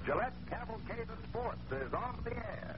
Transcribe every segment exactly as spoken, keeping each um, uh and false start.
Gillette Cavalcade of Sports is on the air.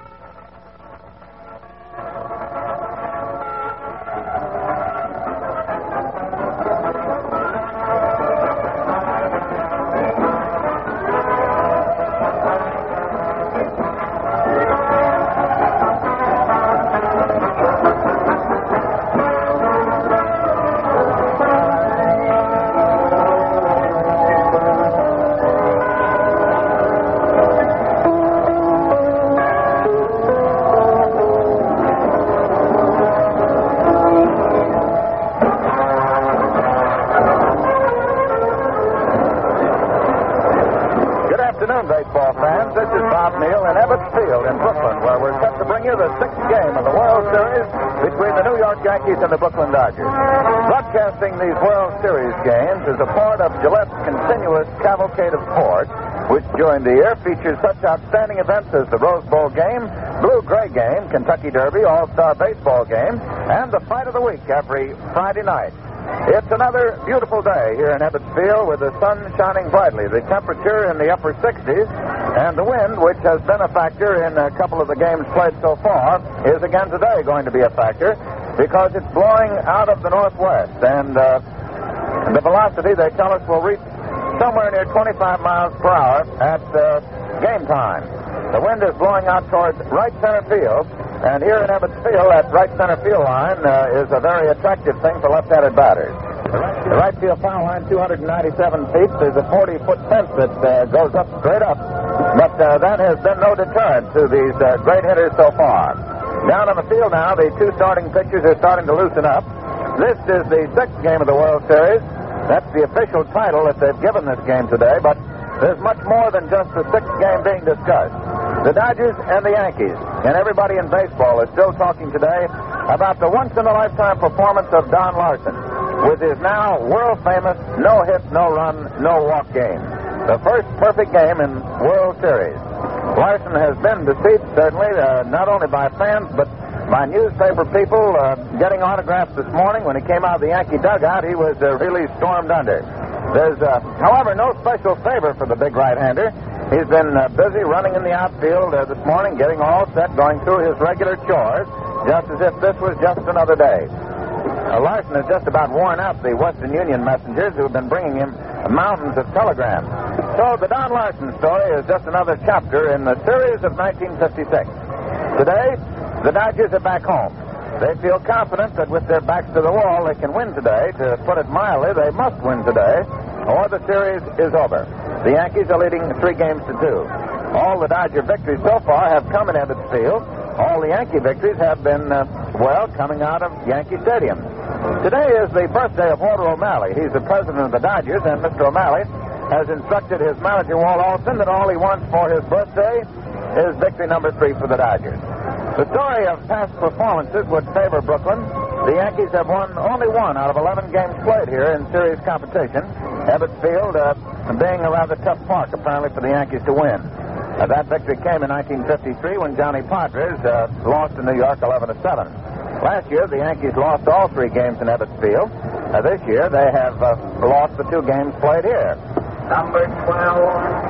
Baseball fans, this is Bob Neal in Ebbets Field in Brooklyn, where we're set to bring you the sixth game of the World Series between the New York Yankees and the Brooklyn Dodgers. Broadcasting these World Series games is a part of Gillette's continuous cavalcade of sports, which during the year features such outstanding events as the Rose Bowl game, Blue-Gray game, Kentucky Derby, All-Star Baseball game, and the Fight of the Week every Friday night. It's another beautiful day here in Ebbets Field with the sun shining brightly. The temperature in the upper sixties, and the wind, which has been a factor in a couple of the games played so far, is again today going to be a factor because it's blowing out of the northwest, and uh, the velocity, they tell us, will reach somewhere near twenty-five miles per hour at uh, game time. The wind is blowing out towards right center field. And here in Ebbets Field, that right center field line uh, is a very attractive thing for left-handed batters. The right, the right field foul line, two hundred ninety-seven feet. There's a forty-foot fence that uh, goes up straight up. But uh, that has been no deterrent to these uh, great hitters so far. Down on the field now, the two starting pitchers are starting to loosen up. This is the sixth game of the World Series. That's the official title that they've given this game today. But there's much more than just the sixth game being discussed. The Dodgers and the Yankees, and everybody in baseball is still talking today about the once-in-a-lifetime performance of Don Larsen with his now world-famous no-hit, no-run, no-walk game. The first perfect game in World Series. Larsen has been besieged, certainly, uh, not only by fans, but by newspaper people uh, getting autographs this morning. When he came out of the Yankee dugout, he was uh, really stormed under. There's, uh, however, no special favor for the big right-hander. He's been uh, busy running in the outfield uh, this morning, getting all set, going through his regular chores, just as if this was just another day. Uh, Larsen has just about worn out the Western Union messengers who have been bringing him mountains of telegrams. So the Don Larsen story is just another chapter in the series of nineteen fifty-six. Today, the Dodgers are back home. They feel confident that with their backs to the wall, they can win today. To put it mildly, they must win today, or the series is over. The Yankees are leading three games to two. All the Dodger victories so far have come in Ebbets Field. All the Yankee victories have been, uh, well, coming out of Yankee Stadium. Today is the birthday of Walter O'Malley. He's the president of the Dodgers, and Mister O'Malley has instructed his manager, Walt Olson, that all he wants for his birthday is victory number three for the Dodgers. The story of past performances would favor Brooklyn. The Yankees have won only one out of eleven games played here in series competition. Ebbets Field uh, being a rather tough park, apparently, for the Yankees to win. Uh, that victory came in nineteen fifty-three when Johnny Podres uh, lost to New York eleven to seven. Last year, the Yankees lost all three games in Ebbets Field. Uh, this year, they have uh, lost the two games played here. Number twelve.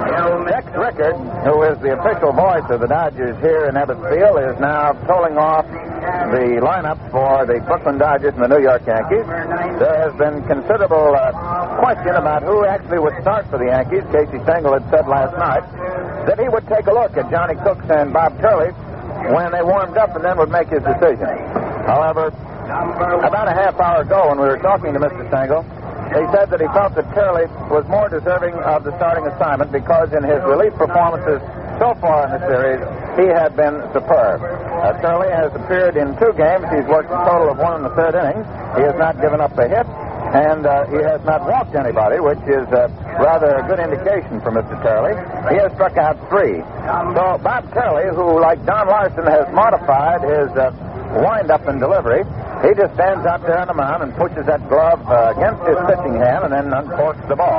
Tex Rickard, who is the official voice of the Dodgers here in Ebbets Field, is now tolling off the lineups for the Brooklyn Dodgers and the New York Yankees. There has been considerable uh, question about who actually would start for the Yankees. Casey Stengel had said last night that he would take a look at Johnny Cooks and Bob Turley when they warmed up and then would make his decision. However, about a half hour ago when we were talking to Mister Stengel, he said that he felt that Turley was more deserving of the starting assignment because in his relief performances so far in the series, he had been superb. Uh, Turley has appeared in two games. He's worked a total of one in the third inning. He has not given up a hit, and uh, he has not walked anybody, which is uh, rather a good indication for Mister Turley. He has struck out three. So Bob Turley, who, like Don Larsen, has modified his uh, wind-up and delivery, he just stands out there on the mound and pushes that glove uh, against his pitching hand and then uncorks the ball.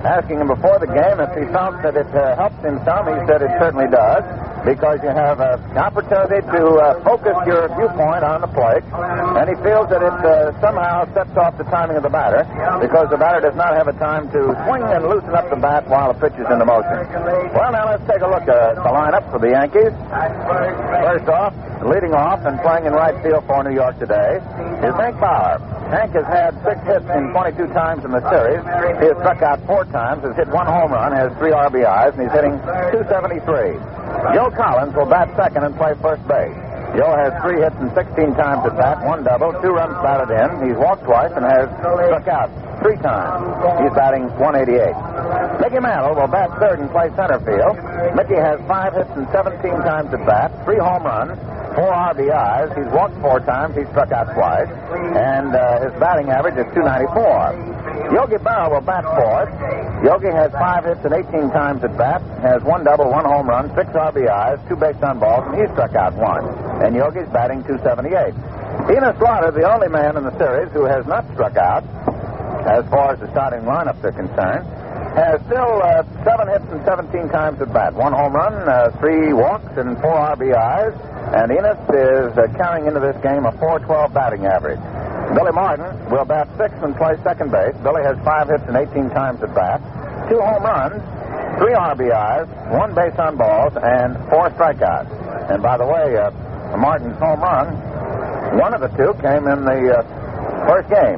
asking him before the game if he felt that it uh, helps him some. He said it certainly does, because you have an opportunity to uh, focus your viewpoint on the plate, and he feels that it uh, somehow sets off the timing of the batter, because the batter does not have a time to swing and loosen up the bat while the pitch is in the motion. Well, now let's take a look at the lineup for the Yankees. First off, leading off and playing in right field for New York today is Hank Bauer. Hank has had six hits in twenty-two times in the series. He has struck out four times, has hit one home run, has three R B Is, and he's hitting two seventy-three. Joe Collins will bat second and play first base. Joe has three hits and sixteen times at bat, one double, two runs batted in. He's walked twice and has struck out three times. He's batting one eighty-eight. Mickey Mantle will bat third and play center field. Mickey has five hits and seventeen times at bat, three home runs, four R B Is. He's walked four times. He's struck out twice. And uh, his batting average is two ninety-four. Yogi Berra will bat fourth. Yogi has five hits and eighteen times at bat, has one double, one home run, six R B Is, two base on balls, and he's struck out one. And Yogi's batting two seventy-eight. Enos Slaughter, the only man in the series who has not struck out, as far as the starting lineups are concerned, has still uh, seven hits and seventeen times at bat, one home run, uh, three walks, and four R B Is. And Enos is uh, carrying into this game a four twelve batting average. Billy Martin will bat sixth and play second base. Billy has five hits and eighteen times at bat, two home runs, three R B Is, one base on balls, and four strikeouts. And by the way, uh, Martin's home run, one of the two came in the uh, first game.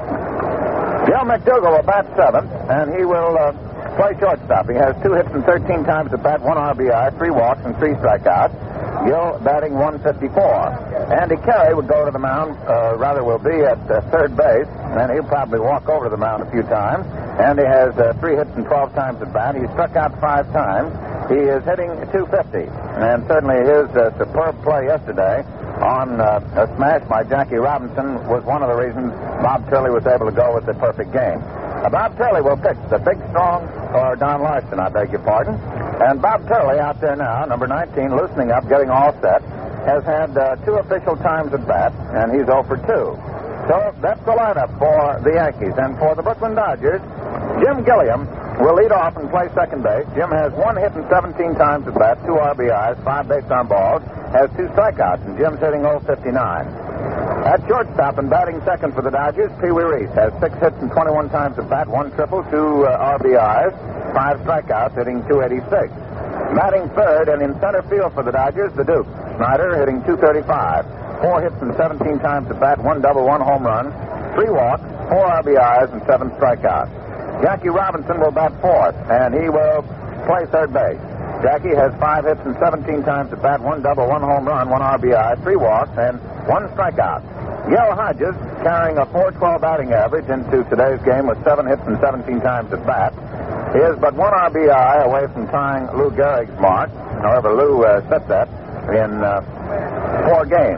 Gil McDougall will bat seventh, and he will uh, play shortstop. He has two hits and thirteen times at bat, one R B I, three walks, and three strikeouts. Gil batting one fifty-four. Andy Carey would go to the mound, uh, rather will be at uh, third base, and he'll probably walk over to the mound a few times. Andy has uh, three hits and twelve times at bat. He struck out five times. He is hitting two fifty, and certainly his uh, superb play yesterday on uh, a smash by Jackie Robinson was one of the reasons Bob Turley was able to go with the perfect game. Uh, Bob Turley will pitch the big, strong, or Don Larson, I beg your pardon. And Bob Turley out there now, number nineteen, loosening up, getting all set, has had uh, two official times at bat, and he's oh for two. So that's the lineup for the Yankees. And for the Brooklyn Dodgers, Jim Gilliam will lead off and play second base. Jim has one hit and seventeen times at bat, two R B Is, five base on balls, has two strikeouts, and Jim's hitting oh fifty-nine. At shortstop and batting second for the Dodgers, Pee Wee Reese has six hits and twenty-one times at bat, one triple, two uh, R B Is, five strikeouts, hitting two eighty-six. Batting third and in center field for the Dodgers, the Duke, Snyder, hitting two thirty-five. Four hits and seventeen times at bat, one double, one home run, three walks, four R B Is, and seven strikeouts. Jackie Robinson will bat fourth, and he will play third base. Jackie has five hits and seventeen times at bat, one double, one home run, one R B I, three walks, and one strikeout. Gil Hodges, carrying a four twelve batting average into today's game with seven hits and seventeen times at bat, is but one R B I away from tying Lou Gehrig's mark. However, Lou uh, set that in uh, four games.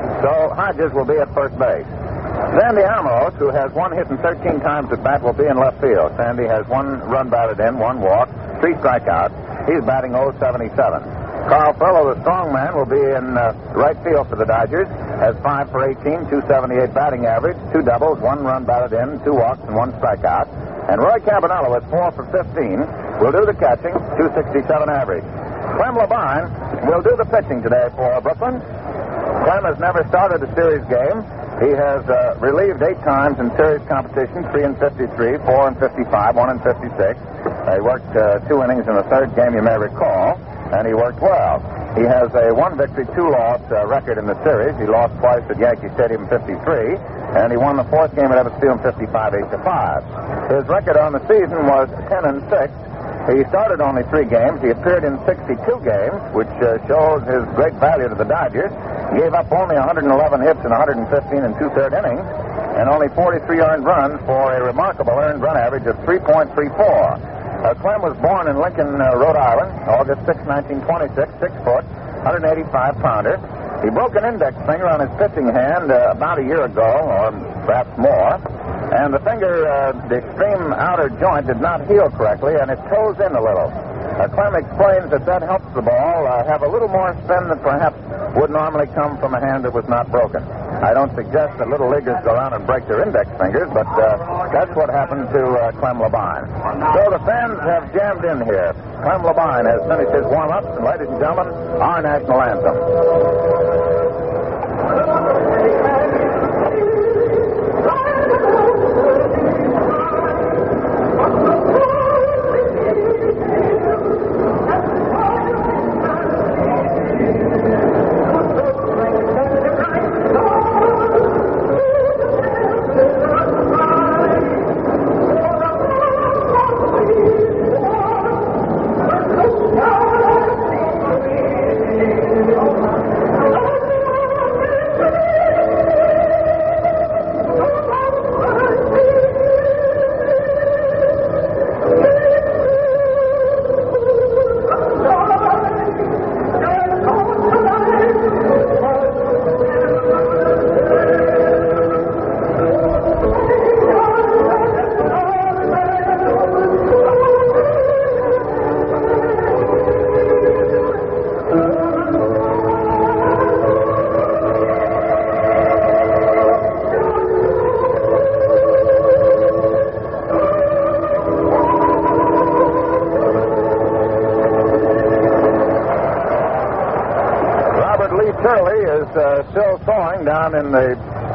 So Hodges will be at first base. Sandy Almiroz, who has one hit and thirteen times at bat, will be in left field. Sandy has one run batted in, one walk, three strikeouts. He's batting oh seventy-seven. Carl Fellow, the strong man, will be in uh, right field for the Dodgers. Has five for eighteen, two seventy-eight batting average, two doubles, one run batted in, two walks, and one strikeout. And Roy Campanella with four for fifteen will do the catching, two sixty-seven average. Clem Labine will do the pitching today for Brooklyn. Clem has never started a series game. He has uh, relieved eight times in series competition, three and fifty-three, four and fifty-five, one and fifty-six. Uh, he worked uh, two innings in the third game, you may recall, and he worked well. He has a one victory, two loss uh, record in the series. He lost twice at Yankee Stadium in fifty-three, and he won the fourth game at Ebbets Field in fifty-five, eight to five. His record on the season was ten and six. He started only three games. He appeared in sixty-two games, which uh, shows his great value to the Dodgers. Gave up only one hundred eleven hits in one hundred fifteen and two-third innings, and only forty-three earned runs for a remarkable earned run average of three point three four. Uh, Clem was born in Lincoln, uh, Rhode Island, August sixth, nineteen twenty-six, six foot, one eighty-five pounder. He broke an index finger on his pitching hand uh, about a year ago, or perhaps more, and the finger, uh, the extreme outer joint did not heal correctly, and it toes in a little. Uh, Clem explains that that helps the ball uh, have a little more spin than perhaps would normally come from a hand that was not broken. I don't suggest that little leaguers go around and break their index fingers, but uh, that's what happened to uh, Clem Labine. So the fans have jammed in here. Clem Labine has finished his warm-up, and ladies and gentlemen, our national anthem. Turley is uh, still throwing down in the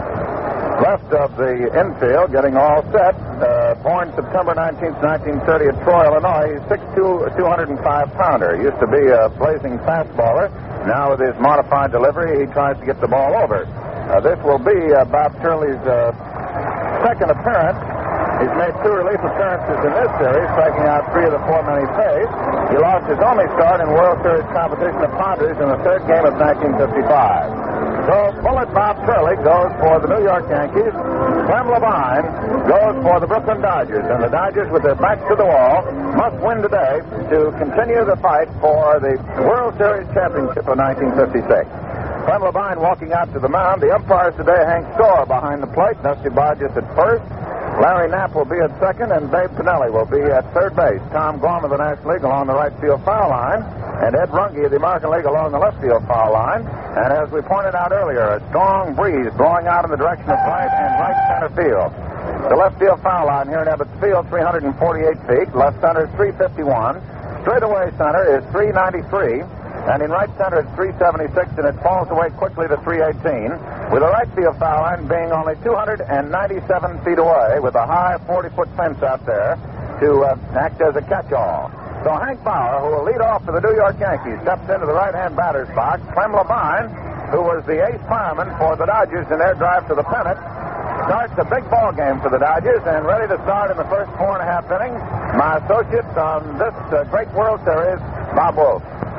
left of the infield, getting all set. Uh, born September nineteenth, nineteen thirty at Troy, Illinois. He's six foot two, two hundred five pounder. Used to be a blazing fastballer. Now with his modified delivery, he tries to get the ball over. Uh, this will be uh, Bob Turley's uh, second appearance. He's made two relief appearances in this series, striking out three of the four men he faced. He lost his only start in World Series competition of Pounders in the third game of nineteen fifty-five. So, Bullet Bob Turley goes for the New York Yankees. Clem Labine goes for the Brooklyn Dodgers. And the Dodgers, with their backs to the wall, must win today to continue the fight for the World Series championship of nineteen fifty-six. Clem Labine walking out to the mound. The umpires today, Hank Storr behind the plate, Dusty Barges at first. Larry Knapp will be at second, and Dave Pinelli will be at third base. Tom Gorman of the National League along the right field foul line, and Ed Runge of the American League along the left field foul line. And as we pointed out earlier, a strong breeze blowing out in the direction of right and right center field. The left field foul line here in Ebbets Field, three hundred forty-eight feet. Left center is three fifty-one. Straightaway center is three ninety-three. And in right center it's three seventy-six, and it falls away quickly to three eighteen, with the right field foul line being only two hundred ninety-seven feet away, with a high forty-foot fence out there to uh, act as a catch-all. So Hank Bauer, who will lead off for the New York Yankees, steps into the right-hand batter's box. Clem Labine, who was the ace fireman for the Dodgers in their drive to the pennant, starts a big ball game for the Dodgers, and ready to start in the first four and a half innings, my associate on this uh, great World Series, Bob Wolf.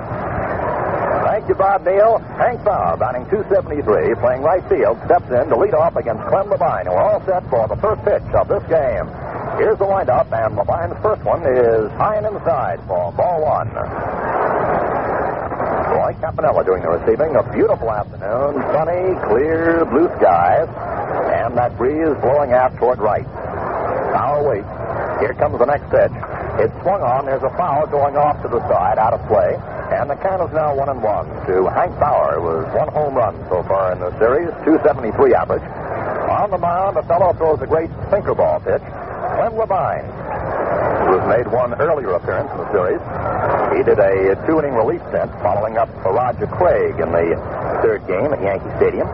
Thank you, Bob Neal. Hank Bauer, batting two seventy-three, playing right field, steps in to lead off against Clem Labine, and we're all set for the first pitch of this game. Here's the windup, and Labine's first one is high and inside for ball one. Roy Campanella doing the receiving. A beautiful afternoon, sunny, clear, blue skies, and that breeze blowing out toward right. Bauer waits. Here comes the next pitch. It's swung on. There's a foul going off to the side, out of play. And the count is now one and one to Hank Bauer, who has one home run so far in the series, two seventy-three average. On the mound, the fellow throws a great sinker ball pitch. Clem Labine, who has made one earlier appearance in the series. He did a two-inning relief stint following up for Roger Craig in the third game at Yankee Stadium.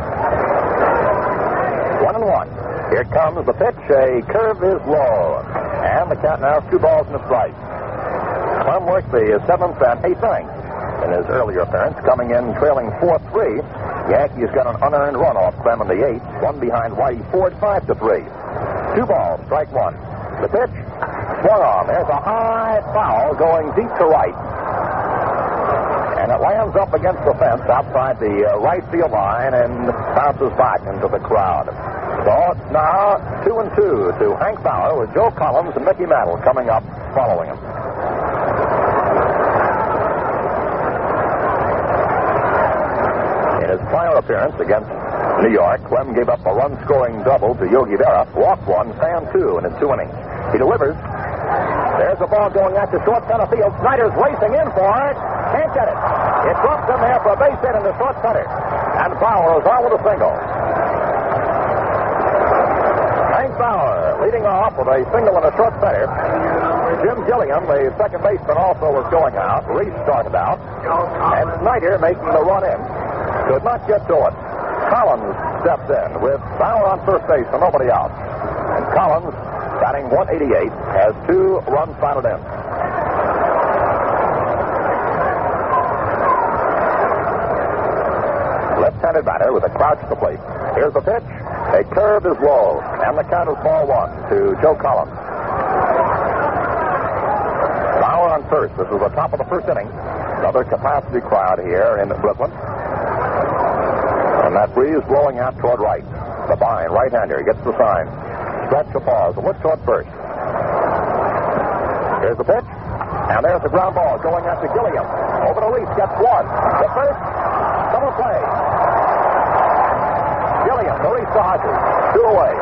One and one. Here comes the pitch. A curve is low. And the count now is two balls and a strike. Clem worked the seventh and eighth innings in his earlier appearance, coming in trailing four three. Yankees got an unearned run off Clem in the eighth, one behind Whitey Ford, five to three. Two balls, strike one. The pitch swung on. There's a high foul going deep to right, and it lands up against the fence outside the uh, right field line and bounces back into the crowd. So it's now two and two to Hank Bauer, with Joe Collins and Mickey Mantle coming up following him. His prior appearance against New York, Clem gave up a run-scoring double to Yogi Berra, walked one, fanned two in his two innings. He delivers. There's the ball going out to short center field. Snyder's racing in for it. Can't get it. It drops in there for a base hit in the short center. And Bauer is on with a single. Hank Bauer leading off with a single and a short center. Jim Gilliam, the second baseman, also was going out. Reese started out. And Snyder making the run in. Could not get to it. Collins steps in with Bauer on first base and nobody out. And Collins, batting one eighty-eight, has two runs batted in. Left-handed batter with a crouch to the plate. Here's the pitch. A curve is low, and the count is ball one to Joe Collins. Bauer on first. This is the top of the first inning. Another capacity crowd here in Brooklyn. And that breeze blowing out toward right. Labine, right-hander, gets the sign. Stretch a pause and look toward first. Here's the pitch. And there's the ground ball going after Gilliam. Over to Reese, gets one. The first, double play. Gilliam, to Reese to Hodges. Two away.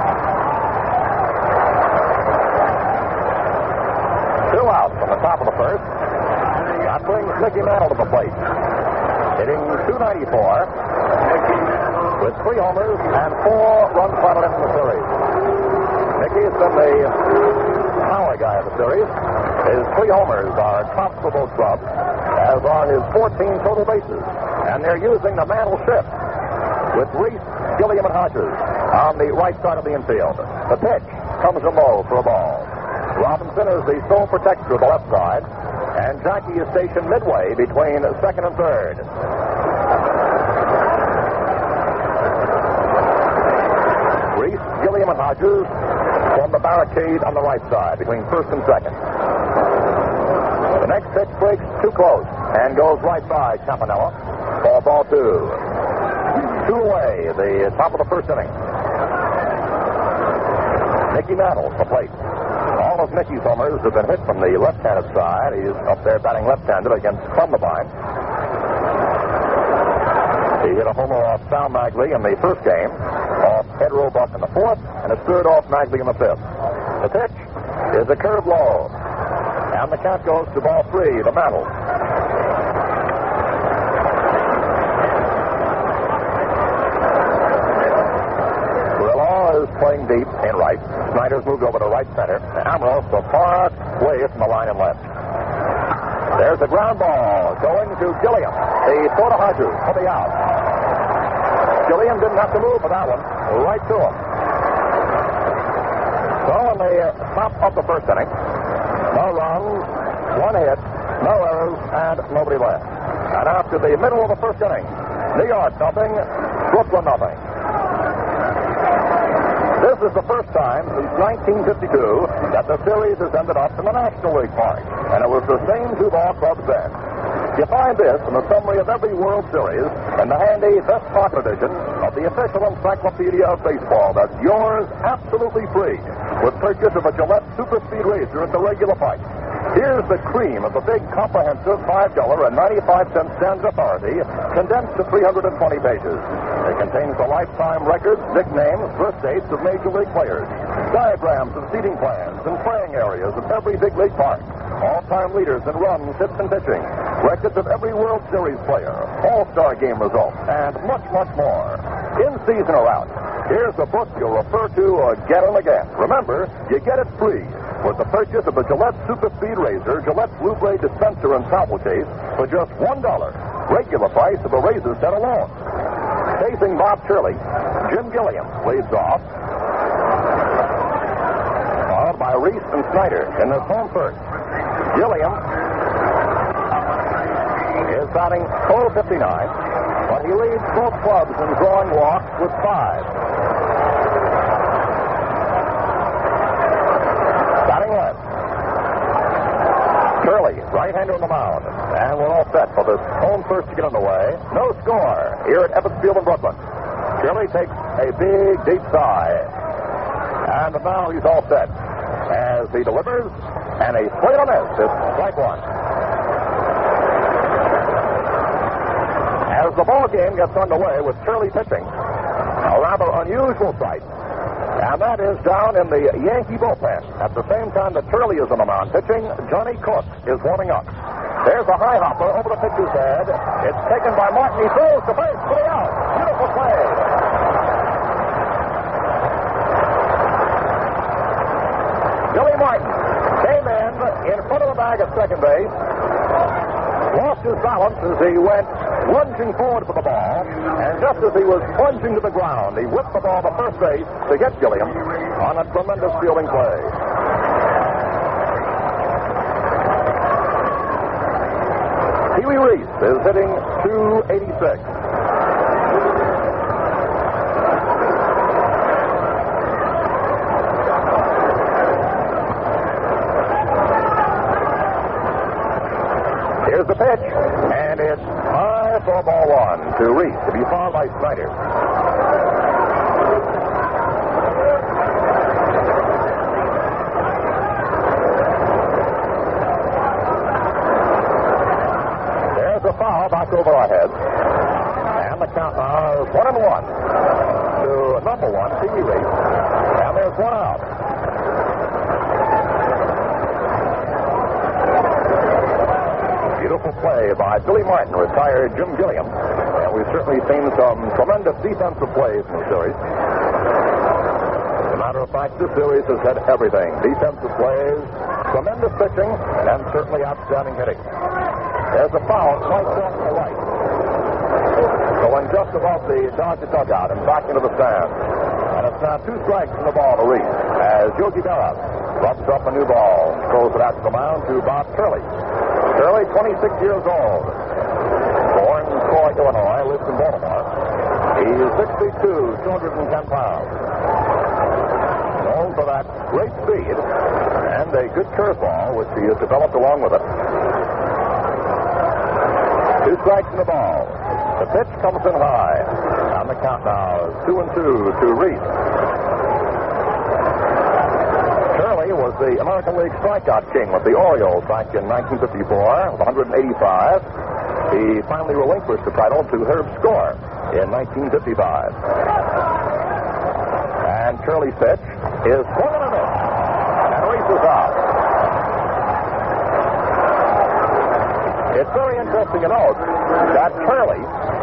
Two outs from the top of the first. That brings Mickey Mantle to the plate. Hitting two ninety-four with three homers and four runs batted in the series. Mickey has been the power guy of the series. His three homers are tops for both clubs, as are his fourteen total bases. And they're using the Mantle shift with Reese, Gilliam, and Hodges on the right side of the infield. The pitch comes from low for a ball. Robinson is the sole protector of the left side, and Jackie is stationed midway between second and third. Reese, Gilliam, and Hodges form the barricade on the right side between first and second. The next pitch breaks too close and goes right by Campanella for ball two. Two away, the top of the first inning. Mickey Mantle, the plate. All of Mickey's homers have been hit from the left-handed side. He's up there batting left-handed against Crumbabine. He hit a homer off Sal Magley in the first game, off Ed Roebuck in the fourth, and his third off Magley in the fifth. The pitch is a curve low, and the count goes to ball three, the Mantle. Is playing deep in right. Snyder's moved over to right center. Ambrose so far away from the line and left. There's a ground ball going to Gilliam. The throw to Hodges for the out. Gilliam didn't have to move for that one. Right to him. So in the top of the first inning, no runs, one hit, no errors, and nobody left. And after the middle of the first inning, New York nothing, Brooklyn nothing. This is the first time since nineteen fifty-two that the series has ended up in the National League Park, and it was the same two ball clubs then. You find this in the summary of every World Series in the handy Best Pocket edition of the official Encyclopedia of Baseball. That's yours absolutely free with purchase of a Gillette Super Speed Razor at the regular price. Here's the cream of the big, comprehensive five dollars and ninety-five cents Stands Authority, condensed to three hundred twenty pages. It contains the lifetime records, nicknames, birth dates of major league players, diagrams of seating plans and playing areas of every big league park, all-time leaders in runs, hits, and pitching, records of every World Series player, all-star game results, and much, much more. In season or out, here's the book you'll refer to again and again. Remember, you get it free with the purchase of the Gillette Super Speed Razor, Gillette Blue Blade dispenser and towel case for just one dollar. Regular price of the razor set alone. Facing Bob Turley, Jim Gilliam leads off, followed by Reese and Snyder in this home first. Gilliam is batting four fifty-nine, but he leads both clubs in drawing walks with five. Batting left, Turley, right-hander on the mound, and we're all set for this home first to get underway. No score here at Ebbets Field in Brooklyn. Turley takes a big, deep sigh, and now he's all set as he delivers, and a swing on this. It's strike one. As the ball game gets underway with Turley pitching, a rather unusual sight, and that is down in the Yankee bullpen. At the same time that Turley is on the mound pitching, Johnny Cook is warming up. There's a high hopper over the pitcher's head. It's taken by Martin. He throws to first for the out. Beautiful play. Billy Martin came in in front of the bag at second base, lost his balance as he went lunging forward for the ball, and just as he was plunging to the ground, he whipped the ball to first base to get Gilliam on a tremendous fielding play. Pee Wee Reese is hitting two eighty-six. Here's the pitch, and it's high for ball one to Reese, to be fouled by Snyder. There's a foul back over our heads, and the count now is one and one to number one, Pee Wee Reese, and there's one out. Beautiful play by Billy Martin, retired Jim Gilliam. And we've certainly seen some tremendous defensive plays in the series. As a matter of fact, this series has had everything. Defensive plays, tremendous pitching, and certainly outstanding hitting. There's a foul right off to the right. Going just above the Dodger dugout and back into the stand. And it's now two strikes from the ball to Reese as Yogi Berra rubs up a new ball and throws it out to the mound to Bob Curley. Curley, twenty-six years old. Born in Troy, Illinois, lives in Baltimore. He's sixty-two, two hundred ten pounds. Known for that great speed and a good curveball, which he has developed along with it. Two strikes in the ball. The pitch comes in high. On the count now is two and two to Reese. Was the American League strikeout king with the Orioles back in nineteen fifty-four with one hundred eighty-five. He finally relinquished the title to Herb Score in nineteen fifty-five. And Curley's pitch is swung and a miss. And Reese is out. It's very interesting to note that Curley,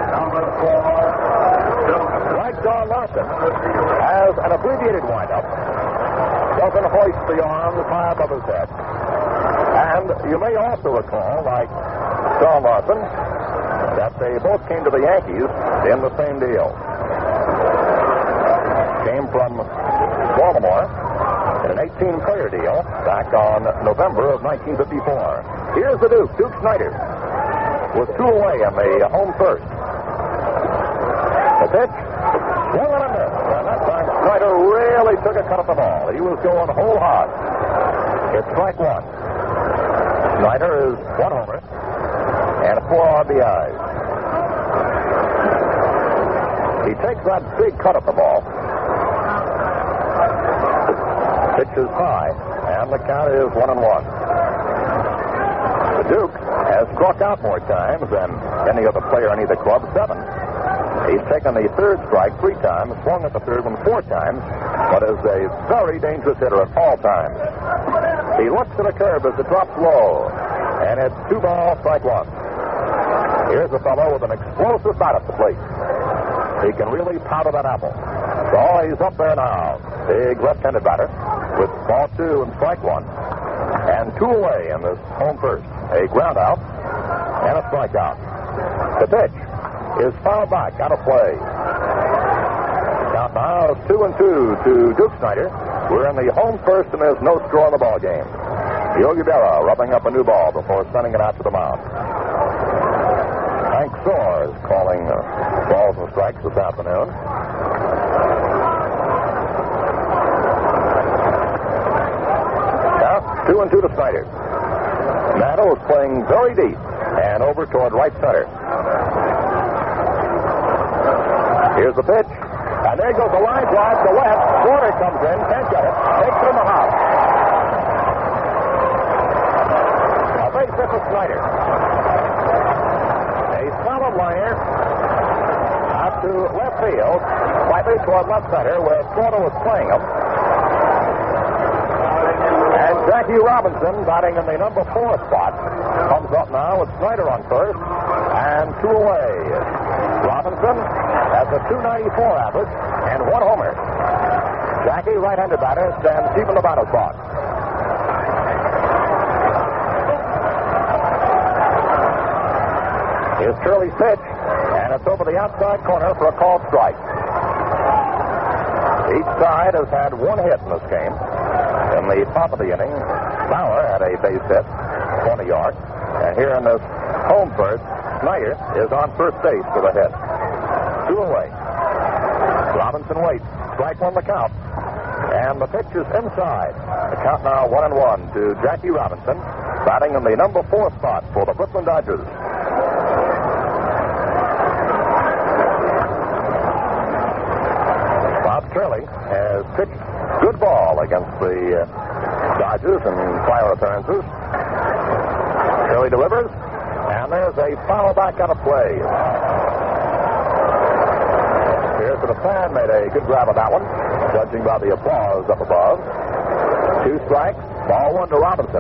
like Don Larson, has an abbreviated windup. Doesn't hoist the arms high above his head. And you may also recall, like Don Larson, that they both came to the Yankees in the same deal. Came from Baltimore in an eighteen-player deal back on November of nineteen fifty-four. Here's the Duke, Duke Snyder, with two away in the home first. The pitch, swung on a miss. And that time Snyder really took a cut at the ball. He was going whole hog. It's strike one. Snyder is one homer and four R B Is. He takes that big cut at the ball. Pitch is high, and the count is one and one. The Duke has struck out more times than any other player in either club, seven. He's taken the third strike three times, swung at the third one four times, but is a very dangerous hitter at all times. He looks to the curve as it drops low, and it's two balls, strike one. Here's a fellow with an explosive bat at the plate. He can really powder that apple. So he's up there now. Big left-handed batter with ball two and strike one. And two away in this home first. A ground out and a strikeout. The pitch is fouled back, out of play. Count now is two and two to Duke Snyder. We're in the home first, and there's no score in the ball game. Yogi Berra rubbing up a new ball before sending it out to the mound. Hank Soar is calling uh, balls and strikes this afternoon. Now, two and two to Snyder. Mantle is playing very deep and over toward right center. Here's the pitch. And there goes the line drive to left. Porter comes in, can't get it. Takes it in the house. A base hit for Snyder. A solid liner out to left field, slightly toward left center, where Porter was playing him. And Jackie Robinson, batting in the number four spot, comes up now with Snyder on first, and two away. Robinson has a two ninety-four average and one homer. Jackie, right-handed batter, stands deep in the batter's box. is Curley's pitch, and it's over the outside corner for a called strike. Each side has had one hit in this game. In the top of the inning, Bauer had a base hit, twenty yards. And here in this home first, Snyder is on first base with a hit. Two away. Robinson waits. Strike one the count. And the pitch is inside. The count now one and one to Jackie Robinson, batting in the number four spot for the Brooklyn Dodgers. Bob Curley has pitched good ball against the uh, Dodgers in prior appearances. Curley delivers, and there's a foul back out of play. Here's the fan made a good grab of that one, judging by the applause up above. Two strikes, ball one to Robinson.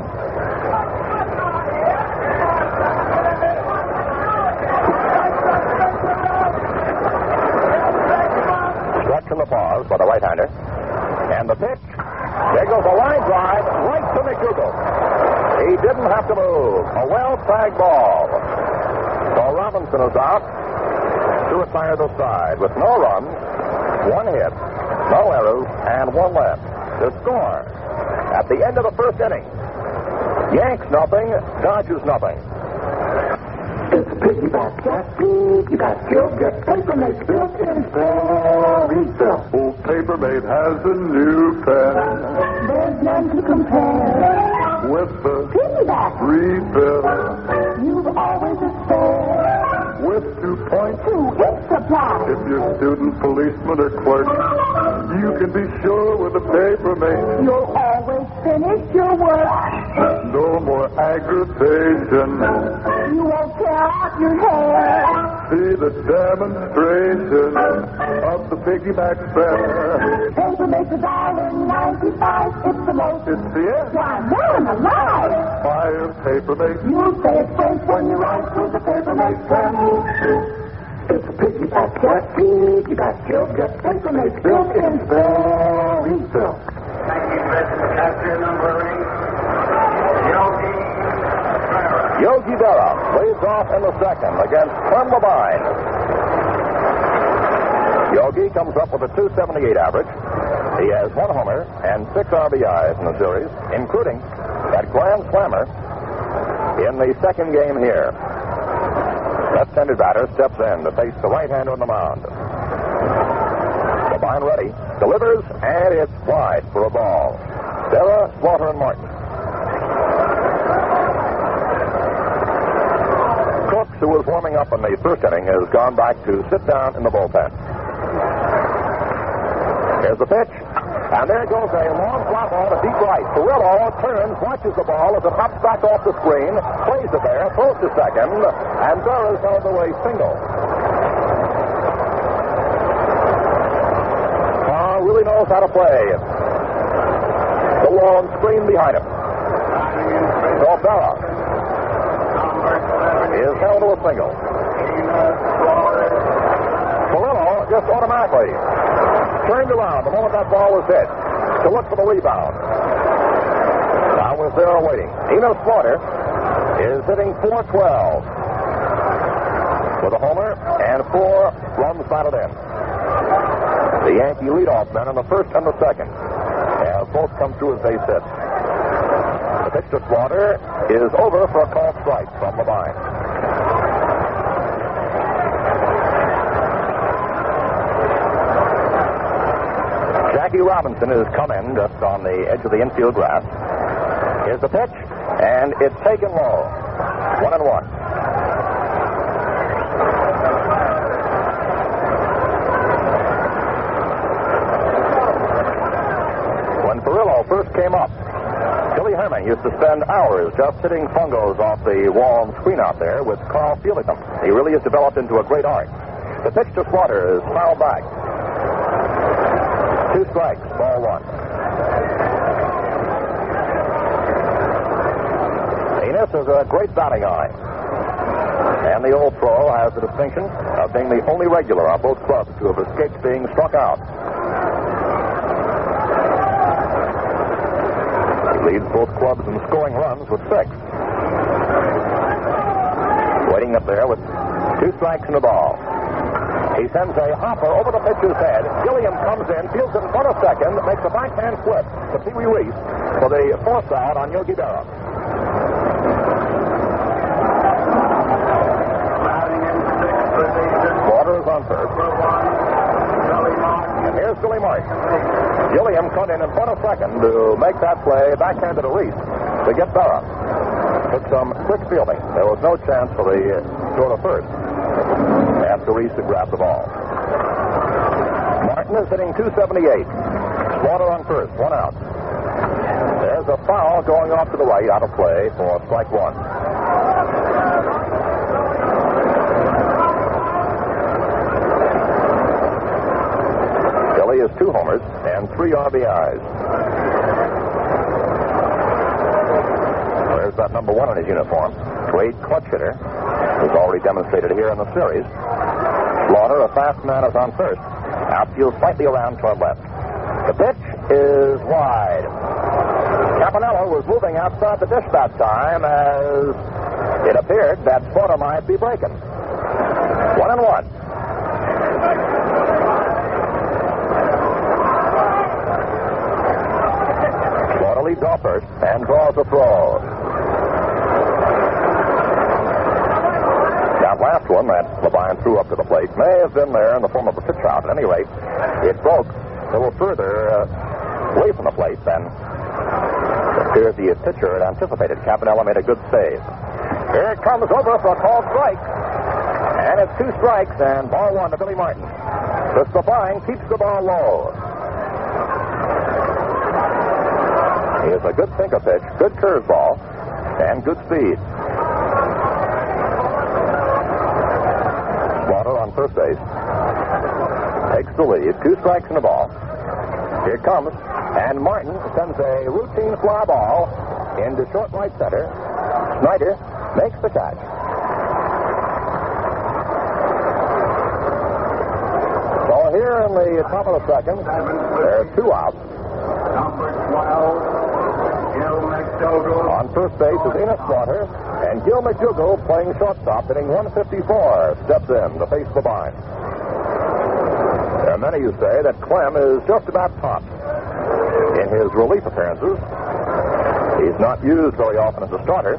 Struck in the pause by the right-hander. And the pitch. There goes a line drive right to McDougal. He didn't have to move. A well-tagged ball. So Robinson is out to retire the side with no runs, one hit, no errors, and one left. The score at the end of the first inning. Yanks nothing, Dodgers nothing. It's piggyback, got piggyback, you'll get Papermate built-in pen refill. Old Papermate has a new pen There's none to compare. with the Piggyback, refill you've always a spare. with two point two. Two ink supply. If you're student, policeman, or clerk, you can be sure with a Papermate. You'll always finish your work. No more aggravation. You won't tear out your hair. See the demonstration of the piggyback fair. Papermate's a dollar ninety-five. It's the most. It's the end. Why, man alive. Buy a Papermate. You'll say it French when you write with the Papermate pen. It's piggyback, got piggyback, you'll get Papermate built-in pen refill. Thank you, Mister Captain number eight, Yogi Berra. Yogi Berra leads off in the second against Clem Levine. Yogi comes up with a two seventy-eight average. He has one homer and six R B Is in the series, including that grand slammer in the second game here. Left-handed batter steps in to face the right-hander on the mound. Levine ready, delivers, and it's wide for a ball. Berra, Slaughter, and Martin. Crooks, who was warming up in the first inning, has gone back to sit down in the bullpen. Here's the pitch, and there goes a long fly ball to deep right. Perillo turns, watches the ball as it hops back off the screen, plays it there, throws to second, and Berra's out of the way single. Carr really knows how to play. The long screen behind him. So Berra is held to a single. Perillo just automatically turned around the moment that ball was hit to look for the rebound. Now was there waiting. Enos Slaughter is hitting four twelve with a homer and four runs batted in. The Yankee leadoff men in the first and the second have both come through as base hits. The pitch to Slaughter is over for a called strike from Levine. Jackie Robinson has come in just on the edge of the infield grass. Here's the pitch, and it's taken low. One and one. When Perillo first came up, Billy Herman used to spend hours just hitting fungos off the wall and screen out there with Carl Felicum. He really has developed into a great art. The pitch to Slaughter is fouled back. Two strikes, ball one. Enos has a great batting eye. And the old pro has the distinction of being the only regular on both clubs to have escaped being struck out. He leads both clubs in scoring runs with six. Waiting up there with Two strikes and a ball. He sends a hopper over the pitcher's head. Gilliam comes in, fields it in front of second, makes a backhand flip to Pee Wee Reese for the force out on Yogi Berra. Slaughter is on first. And here's Billy Martin. Gilliam cut in in front of second to make that play backhand to Reese to get Berra. Took some quick fielding. There was no chance for the throw to first after Reese had grabbed the ball. Martin is hitting two seventy-eight. Slaughter on first, one out. There's a foul going off to the right, out of play for strike one. Billy has two homers and three R B Is. There's that number one in his uniform. Great clutch hitter. Who's already demonstrated here in the series. Slaughter, a fast man, is on first. Outfield slightly around toward left. The pitch is wide. Campanella was moving outside the dish that time as it appeared that Slaughter might be breaking. One and one. Slaughter leads off first and draws a throw. That last one that Levine threw up to the plate may have been there in the form of a pitch out. At any rate, it broke a little further uh, away from the plate than it appears the pitcher had anticipated. Campanella made a good save. Here it comes over for a called strike. And it's two strikes and ball one to Billy Martin. This Levine keeps the ball low. He has a good sinker pitch, good curveball, and good speed. Slaughter on first base. Takes the lead. Two strikes and a ball. Here it comes. And Martin sends a routine fly ball into short right center. Snyder makes the catch. So here in the top of the second, there are two outs. Number twelve, Gil McDougall. On first base is Enos Slaughter, and Gil McDougall, playing shortstop, hitting one fifty-four, steps in to face Levine. There are many who say that Clem is just about tops in his relief appearances. He's not used very often as a starter.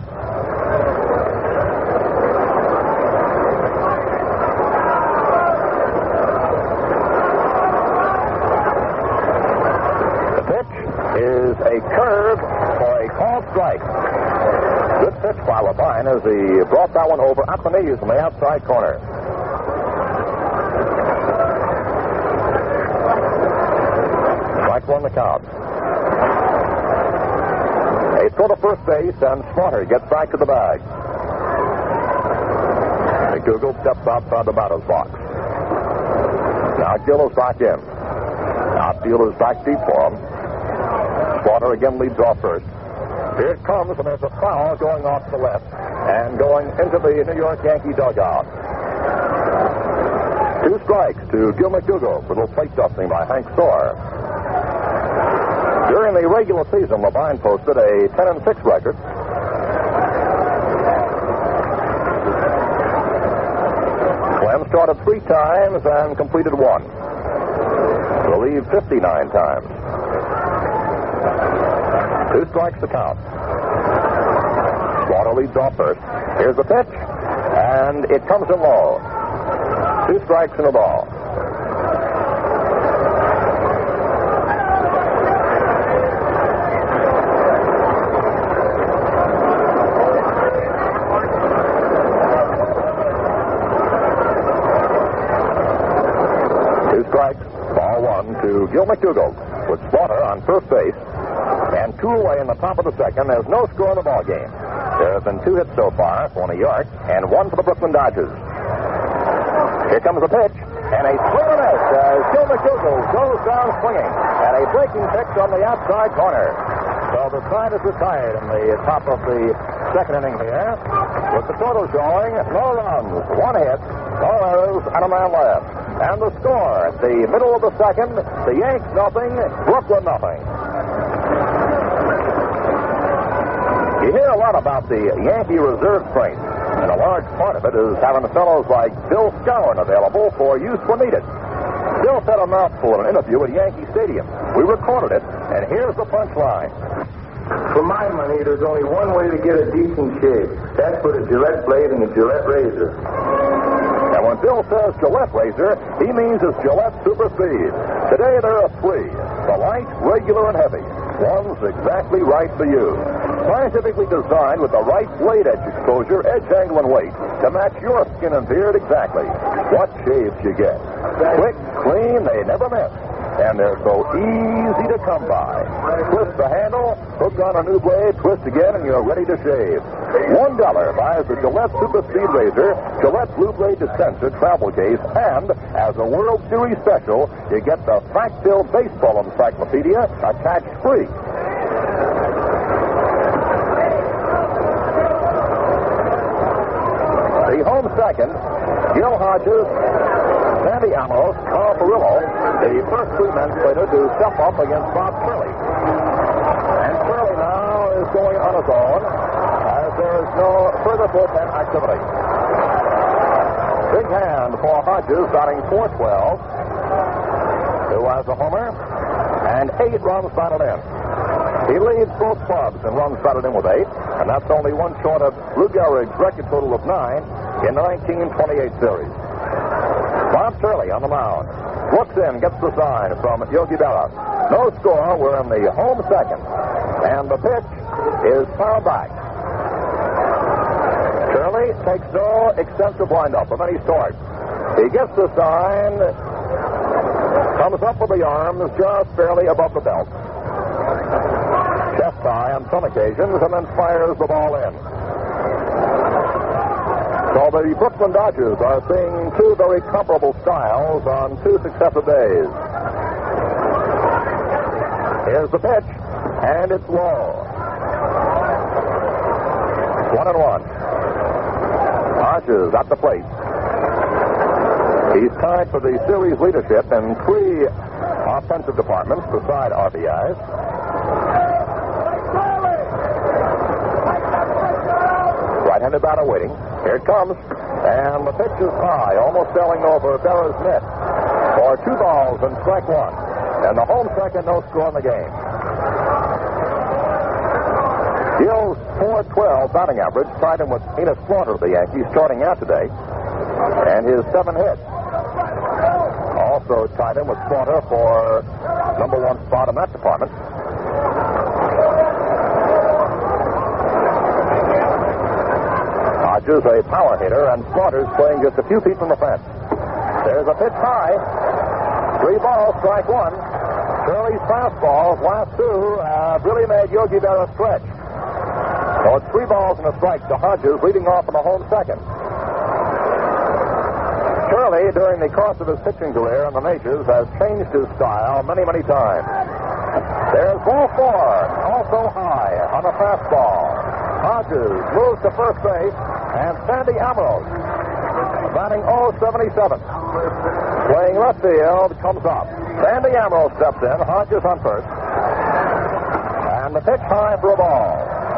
The pitch is a curve for a called strike. Good pitch by Levine as he brought that one over at the knees from the outside corner. Strike one the count. A throw to first base, and Slaughter gets back to the bag. McDougall steps outside the batter's box. Now Gil is back in. Outfield is back deep for him. Slaughter again leads off first. Here it comes, and there's a foul going off to the left and going into the New York Yankee dugout. Two strikes to Gil McDougall. Little plate dusting by Hank Soar. During the regular season, Levine posted a ten and six record. Clem started three times and completed one. Relieved fifty-nine times. Two strikes to count. Slaughter leads off first. Here's the pitch, and it comes in low. Two strikes and a ball. Two strikes, ball one to Gil McDougall with Slaughter on first base. And two away in the top of the second. There's no score in the ball game. There have been two hits so far for New York and one for the Brooklyn Dodgers. Here comes the pitch, and a swing and miss as Gil McDougall goes down swinging, and a breaking pitch on the outside corner. So the side is retired in the top of the second inning here, with the total showing no runs, one hit, no errors, and a man left. And the score at the middle of the second, the Yanks nothing, Brooklyn nothing. You hear a lot about the Yankee reserve strength, and a lot large part of it is having fellows like Bill Skowron available for use when needed. Bill said a mouthful in an interview at Yankee Stadium. We recorded it, and here's the punchline. For my money, there's only one way to get a decent shave. That's with a Gillette blade and a Gillette razor. And when Bill says Gillette razor, he means it's Gillette Super Speed. Today there are three, the light, regular, and heavy. One's exactly right for you. Scientifically designed with the right blade edge exposure, edge angle, and weight to match your skin and beard exactly. What shaves you get? Quick, clean, they never miss. And they're so easy to come by. Twist the handle, hook on a new blade, twist again, and you're ready to shave. One dollar buys the Gillette Super Speed Razor, Gillette Blue Blade Dispenser travel case, and as a World Series special, you get the fact-filled baseball encyclopedia attached free. The home second, Gil Hodges, Sandy Amos, Carl Furillo, the first three men slated to step up against Bob Curley. And Curley now is going on his own as there is no further bullpen activity. Big hand for Hodges, batting four twelve, who has a homer and eight runs batted in. He leads both clubs in runs batted in with eight, and that's only one short of Lou Gehrig's record total of nine in the nineteen twenty-eight series. Bob Turley on the mound. Looks in, gets the sign from Yogi Berra. No score, we're in the home second. And the pitch is fouled back. Turley takes no extensive windup of any sort. He gets the sign, comes up with the arms just barely above the belt. Chest high on some occasions, and then fires the ball in. So the Brooklyn Dodgers are seeing two very comparable styles on two successive days. Here's the pitch, and it's low. One and one. Hodges at the plate. He's tied for the series leadership in three offensive departments beside R B Is. Right-handed batter waiting. Here it comes. And the pitch is high, almost sailing over Berra's net for two balls and strike one. And the home second, no score in the game. Gill's four twelve batting average tied him with Enos Slaughter of the Yankees starting out today. And his seven hits also tied him with Slaughter for number one spot in that department. Hodges a power hitter, and Slaughter's playing just a few feet from the fence. There's a pitch high. Three balls, strike one. Curley's fastballs, last two, have really made Yogi Berra stretch. So it's three balls and a strike to Hodges, leading off in the home second. Curley, during the course of his pitching career in the majors, has changed his style many, many times. There's ball four, also high on a fastball. Hodges moves to first base, and Sandy Amos, batting oh seventy-seven. Playing left field, comes up. Sandy Amos steps in, Hodges on first. And the pitch high for a ball.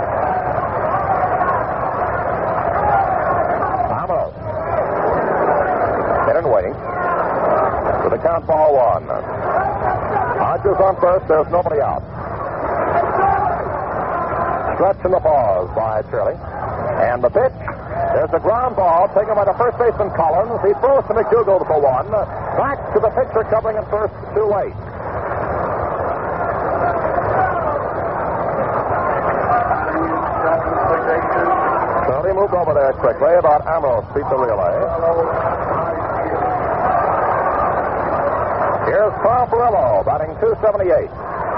Amos. In and waiting. With the count ball one. Hodges on first, there's nobody out. Stretch in the pause by Shirley. And the pitch. There's a ground ball taken by the first baseman Collins. He throws to McDougald for one. Back to the pitcher covering at first, too late. Shirley moved over there quickly. About Amos beat the relay. Here's Carl Furillo batting two seventy-eight.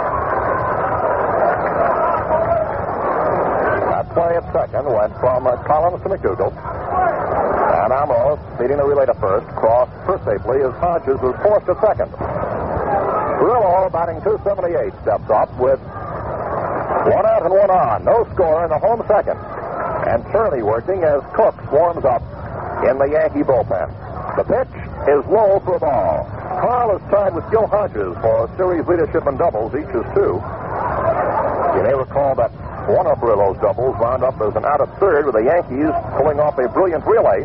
Play at second went from uh, Collins to McDougald. And Amos, beating the relay to first, crossed first safely as Hodges was forced to second. Furillo, batting two seventy-eight, steps up with one out and one on. No score in the home second. And Shirley working as Cooks warms up in the Yankee bullpen. The pitch is low for a ball. Carl is tied with Gil Hodges for series leadership in doubles, each is two. You may recall that one of Furillo's doubles wound up as an out at third with the Yankees pulling off a brilliant relay.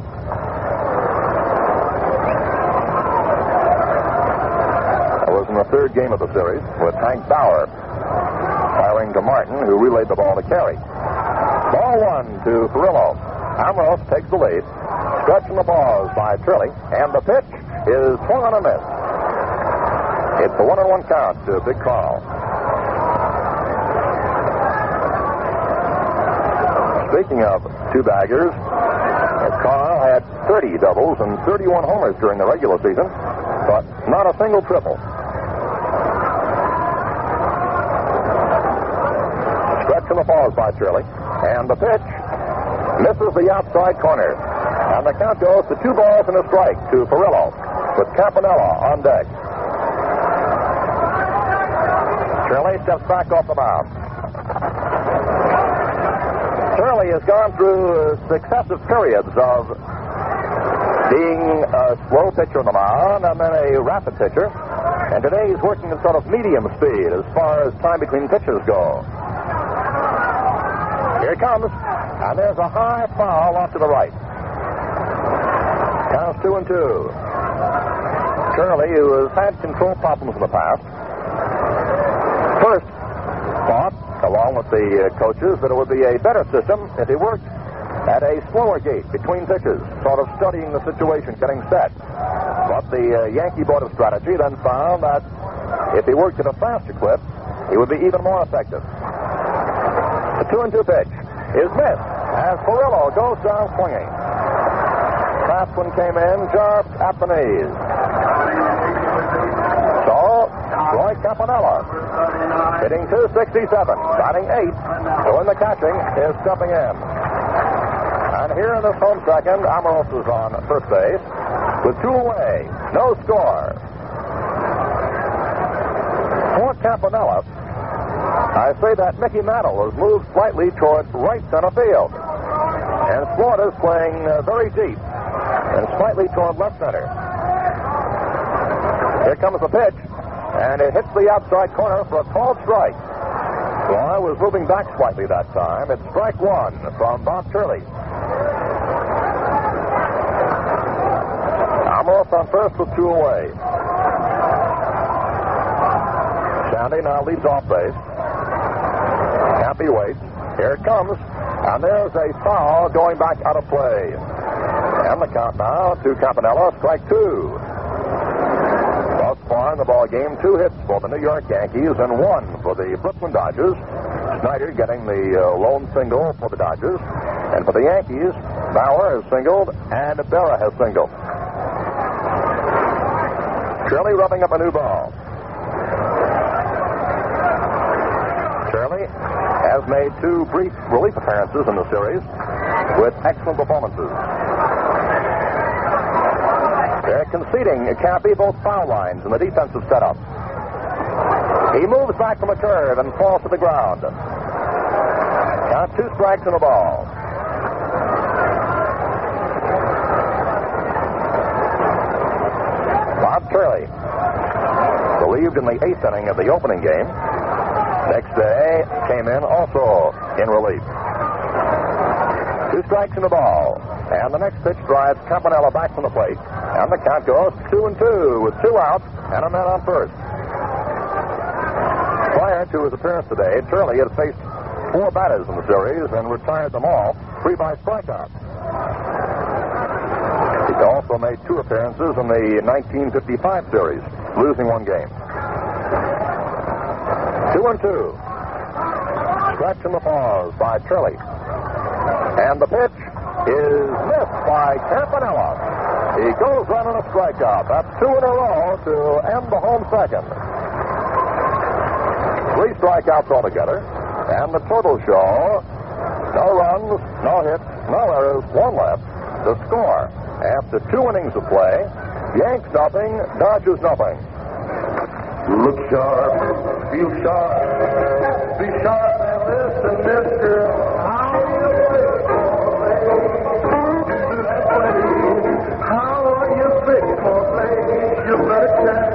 That was in the third game of the series with Hank Bauer firing to Martin, who relayed the ball to Carey. Ball one to Furillo. Ambrose takes the lead. Stretch in the balls by Turley, and the pitch is swung on a miss. It's a one and one count to Big Carl. Speaking of two-baggers, Carl had thirty doubles and thirty-one homers during the regular season, but not a single triple. Stretch in the balls by Turley, and the pitch misses the outside corner. And the count goes to two balls and a strike to Furillo with Campanella on deck. Turley steps back off the mound. Turley has gone through successive periods of being a slow pitcher on the mound and then a rapid pitcher. And today he's working at sort of medium speed as far as time between pitches go. Here he comes, and there's a high foul off to the right. Counts two and two. Turley, who has had control problems in the past, first thought, along with the uh, coaches, that it would be a better system if he worked at a slower gait between pitches, sort of studying the situation, getting set. But the uh, Yankee Board of Strategy then found that if he worked at a faster clip, he would be even more effective. The two and two pitch is missed as Furillo goes down swinging. Last one came in, just at the knees. So, Roy Campanella, hitting two sixty-seven, batting eight, doing the catching, is stepping in. And here in this home second, Ambrose is on first base with two away, no score. For Campanella, I say that Mickey Mantle has moved slightly toward right center field. And Florida's playing uh, very deep and slightly toward left center. Here comes the pitch, and it hits the outside corner for a called strike. Florida was moving back slightly that time. It's strike one from Bob Turley. Ambrose on first with two away. Sandy now leads off base. Cappy waits. Here it comes. And there's a foul going back out of play. And the count now to Campanella, strike two. Thus far in the ball game, two hits for the New York Yankees and one for the Brooklyn Dodgers. Snyder getting the uh, lone single for the Dodgers. And for the Yankees, Bauer has singled and Berra has singled. Turley rubbing up a new ball. Turley has made two brief relief appearances in the series with excellent performances. They're conceding Cappy both foul lines in the defensive setup. He moves back from a curve and falls to the ground. Count two strikes and a ball. Bob Turley, relieved in the eighth inning of the opening game, next day came in also in relief. Two strikes and a ball. And the next pitch drives Campanella back from the plate. And the count goes two and two with two outs and a man on first. Prior to his appearance today, Turley had faced four batters in the series and retired them all, three by strikeout. He also made two appearances in the nineteen fifty-five series, losing one game. Two and two. Stretch in the pause by Turley. And the pitch is missed by Campanella. He goes on in a strikeout. That's two in a row to end the home second. Three strikeouts altogether. And the total show, no runs, no hits, no errors, one left to score. After two innings of play, Yanks nothing, Dodgers nothing. Look sharp, feel sharp, be sharp and listen, mister. How you fix for play? How you fix for play? You better check.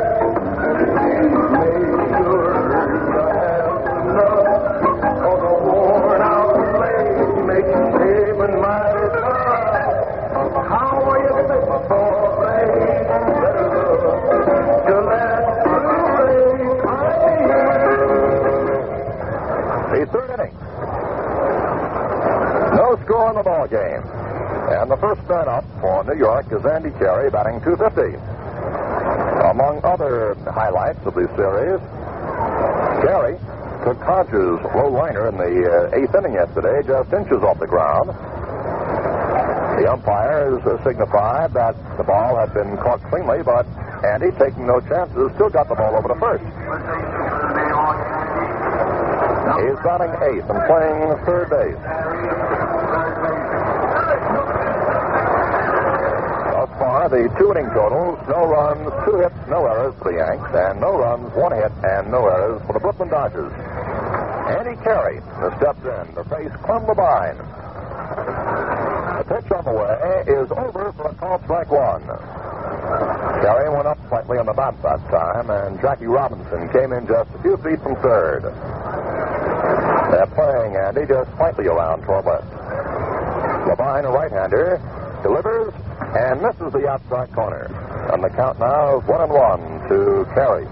Make sure you have enough for the war the ball game. And the first man up for New York is Andy Carey, batting two fifty. Among other highlights of the series, Carey took Hodges' low liner in the uh, eighth inning yesterday, just inches off the ground. The umpires uh, signified that the ball had been caught cleanly, but Andy, taking no chances, still got the ball over to first. He's batting eighth and playing third base. Thus far, the two-inning totals, no runs, two hits, no errors for the Yanks, and no runs, one hit, and no errors for the Brooklyn Dodgers. Andy Carey steps in to face Clem Levine. The pitch on the way is over for a called strike one. Carey went up slightly on the bat that time, and Jackie Robinson came in just a few feet from third. They're playing Andy just slightly around toward left. Levine, a right-hander, delivers and misses the outside corner. And the count now is one and one to Carey.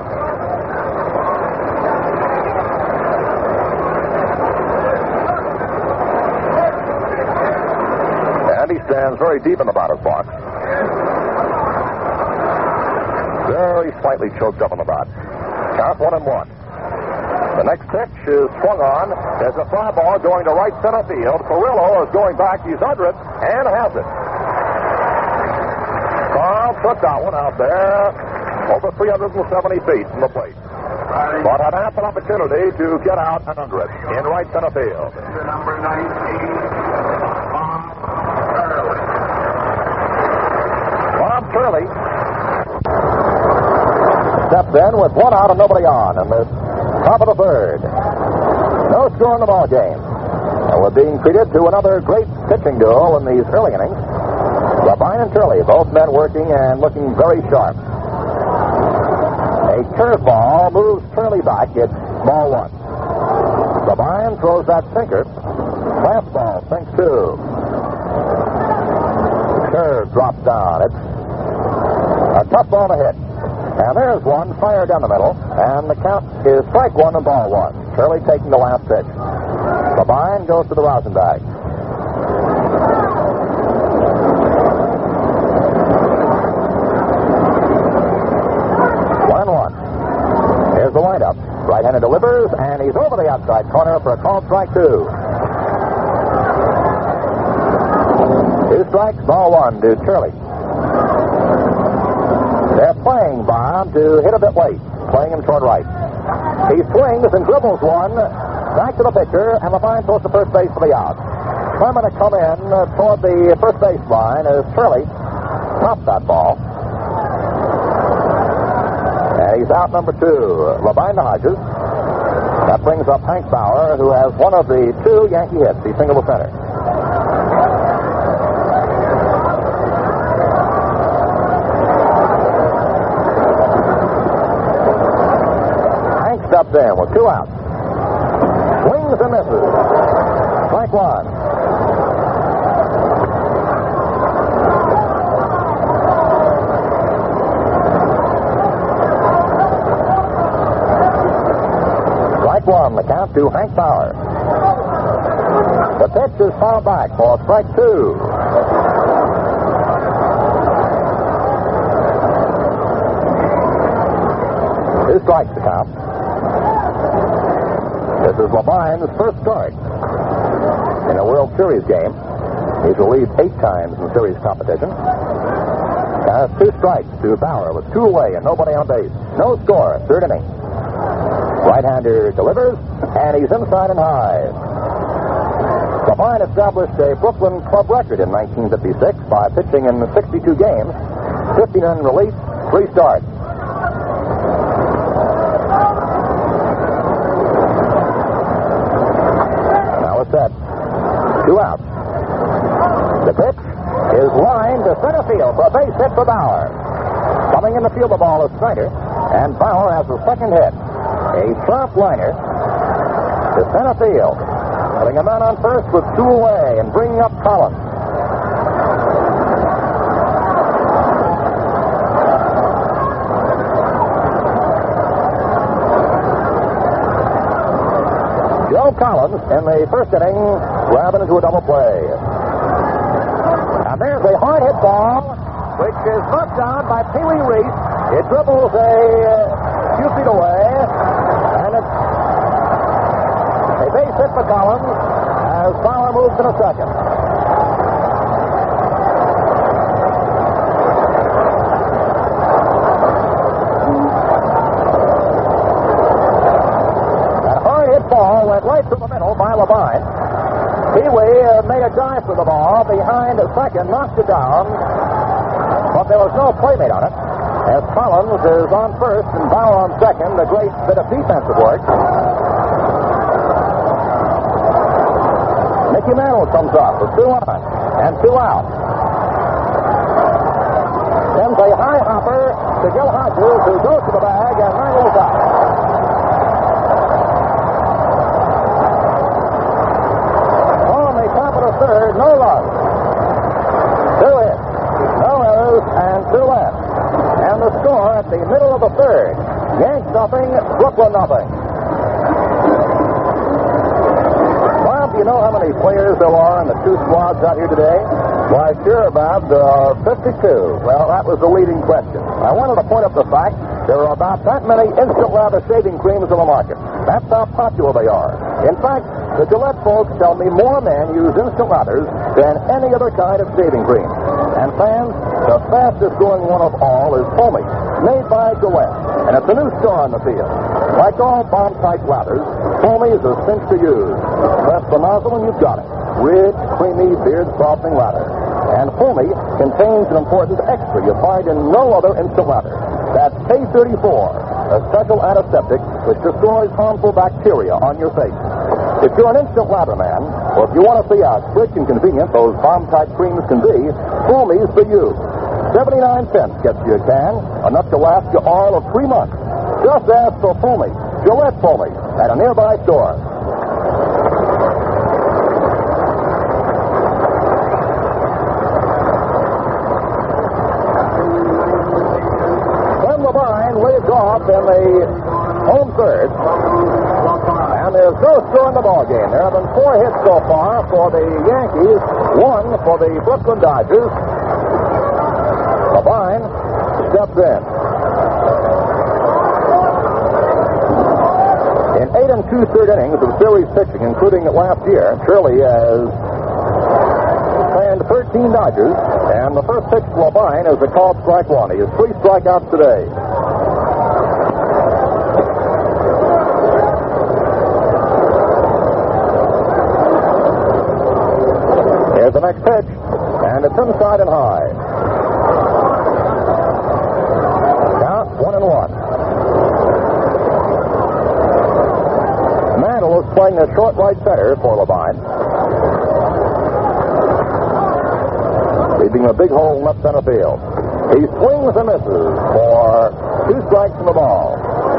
Andy stands very deep in the batter's box. Very slightly choked up on the bat. Count one and one. The next pitch is swung on. There's a fly ball going to right center field. Carrillo is going back. He's under it and has it. Carl took that one out there over three hundred seventy feet from the plate. But had ample opportunity to get out and under it in right center field. Number nineteen, Bob Turley steps in with one out and nobody on in the top of the third. No score in the ball game. And we're being treated to another great pitching duel in these early innings. Levine and Turley, both men working and looking very sharp. A curveball moves Turley back. It's ball one. Levine throws that sinker. Fastball sinks two. The curve drops down. It's a tough ball to hit. And there's one, fire down the middle, and the count is strike one and ball one. Turley taking the last pitch. Levine goes to the rosin bag. One and one. Here's the windup. Right-hander delivers, and he's over the outside corner for a called strike two. Two strikes, ball one to Turley. They're playing Bob to hit a bit late, playing him toward right. He swings and dribbles one back to the pitcher, and Levine throws to first base for the out. Clement to come in uh, toward the first base line as Turley tops that ball. And he's out number two. Levine to Hodges. That brings up Hank Bauer, who has one of the two Yankee hits. He singled the center. Steps in with two outs. Swings and misses. Strike one. Strike one, the count to Hank Bauer. The pitch is fouled back for strike two. Two strikes to count. This is Levine's first start in a World Series game. He's relieved eight times in the series competition. Has two strikes to Bauer with two away and nobody on base. No score, third inning. Right-hander delivers, and he's inside and high. Levine established a Brooklyn club record in nineteen fifty-six by pitching in sixty-two games, fifty-nine relief, three starts. Set. Two outs. The pitch is lined to center field for a base hit for Bauer. Coming in the field, the ball is Snyder, and Bauer has the second hit. A sharp liner to center field. Putting a man on first with two away and bringing up Collins. Joe Collins in the first inning grabbing into a double play. there's a hard hit ball, which is knocked down by Pee Wee Reese. It dribbles a uh, few feet away, and it's a base hit for Collins as Fowler moves to the second. That hard hit ball went right through the middle by Levine. Pee Wee uh, made a dive for the ball behind second, knocked it down, but there was no play made on it. As Collins is on first and Bauer on second, a great bit of defensive work. Mickey Mantle comes up with two on and two out. Sends a high hopper to Gil Hodges, who goes to the bag and wrangles out. On the top of the third, no runs. Two hits, no errors, and two left. And the score at the middle of the third. Yanks nothing, Brooklyn nothing. Bob, do you know how many players there are in the two squads out here today? Why, sure, Bob. There are fifty-two. Well, that was the leading question. I wanted to point up the fact there are about that many instant lather shaving creams on the market. That's how popular they are. In fact, the Gillette folks tell me more men use instant lathers than any other kind of shaving cream. And fans, the fastest growing one of all is Foamy, made by Gillette. And it's a new star on the field. Like all bomb-type lathers, Foamy is a cinch to use. Press the nozzle and you've got it. Rich, creamy, beard-softening lather. And Foamy contains an important extra you find in no other instant lather. That's K thirty-four, a special antiseptic which destroys harmful bacteria on your face. If you're an instant lather man, or if you want to see how quick and convenient those bomb-type creams can be, Foamy's for you. seventy-nine cents gets you a can, enough to last you all of three months. Just ask for Foamy, Gillette Foamy, at a nearby store. Clem Levine leads off in the home third. And there's no score in the ballgame. There have been four hits so far for the Yankees, one for the Brooklyn Dodgers. Levine steps in. In eight and two-third innings of series pitching, including last year, Shirley has fanned thirteen Dodgers, and the first pitch to Levine is a called strike one. He has three strikeouts today. Here's the next pitch, and it's inside and high. Count one and one. Mantle is playing the short right center for Levine. Leaving a big hole in left center field. He swings and misses for two strikes in the ball.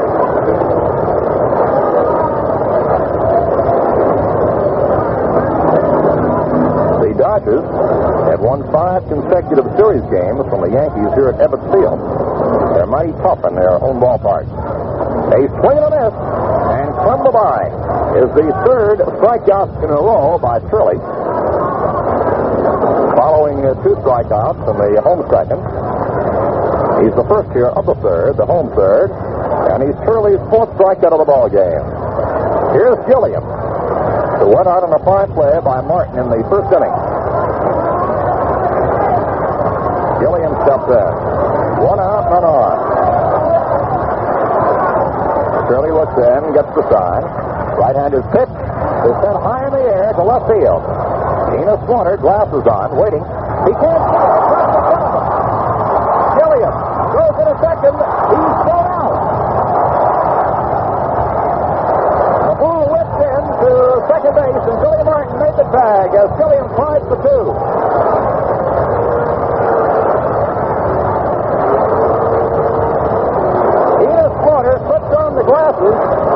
The Dodgers have won five consecutive series games from the Yankees here at Ebbets Field. They're mighty tough in their home ballpark. A swing and a miss, and Clem Levine is the third strikeout in a row by Shirley. Following uh, two strikeouts in the home second. He's the first here of the third, the home third, and he's Shirley's fourth strikeout of the ball game. Here's Gilliam, who went out on a fine play by Martin in the first inning. Gilliam steps in. One out, none on. Shirley looks in, gets the sign. Right-handed pitch is sent high in the air to left field. Tina Slaughter, glasses on, waiting. He can't see it. Gilliam goes in a second. He's thrown out. The ball whipped in to second base, and Billy Martin made the tag as Gilliam fights for two. Tina Slaughter puts on the glasses,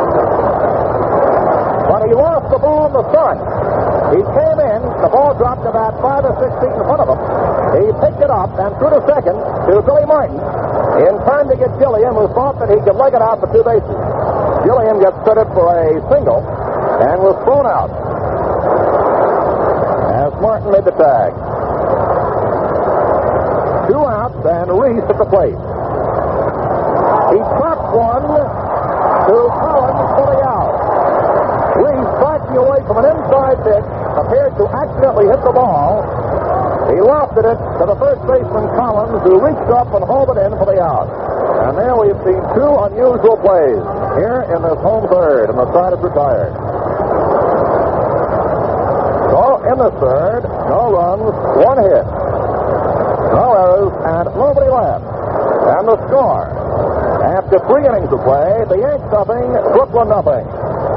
but he lost the ball in the sun. He came in, the ball dropped about five or six feet in front of him. He picked it up and threw to second to Billy Martin in time to get Gilliam, who thought that he could leg it out for two bases. Gilliam gets credit for a single and was thrown out as Martin made the tag. Yanks at the plate. He dropped one to Collins for the out. Lee, striking away from an inside pitch, appeared to accidentally hit the ball. He lofted it to the first baseman Collins, who reached up and hauled it in for the out. And there we've seen two unusual plays here in this home third, and the side is retired. So in the third, no runs, one hit, no errors, and nobody left. And the score, after three innings of play, the Yanks nothing, Brooklyn nothing.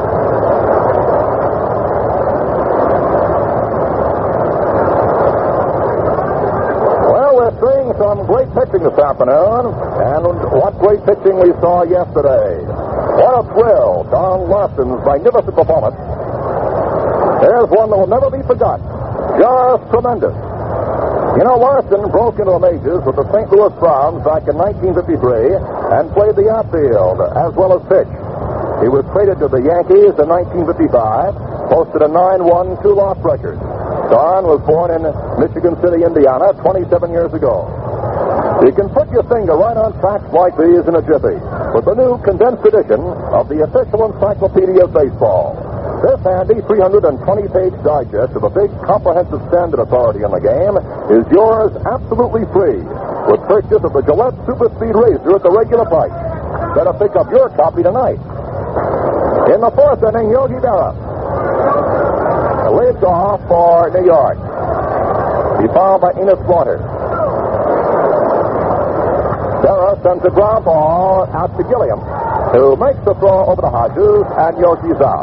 Seeing some great pitching this afternoon, and what great pitching we saw yesterday. What a thrill, Don Larson's magnificent performance. There's one that will never be forgotten. Just tremendous. You know, Larson broke into the majors with the Saint Louis Browns back in nineteen fifty-three and played the outfield as well as pitch. He was traded to the Yankees in nineteen fifty-five, posted a nine one two-loss record. Don was born in Michigan City, Indiana, twenty-seven years ago. You can put your finger right on facts like these in a jiffy with the new condensed edition of the official encyclopedia of baseball. This handy three hundred twenty page digest of a big comprehensive standard authority on the game is yours absolutely free with purchase of the Gillette Super Speed Razor at the regular price. Better pick up your copy tonight. In the fourth inning, Yogi Berra leads off for New York. He fouled by Enos Slaughter. Berra sends a ground ball out to Gilliam, who makes the throw over to Hodges, and Yogi's out.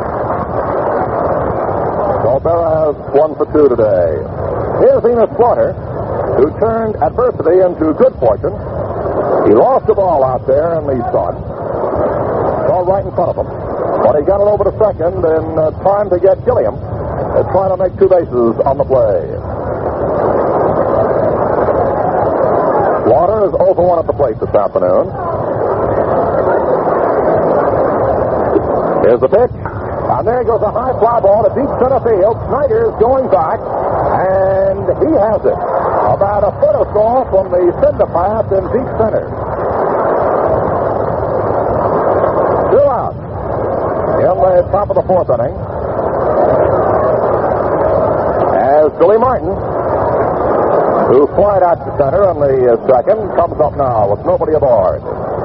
So Berra has one for two today. Here's Enos Slaughter, who turned adversity into good fortune. He lost the ball out there in the sun. It's all right in front of him. But he got it over to second in uh, time to get Gilliam uh, trying to make two bases on the play. Slaughter is oh for one at the plate this afternoon. Here's the pitch. And there goes a high fly ball to deep center field. Snyder's going back, and he has it. About a foot or so from the center path in deep center. Two out. In the top of the fourth inning, as Billy Martin, who flied out to center in the second, comes up now with nobody aboard.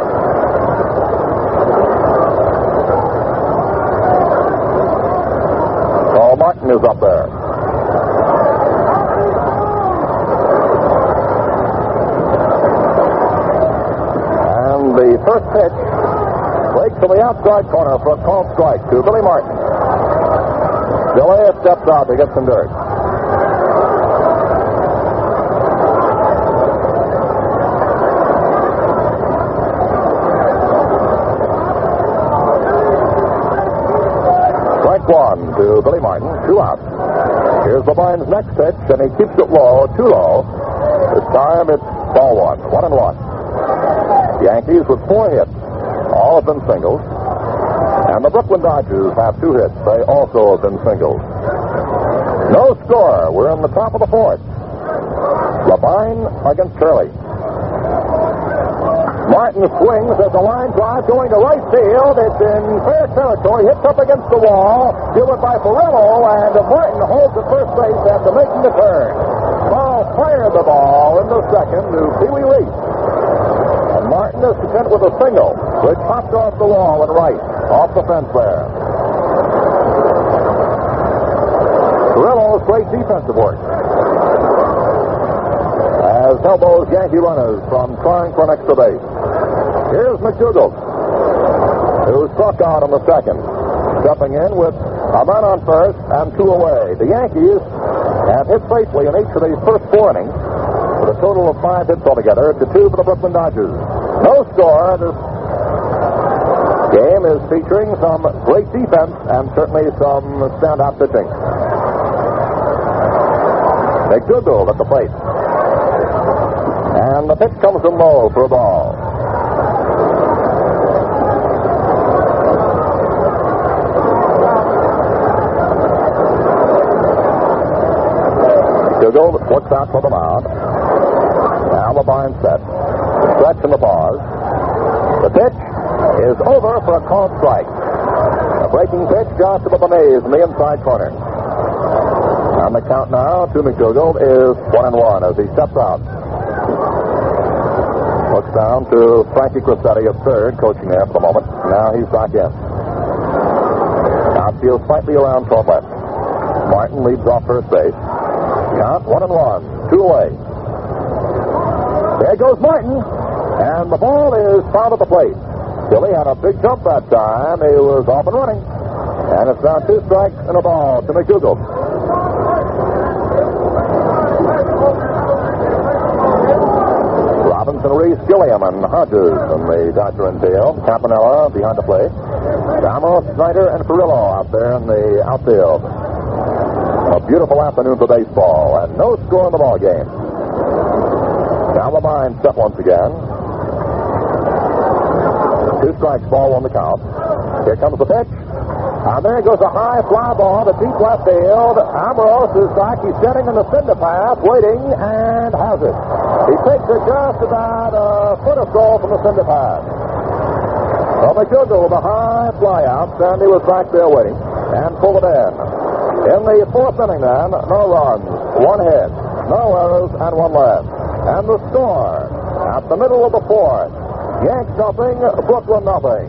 So Martin is up there. And the first pitch breaks from the outside corner for a called strike to Billy Martin. Billy steps out to get some dirt. Strike one to Billy Martin, two outs. Here's Levine's next pitch, and he keeps it low, too low. This time it's ball one, one and one. Yankees with four hits. All have been singles. And the Brooklyn Dodgers have two hits. They also have been singles. No score. We're in the top of the fourth. Levine against Curley. Martin swings as the line drive going to right field. It's in fair territory. Hits up against the wall. Fielded by Ferrello, and Martin holds at first base after making the turn. Ball fired the ball into second to Pee Wee Reese. Martin is content with a single, which hopped off the wall and right, off the fence there. Ferrello's great defensive work as elbows Yankee runners from trying for an extra base. Here's McDougald, who struck out on the second, stepping in with a man on first and two away. The Yankees have hit safely in each of these first four innings, with a total of five hits altogether to two for the Brooklyn Dodgers. No score. This game is featuring some great defense and certainly some standout pitching. McDougald at the plate. And the pitch comes in low for a ball. McDougald works out for the mound. Now Levine set. stretch and the pause. The pitch is over for a called strike. A breaking pitch, Josh up the maze in the inside corner. On the count now to McDougald is one and one as he steps out. Looks down to Frankie Crissetti at third, coaching there for the moment. Now he's back in. Outfield slightly around toward left. Martin leads off first base. Count one and one, two away. There goes Martin, and the ball is fouled at the plate. Billy had a big jump that time. He was off and running. And it's now two strikes and a ball to McDougald. Robinson, Reese, Gilliam, and Hodges in the Dodger infield. Campanella behind the plate. Damo, Snyder, and Perillo out there in the outfield. A beautiful afternoon for baseball, and no score in the ball game. Now Lamine set once again. Two strikes, ball on the count. Here comes the pitch. And there goes a high fly ball to deep left field. Ambrose is back. He's sitting in the cinder path, waiting, and has it. He takes it just about a foot or so from the cinder path. So McDougald with a high fly out. Sandy was back there waiting and pulled it in. In the fourth inning then, no runs, one hit, no errors, and one left. And the score at the middle of the fourth. Yanks nothing, Brooklyn nothing.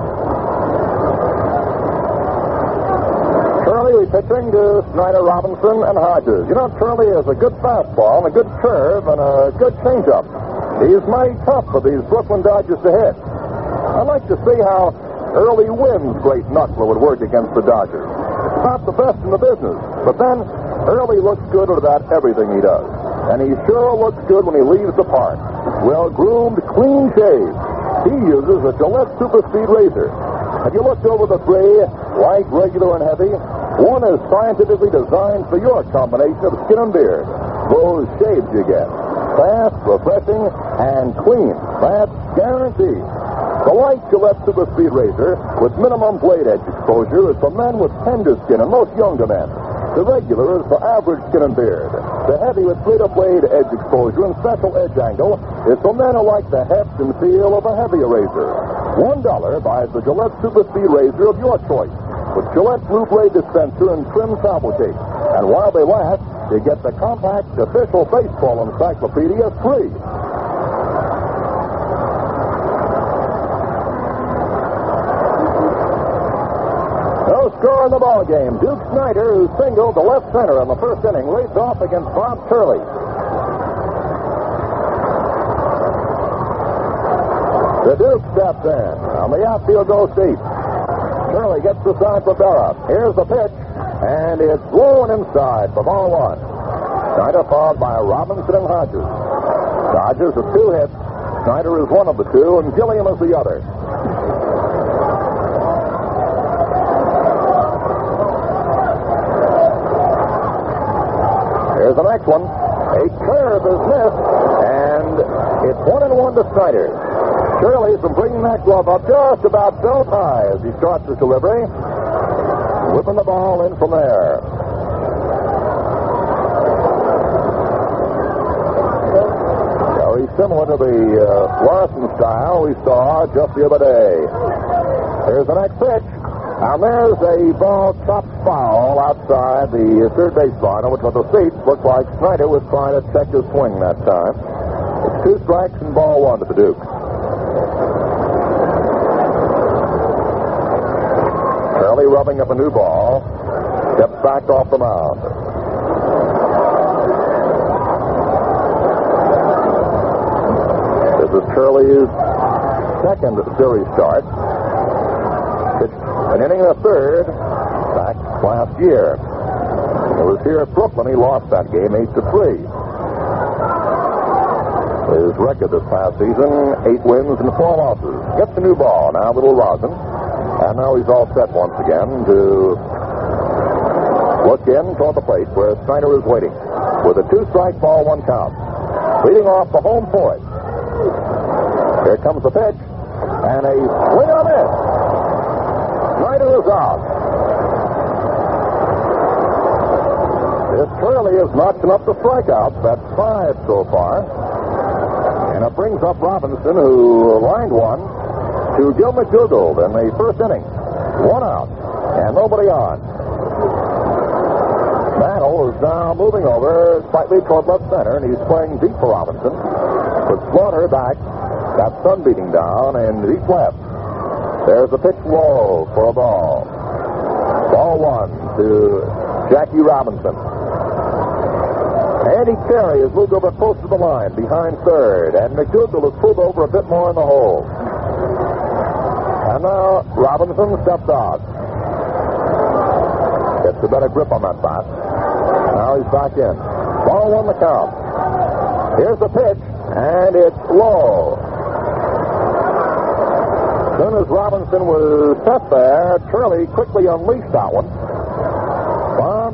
Curley pitching to Snyder, Robinson, and Hodges. You know, Curley has a good fastball and a good curve and a good changeup. He's mighty tough for these Brooklyn Dodgers to hit. I'd like to see how Early Wynn's great knuckler would work against the Dodgers. It's not the best in the business, but then Early looks good at about everything he does. And he sure looks good when he leaves the park. Well-groomed, clean shaved. He uses a Gillette Super Speed razor. Have you looked over the three, light, regular, and heavy? One is scientifically designed for your combination of skin and beard. Those shaves you get. Fast, refreshing, and clean. That's guaranteed. The light Gillette Super Speed razor with minimum blade edge exposure is for men with tender skin and most younger men. The regular is for average skin and beard. The heavy with greater blade edge exposure and special edge angle is for men who like the heft and feel of a heavier razor. One dollar buys the Gillette Super Speed razor of your choice with Gillette Blue Blade dispenser and trim travel case. And while they last, you get the compact official baseball encyclopedia free. No score in the ball game. Duke Snyder, who singled to left center in the first inning, leads off against Bob Turley. The Duke steps in. On the outfield goes deep. Turley gets the sign for Berra. Here's the pitch, and it's blown inside for ball one. Snyder followed by Robinson and Hodges. Dodgers have two hits. Snyder is one of the two, and Gilliam is the other. Here's the next one. A curve is missed, and it's one and one to Snyder. Shirley's been bringing that glove up just about belt high as he starts his delivery, whipping the ball in from there. Very similar to the uh, Larson style we saw just the other day. Here's the next pitch. And there's a ball chopped foul outside the third base line, which on the seats looked like Snyder was trying to check his swing that time. It's two strikes and ball one to the Duke. Curley rubbing up a new ball, steps back off the mound. This is Curley's second series start. An inning and a third back last year. It was here at Brooklyn. He lost that game eight to three. His record this past season, eight wins and four losses. Gets a new ball now, little rosin, and now he's all set once again to look in toward the plate where Snyder is waiting with a two-strike ball, one count. Leading off the home fourth. Here comes the pitch, and a swing on it. Snyder is out. This Curley is notching up the strikeouts. That's five so far. And it brings up Robinson, who lined one, to Gil McDougald in the first inning. One out, and nobody on. Mantle is now moving over slightly toward left center, and he's playing deep for Robinson. With Slaughter back, got sun beating down, and deep left. There's a pitch low for a ball. Ball one to Jackie Robinson. Andy Carey has moved over close to the line, behind third, and McDougald has pulled over a bit more in the hole. And now Robinson steps out. Gets a better grip on that bat. Now he's back in. Ball one the count. Here's the pitch, and it's low. As soon as Robinson was set there, Turley quickly unleashed that one. Bob,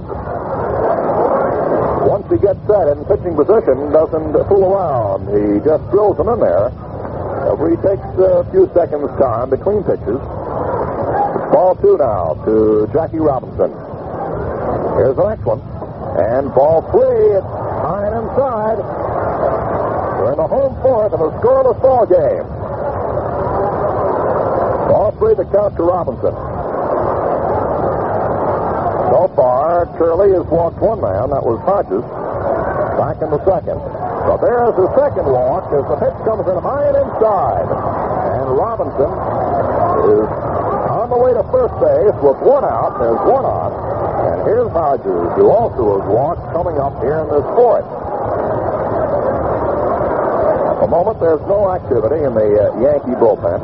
once he gets set in pitching position, doesn't fool around. He just drills them in there. He takes a few seconds time between pitches. It's ball two now to Jackie Robinson. Here's the next one. And ball three, it's high and inside. We're in the home fourth of a scoreless ball game. Ball three, the count to Robinson. So far, Turley has walked one man. That was Hodges. Back in the second. So there's the second walk as the pitch comes in high and inside. And Robinson is on the way to first base with one out. There's one on. And here's Hodges, who also has walked, coming up here in this fourth. At the moment, there's no activity in the uh, Yankee bullpen.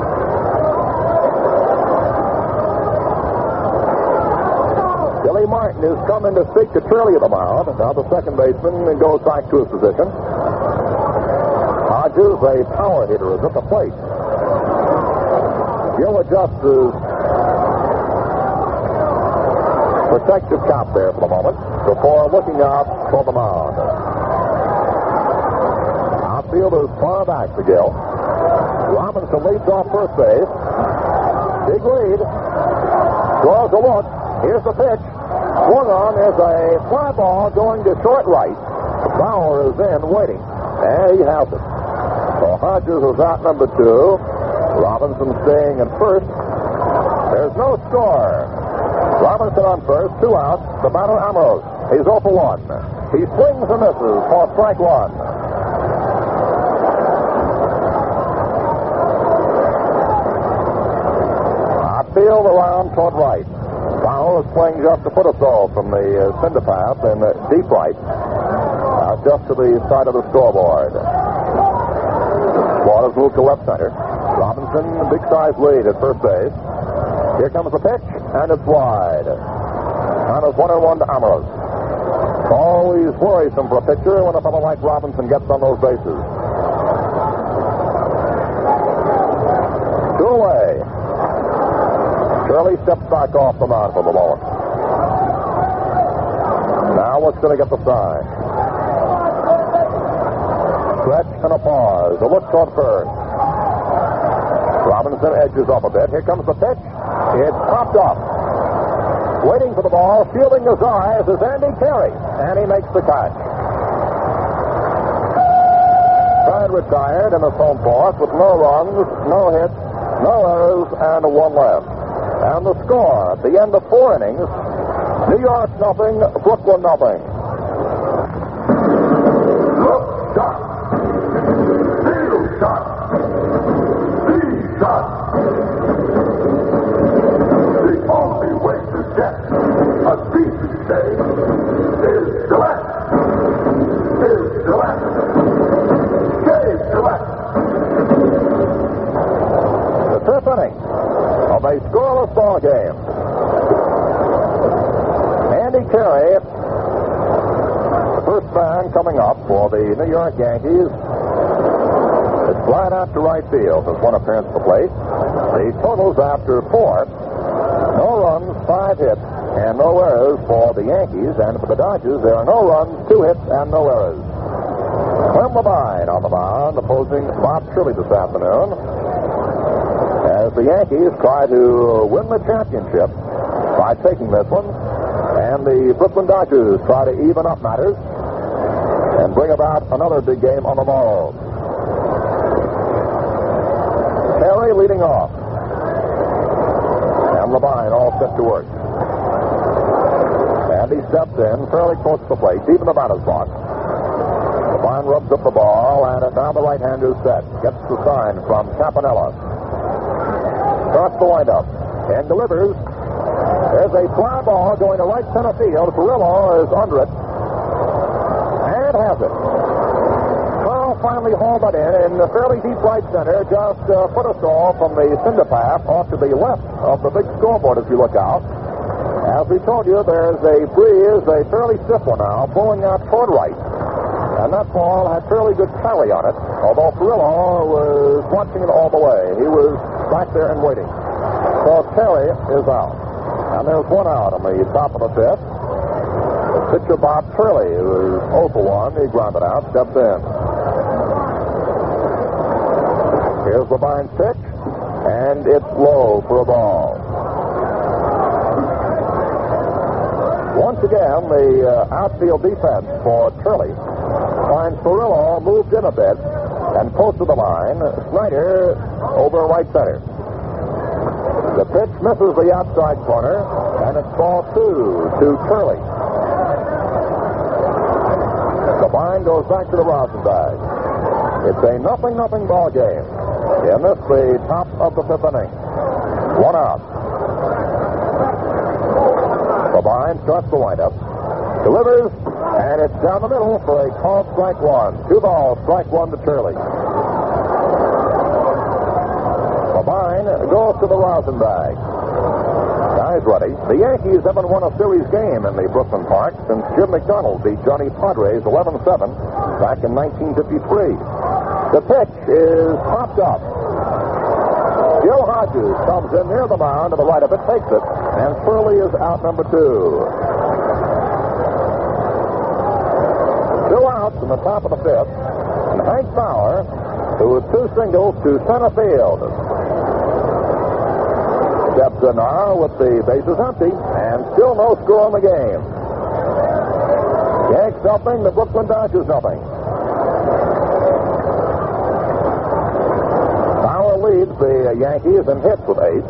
Billy Martin is coming to speak to Turley at the mound. Now the second baseman goes back to his position. Hodges, a power hitter, is at the plate. Gil adjusts his protective cap there for the moment before looking out for the mound. Outfield is far back for Gil. Robinson leads off first base. Big lead. Draws a look. Here's the pitch. Swung on. There's a fly ball going to short right. Bauer is in waiting. And he has it. So Hodges is out number two. Robinson staying at first. There's no score. Robinson on first. Two outs. The batter Ambrose. He's oh for one. He swings and misses for strike one. Outfield around toward right. Bauer is playing just a foot or so from the uh, cinder path and uh, deep right. Uh, just to the side of the scoreboard. Ball is moved to left center. Robinson, big size lead at first base. Here comes the pitch, and it's wide. On is one and one to Ambrose. Always worrisome for a pitcher when a fellow like Robinson gets on those bases. Two away. Turley steps back off the mound for the moment. Now what's going to get the sign? Stretch and a pause. A look toward first. Robinson edges up a bit. Here comes the pitch. It's popped up. Waiting for the ball, shielding his eyes is Andy Carey. And he makes the catch. Side retired in his home fourth with no runs, no hits, no errors, and one left. And the score at the end of four innings, New York nothing, Brooklyn nothing. Look shot. Field shot. Lead shot. The only way to get a decent day is Gillette. Is Gillette. Shave Gillette. The fifth inning of a scoreless ball game. Andy Carey, the first man coming up for the New York Yankees. It's flat out to right field. There's one appearance at the plate. The totals after four. No runs, five hits, and no errors for the Yankees. And for the Dodgers, there are no runs, two hits, and no errors. Clem Levine on the mound, opposing Bob Turley this afternoon. As the Yankees try to win the championship by taking this one, and the Brooklyn Dodgers try to even up matters and bring about another big game on the morrow. Turley leading off. And Levine all set to work. And he steps in fairly close to the plate, deep in the batter's box. Levine rubs up the ball, and now the right-hander's set. Gets the sign from Campanella. Starts the windup and delivers. There's a fly ball going to right center field. Perillo is under it and has it. Carl finally hauled it in in the fairly deep right center, just a foot or so from the cinder path off to the left of the big scoreboard as you look out. As we told you, there's a breeze, a fairly stiff one now, blowing out toward right. And that ball had fairly good carry on it, although Perillo was watching it all the way. He was back there and waiting. So Terry is out. And there's one out on the top of the fifth. The pitcher, Bob Turley, who was oh for one. He grounded out, steps in. Here's Levine's pitch, and it's low for a ball. Once again, the uh, outfield defense for Turley finds Perillo moved in a bit and close to the line. Snyder over right center. The pitch misses the outside corner, and it's ball two to Turley. Levine goes back to the rosin bag. It's a nothing-nothing ball game. In this, the top of the fifth inning. One out. Levine starts the windup, delivers, and it's down the middle for a called strike one. Two balls, strike one to Turley. Levine goes to the rosin bag. Guys ready. The Yankees haven't won a series game in the Brooklyn Park since Jim McDonald beat Johnny Padres eleven seven back in nineteen fifty-three. The pitch is popped up. Joe Hodges comes in near the mound to the right of it, takes it, and Turley is out number two. Two outs in the top of the fifth, and Hank Bauer, who was two singles to center field, steps in now with the bases empty, and still no score in the game. Yanks nothing, the Brooklyn Dodgers nothing. Bauer leads the Yankees in hits with eight.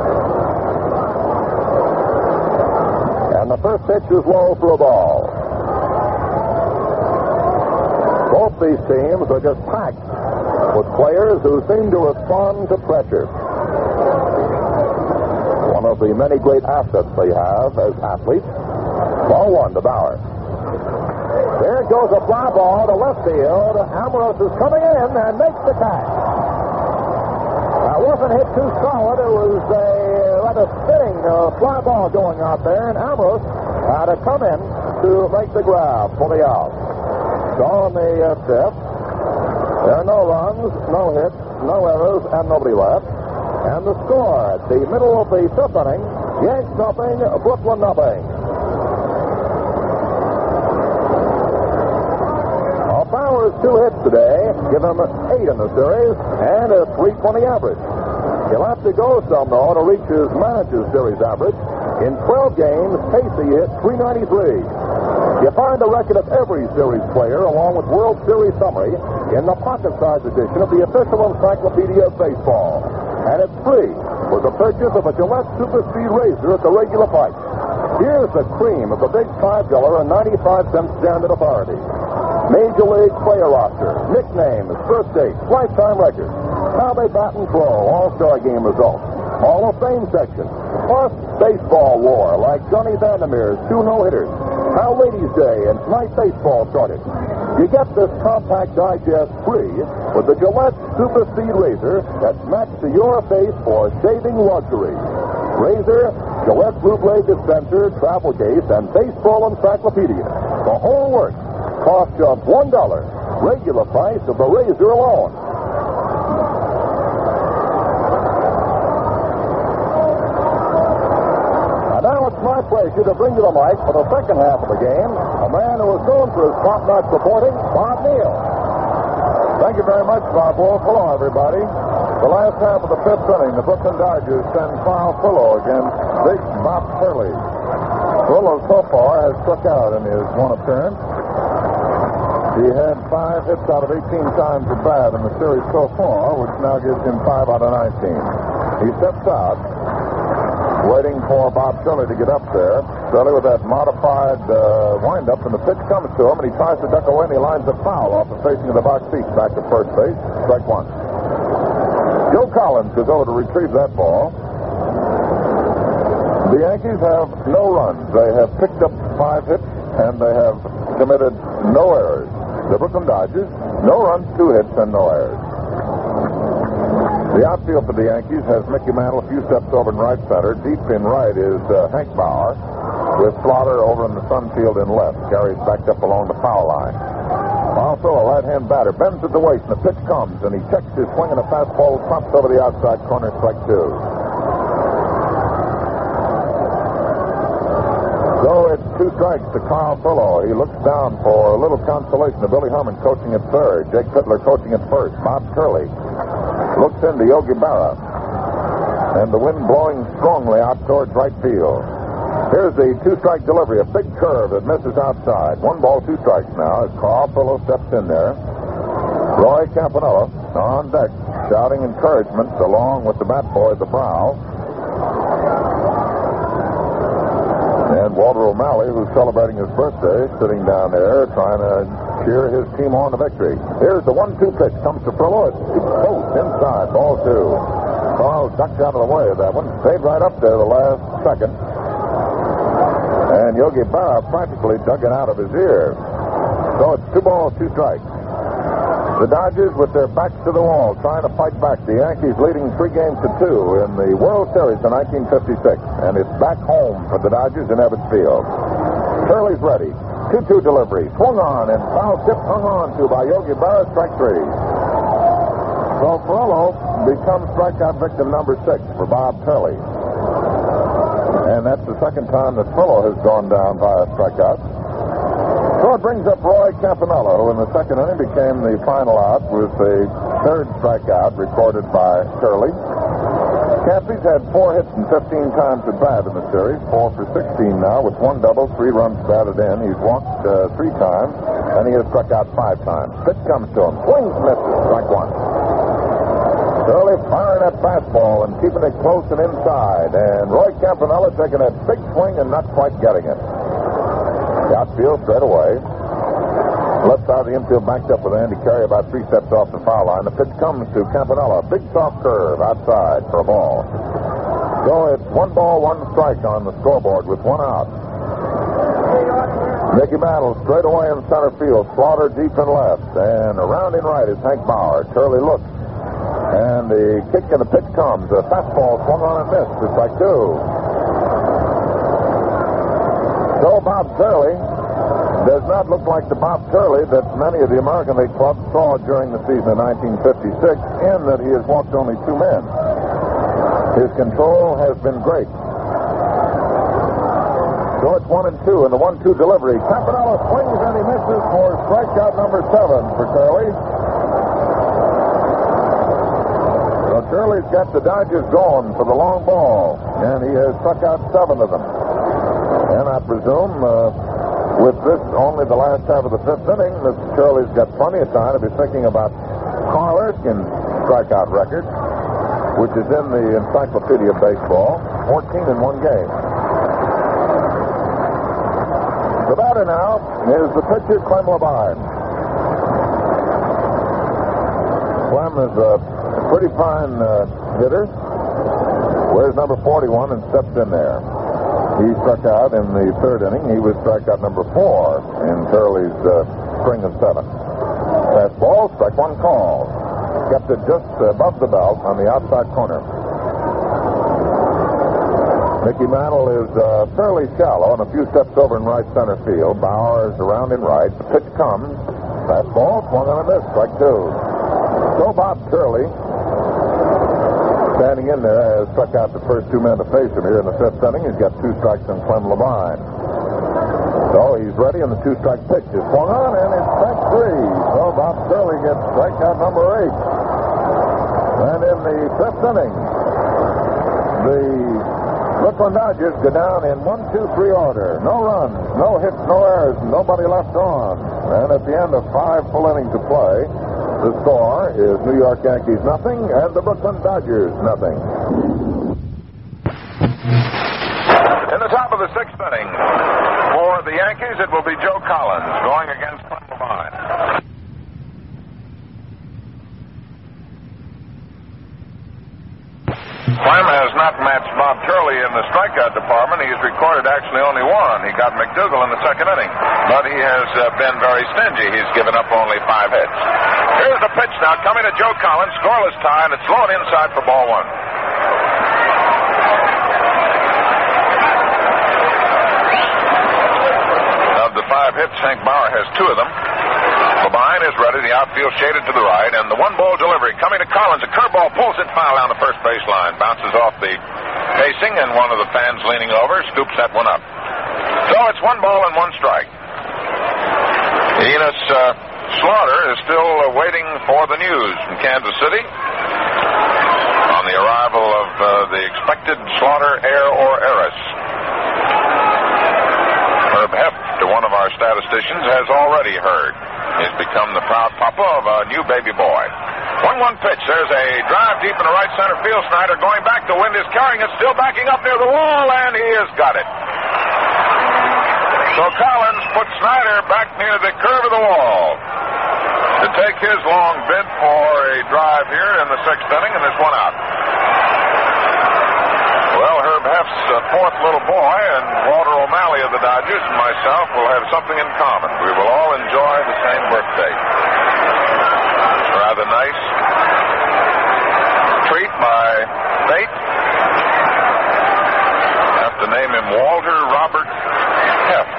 And the first pitch is low for a ball. Both these teams are just packed with players who seem to respond to pressure. One of the many great assets they have as athletes. Ball one to Bauer. There goes a fly ball to left field. Ambrose is coming in and makes the catch. That wasn't hit too solid. It was a rather spinning uh, fly ball going out there, and Ambrose had to come in to make the grab for the out. So on the uh, fifth, there are no runs, no hits, no errors, and nobody left. And the score at the middle of the fifth inning, Yanks nothing, Brooklyn nothing. Well, Bauer's two hits today give him eight in the series and a three twenty average. He'll have to go some, though, to reach his manager's series average. In twelve games, Casey hit three ninety-three. You find a record of every series player, along with World Series summary, in the pocket-sized edition of the official Encyclopedia of Baseball. And it's free with the purchase of a Gillette Super Speed Razor at the regular price. Here's the cream of the big five dollars and ninety-five cents standard authority. Major League player roster, nicknames, first dates, lifetime records, how they bat and throw, all-star game results, Hall of Fame section, plus baseball lore like Johnny Vandermeer's two no-hitters, how Ladies' Day and tonight's baseball started. You get this compact digest free with the Gillette Super Speed Razor that's matched to your face for shaving luxury. Razor, Gillette Blue Blade dispenser, travel case, and baseball encyclopedia. The whole works. Cost just one dollar. Regular price of the razor alone. And now it's my pleasure to bring to the mic for the second half of the game a man who is known for his top-notch reporting, Bob Neal. Thank you very much, Bob Wolf. Hello, everybody. The last half of the fifth inning, the Brooklyn Dodgers send foul Fuller against big Bob Turley. Fuller so far has struck out in his one appearance. He had five hits out of eighteen times at bat in the series so far, which now gives him five out of nineteen. He steps out, waiting for Bob Shirley to get up there. Shirley with that modified uh, windup, and the pitch comes to him, and he tries to duck away, and he lines a foul off the facing of the box seat back to first base. Strike one. Joe Collins goes over to retrieve that ball. The Yankees have no runs. They have picked up five hits, and they have committed no errors. The Brooklyn Dodgers, no runs, two hits, and no errors. The outfield for the Yankees has Mickey Mantle a few steps over in right center. Deep in right is uh, Hank Bauer, with Slaughter over in the sun field in left. Gary's backed up along the foul line. Also, a right-hand batter bends at the waist, and the pitch comes, and he checks his swing, and a fastball pops over the outside corner, strike two. So it's two strikes to Carl Furlow. He looks down for a little consolation to Billy Herman coaching at third, Jake Fittler coaching at first, Bob Turley looks into Yogi Berra, and the wind blowing strongly out towards right field. Here's the two-strike delivery, a big curve that misses outside. One ball, two strikes now as Carl Furlow steps in there. Roy Campanella on deck, shouting encouragement along with the bat boy at the brow. And Walter O'Malley, who's celebrating his birthday, sitting down there trying to cheer his team on to victory. Here's the one two pitch. Comes to Furlow. It's close inside. Ball two. Carl ducked out of the way of that one. Stayed right up there the last second. And Yogi Berra practically dug it out of his ear. So it's two balls, two strikes. The Dodgers with their backs to the wall trying to fight back. The Yankees leading three games to two in the World Series in nineteen fifty-six. And it's back home for the Dodgers in Ebbets Field. Turley's ready. two two delivery. Swung on and foul tip hung on to by Yogi Berra. Strike three. So Furlow becomes strikeout victim number six for Bob Turley. And that's the second time that Furlow has gone down by a strikeout. So it brings up Roy Campanella, who in the second inning became the final out with a third strikeout recorded by Turley. Campy's had four hits and fifteen times at bat in the series, four for sixteen now, with one double, three runs batted in. He's walked uh, three times, and he has struck out five times. Pitch comes to him. Swings, misses. Strike one. Turley firing that fastball and keeping it close and inside. And Roy Campanella taking a big swing and not quite getting it. The outfield straight away. Left side of the infield backed up with Andy Carey about three steps off the foul line. The pitch comes to Campanella. Big soft curve outside for a ball. So it's one ball, one strike on the scoreboard with one out. Mickey Mantle straight away in center field. Slaughter deep in left. And around in right is Hank Bauer. Turley looks. And the kick and the pitch comes. A fastball swung on and missed for strike two. So Bob Turley does not look like the Bob Turley that many of the American League clubs saw during the season of nineteen fifty-six, in that he has walked only two men. His control has been great. So it's one and two in the one two delivery. Campanella swings and he misses for strikeout number seven for Turley. So Turley's got the Dodgers going for the long ball, and he has struck out seven of them. And I presume, uh, with this only the last half of the fifth inning, Mister Turley's got plenty of time to be thinking about Carl Erskine's strikeout record, which is in the Encyclopedia of Baseball, fourteen in one game. The batter now is the pitcher, Clem Labine. Clem is a pretty fine uh, hitter. Wears number forty-one and steps in there. He struck out in the third inning. He was strikeout number four in Turley's uh, string of seven. Fastball, strike one call. Kept it just above the belt on the outside corner. Mickey Mantle is uh, fairly shallow and a few steps over in right center field. Bauer is around in right. The pitch comes. Fastball, swung on a miss. Strike two. So Bob Turley, standing in there, has struck out the first two men to face him here in the fifth inning. He's got two strikes on Clem Labine. So he's ready, and the two-strike pitch is swung on, and it's strike three. So Bob Turley gets strikeout number eight. And in the fifth inning, the Brooklyn Dodgers go down in one two three order. No runs, no hits, no errors, nobody left on. And at the end of five full innings of play, the score is New York Yankees nothing and the Brooklyn Dodgers nothing. In the top of the sixth inning, for the Yankees, it will be Joe Collins going against Clem Levine. Clem has not matched Bob Turley in the strikeout department. He's recorded actually only one. He got McDougal in the second inning. But he has uh, been very stingy. He's given up only five hits. Here's the pitch now coming to Joe Collins. Scoreless tie, and it's low and inside for ball one. Of the five hits, Hank Bauer has two of them. Levine is ready. The outfield shaded to the right, and the one-ball delivery coming to Collins. A curveball pulls it foul down the first baseline. Bounces off the pacing, and one of the fans leaning over scoops that one up. So it's one ball and one strike. Enos uh, Slaughter is still uh, waiting for the news from Kansas City on the arrival of uh, the expected Slaughter heir or heiress. Herb Heft, one of our statisticians, has already heard. He's become the proud papa of a new baby boy. one one pitch. There's a drive deep in the right center field. Snyder going back. The wind is carrying it. Still backing up near the wall, and he has got it. So Collins puts Snyder back near the curve of the wall to take his long bid for a drive here in the sixth inning, and there's one out. Well, Herb Heft's uh, fourth little boy and Walter O'Malley of the Dodgers and myself will have something in common. We will all enjoy the same birthday. It's rather nice treat by fate. I have to name him Walter Robert Heft.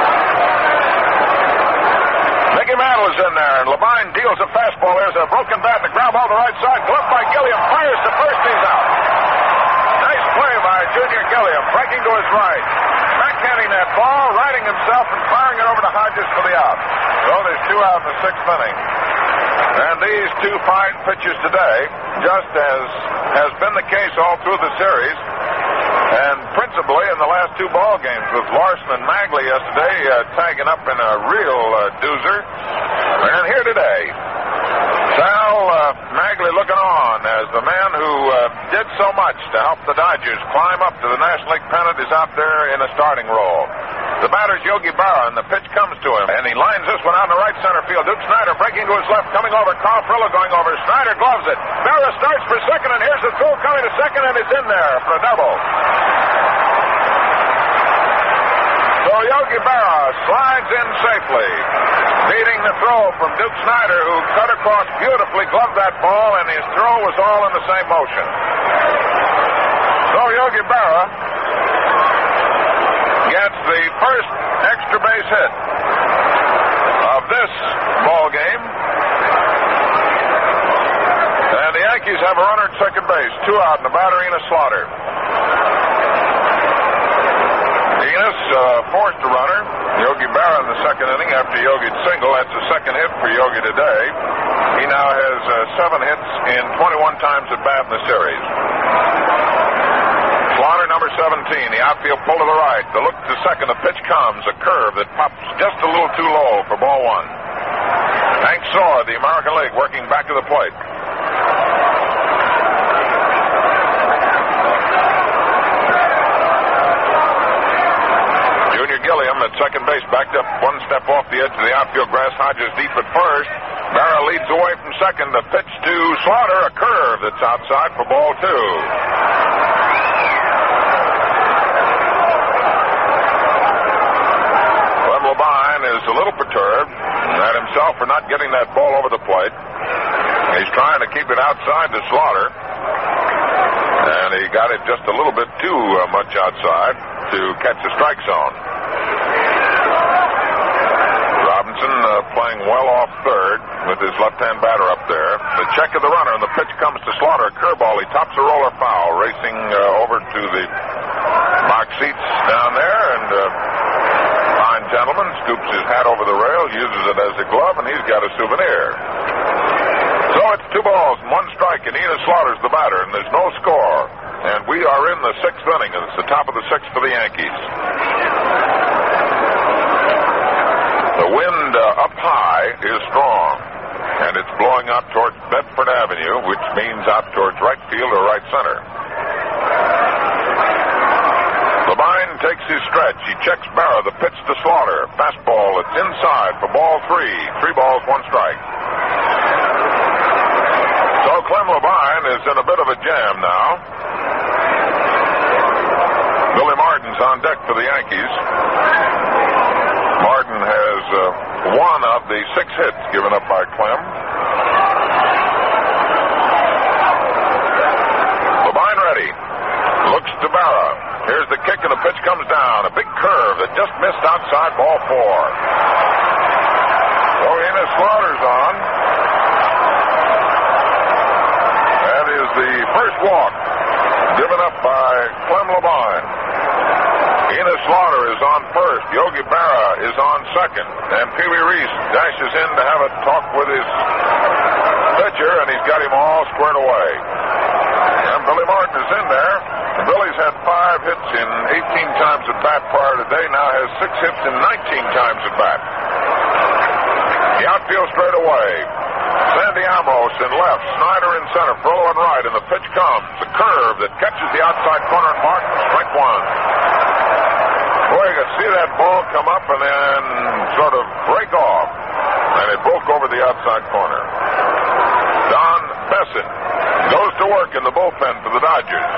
Mickey Mantle is in there, and Levine deals a fastball. There's a broken bat and a ground ball to the right side. Gloved by Gilliam. Fires to first. He's out. Play by Junior Gilliam, breaking to his right, backhanding that ball, righting himself, and firing it over to Hodges for the out. So there's two out in the sixth inning. And these two fine pitchers today, just as has been the case all through the series, and principally in the last two ball games with Larson and Magley yesterday uh, tagging up in a real uh, doozer. And here today, Sal uh, Magley looking on as the man who uh, did so much to help the Dodgers climb up to the National League pennant is out there in a starting role. The batter's Yogi Berra, and the pitch comes to him, and he lines this one out in the right center field. Duke Snyder breaking to his left, coming over. Carl Frillo going over. Snyder gloves it. Berra starts for second, and here's the throw coming to second, and it's in there for a double. So Yogi Berra slides in safely, beating the throw from Duke Snyder, who cut across beautifully, gloved that ball, and his throw was all in the same motion. So Yogi Berra gets the first extra base hit of this ball game. And the Yankees have a runner at second base, two out, and the batter Enos Slaughter. Enos uh, forced a runner. Yogi Berra in the second inning after Yogi'd single. That's the second hit for Yogi today. He now has uh, seven hits in twenty-one times at bat in the series. Slaughter number seventeen. The outfield pull to the right. The look to second. The pitch comes. A curve that pops just a little too low for ball one. Hank Saw, the American League, working back to the plate. Gilliam at second base, backed up one step off the edge of the outfield grass. Hodges deep at first. Berra leads away from second. The pitch to Slaughter, a curve that's outside for ball two. Clem Levine is a little perturbed at himself for not getting that ball over the plate. He's trying to keep it outside to Slaughter, and he got it just a little bit too uh, much outside to catch the strike zone. Robinson uh, playing well off third with his left-hand batter up there. The check of the runner, and the pitch comes to Slaughter. A curveball. He tops a roller foul, racing uh, over to the box seats down there, and uh, fine gentleman scoops his hat over the rail, uses it as a glove, and he's got a souvenir. So it's two balls and one strike, and Enos Slaughter's the batter, and there's no score. And we are in the sixth inning, and it's the top of the sixth for the Yankees. The wind wind uh, up high is strong, and it's blowing out towards Bedford Avenue, which means out towards right field or right center. Levine takes his stretch. He checks Barra, the pitch to Slaughter. Fastball, it's inside for ball three. Three balls, one strike. So Clem Levine is in a bit of a jam now. Billy Martin's on deck for the Yankees. Martin has uh, one of the six hits given up by Clem. Levine ready. Looks to Barra. Here's the kick and the pitch comes down. A big curve that just missed outside ball four. So Enos Slaughter's on. That is the first walk given up by Clem Levine. Enos Slaughter is on first. Yogi Berra is on second. And Pee Wee Reese dashes in to have a talk with his pitcher, and he's got him all squared away. And Billy Martin is in there. Billy's had five hits in eighteen times at bat prior to today. Now has six hits in nineteen times at bat. The outfield straight away. Sandy Ambrose in left. Snyder in center. Frollo in right. And the pitch comes. A curve that catches the outside corner and Martin. Strike one. Boy, you could see that ball come up and then sort of break off. And it broke over the outside corner. Don Besson goes to work in the bullpen for the Dodgers.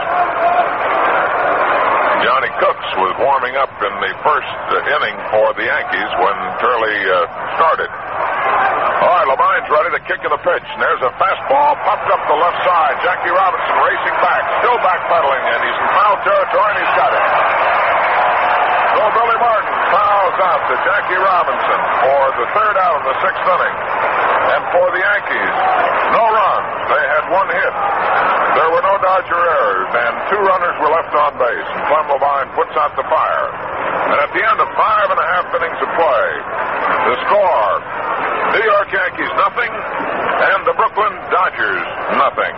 Johnny Cooks was warming up in the first uh, inning for the Yankees when Turley uh, started. All right, Levine's ready to kick in the pitch. And there's a fastball popped up the left side. Jackie Robinson racing back, still backpedaling, and he's in foul territory, and he's got it. So Billy Martin fouls out to Jackie Robinson for the third out of the sixth inning. And for the Yankees, no runs. They had one hit. There were no Dodger errors, and two runners were left on base. And Clem Levine puts out the fire. And at the end of five and a half innings of play, the score, New York Yankees nothing, and the Brooklyn Dodgers nothing.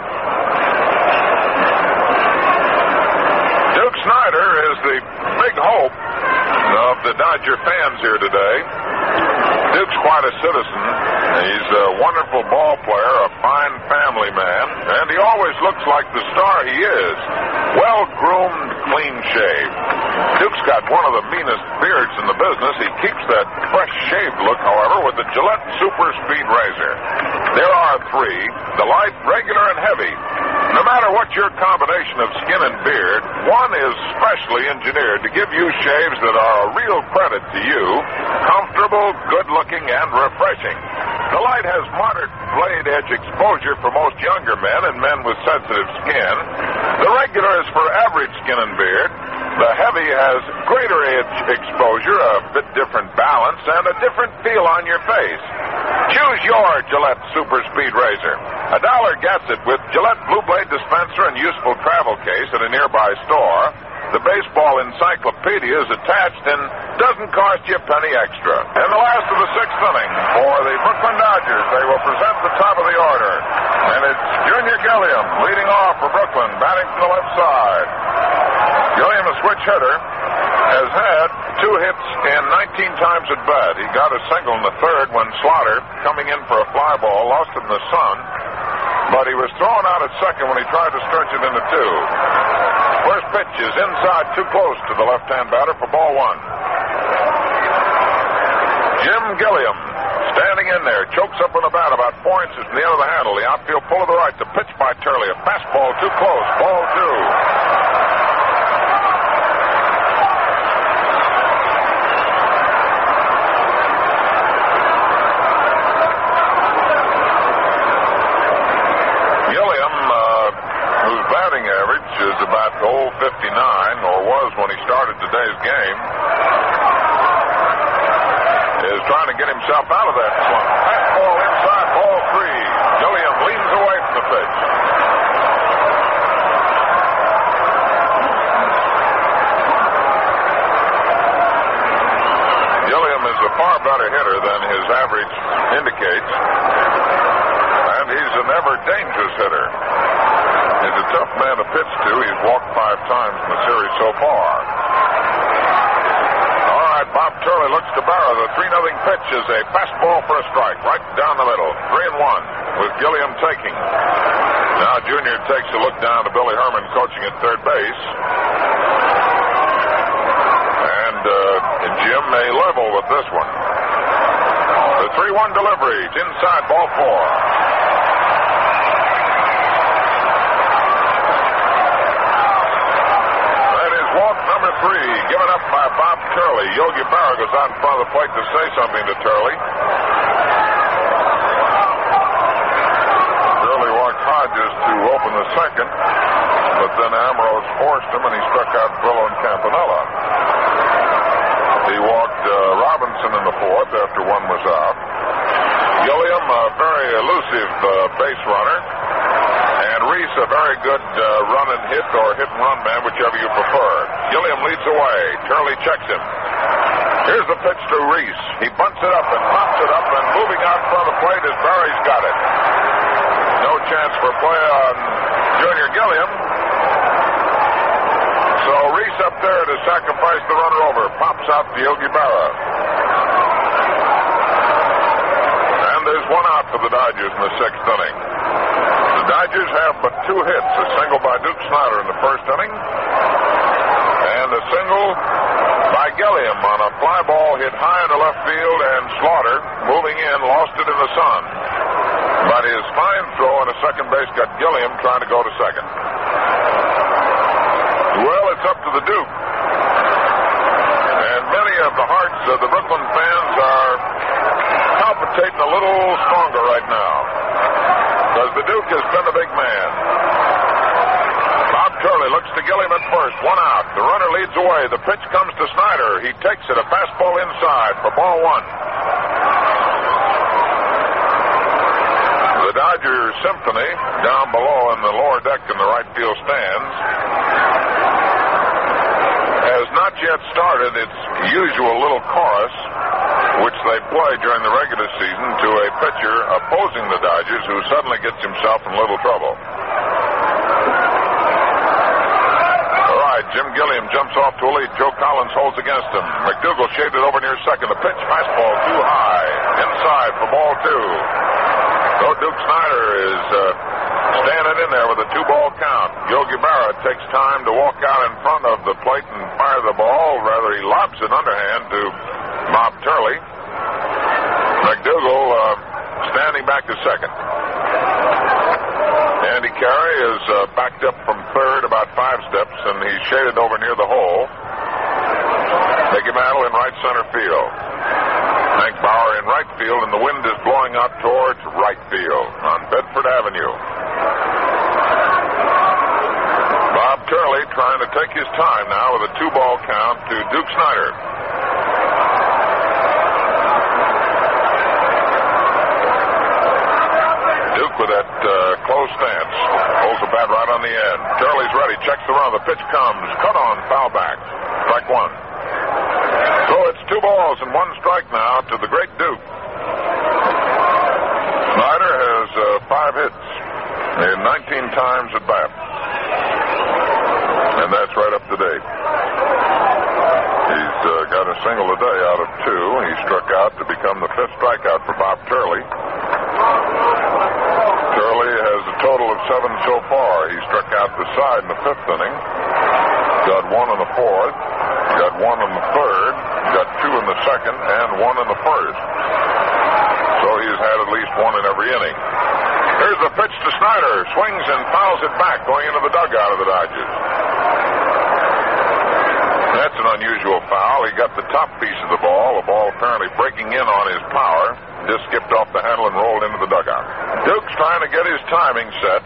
Duke Snider is the big hope of the Dodger fans here today. Duke's quite a citizen. He's a wonderful ball player, a fine family man, and he always looks like the star he is. Well-groomed, clean-shaved. Duke's got one of the meanest beards in the business. He keeps that fresh-shaved look, however, with the Gillette Super Speed Razor. There are three, the light, regular, and heavy. No matter what your combination of skin and beard, one is specially engineered to give you shaves that are a real credit to you, comfortable, good-looking, and refreshing. The light has moderate blade edge exposure for most younger men and men with sensitive skin. The regular is for average skin and beard. The heavy has greater edge exposure, a bit different balance, and a different feel on your face. Choose your Gillette Super Speed Razor. A dollar gets it with Gillette Blue Blade dispenser and useful travel case at a nearby store. The baseball encyclopedia is attached and doesn't cost you a penny extra. In the last of the sixth inning for the Brooklyn Dodgers, they will present the top of the order. And it's Junior Gilliam leading off for Brooklyn, batting from the left side. Gilliam, a switch hitter, has had two hits in nineteen times at bat. He got a single in the third when Slaughter, coming in for a fly ball, lost it in the sun. But he was thrown out at second when he tried to stretch it into two. First pitch is inside, too close to the left-hand batter for ball one. Jim Gilliam, standing in there, chokes up on the bat about four inches from the end of the handle. The outfield pull to the right. The pitch by Turley. A fastball too close. Ball two. Is about old fifty-nine, or was when he started today's game, is trying to get himself out of that slump. Fastball inside, ball three. Gilliam leans away from the pitch. Gilliam is a far better hitter than his average indicates, and he's an ever dangerous hitter. He's a tough man to pitch to. He's walked five times in the series so far. All right, Bob Turley Turley looks to Barra. The three nothing pitch is a fastball for a strike, right down the middle. Three and one, with Gilliam taking. Now Junior takes a look down to Billy Herman coaching at third base. And, uh, and Jim may level with this one. The three one delivery. It's inside, ball four. That is walk number three, given up by Bob Turley. Yogi Berra goes out in front of the plate to say something to Turley. Turley walked Hodges to open the second, but then Ambrose forced him and he struck out Brillo and Campanella. He walked uh, Robinson in the fourth after one was out. Gilliam, a very elusive uh, base runner. And Reese, a very good uh, run and hit or hit and run man, whichever you prefer. Gilliam leads away. Turley checks him. Here's the pitch to Reese. He bunts it up and pops it up, and moving out in front of the plate is Barry's got it. No chance for play on Junior Gilliam. So Reese up there to sacrifice the runner over. Pops out to Yogi Berra. And there's one out for the Dodgers in the sixth inning. The Dodgers have but two hits. A single by Duke Snider in the first inning. And a single by Gilliam on a fly ball hit high into left field, and Slaughter, moving in, lost it in the sun. But his fine throw on a second base got Gilliam trying to go to second. Well, it's up to the Duke. And many of the hearts of the Brooklyn fans are palpitating a little stronger right now, because the Duke has been a big man. Bob Turley looks to Gilliam at first. One out. The runner leads away. The pitch comes to Snider. He takes it. A fastball inside for ball one. The Dodgers Symphony down below in the lower deck in the right field stands has not yet started its usual little chorus, which they play during the regular season to a pitcher opposing the Dodgers who suddenly gets himself in little trouble. All right, Jim Gilliam jumps off to a lead. Joe Collins holds against him. McDougal shaded over near second. The pitch, fastball too high. Inside for ball two. So Duke Snider is uh, standing in there with a two-ball count. Yogi Berra takes time to walk out in front of the plate and fire the ball. Rather, he lobs it underhand to Bob Turley. McDougal uh, standing back to second. Andy Carey is uh, backed up from third about five steps, and he's shaded over near the hole. Mickey Mantle in right center field. Hank Bauer in right field, and the wind is blowing out towards right field on Bedford Avenue. Bob Turley trying to take his time now with a two-ball count to Duke Snider. Duke with that uh, close stance. Holds the bat right on the end. Turley's ready. Checks the run. The pitch comes. Cut on. Foul back. Strike one. So it's two balls and one strike now to the great Duke. Snider has uh, five hits in nineteen times at bat. And that's right up to date. He's uh, got a single a day out of two. He struck out to become the fifth strikeout for Bob Turley. Turley has a total of seven so far. He struck out the side in the fifth inning. Got one in the fourth. Got one in the third. Got two in the second and one in the first. So he's had at least one in every inning. Here's the pitch to Snider. Swings and fouls it back, going into the dugout of the Dodgers. That's an unusual foul. He got the top piece of the ball. The ball apparently breaking in on his power. Just skipped off the handle and rolled into the dugout. Duke's trying to get his timing set.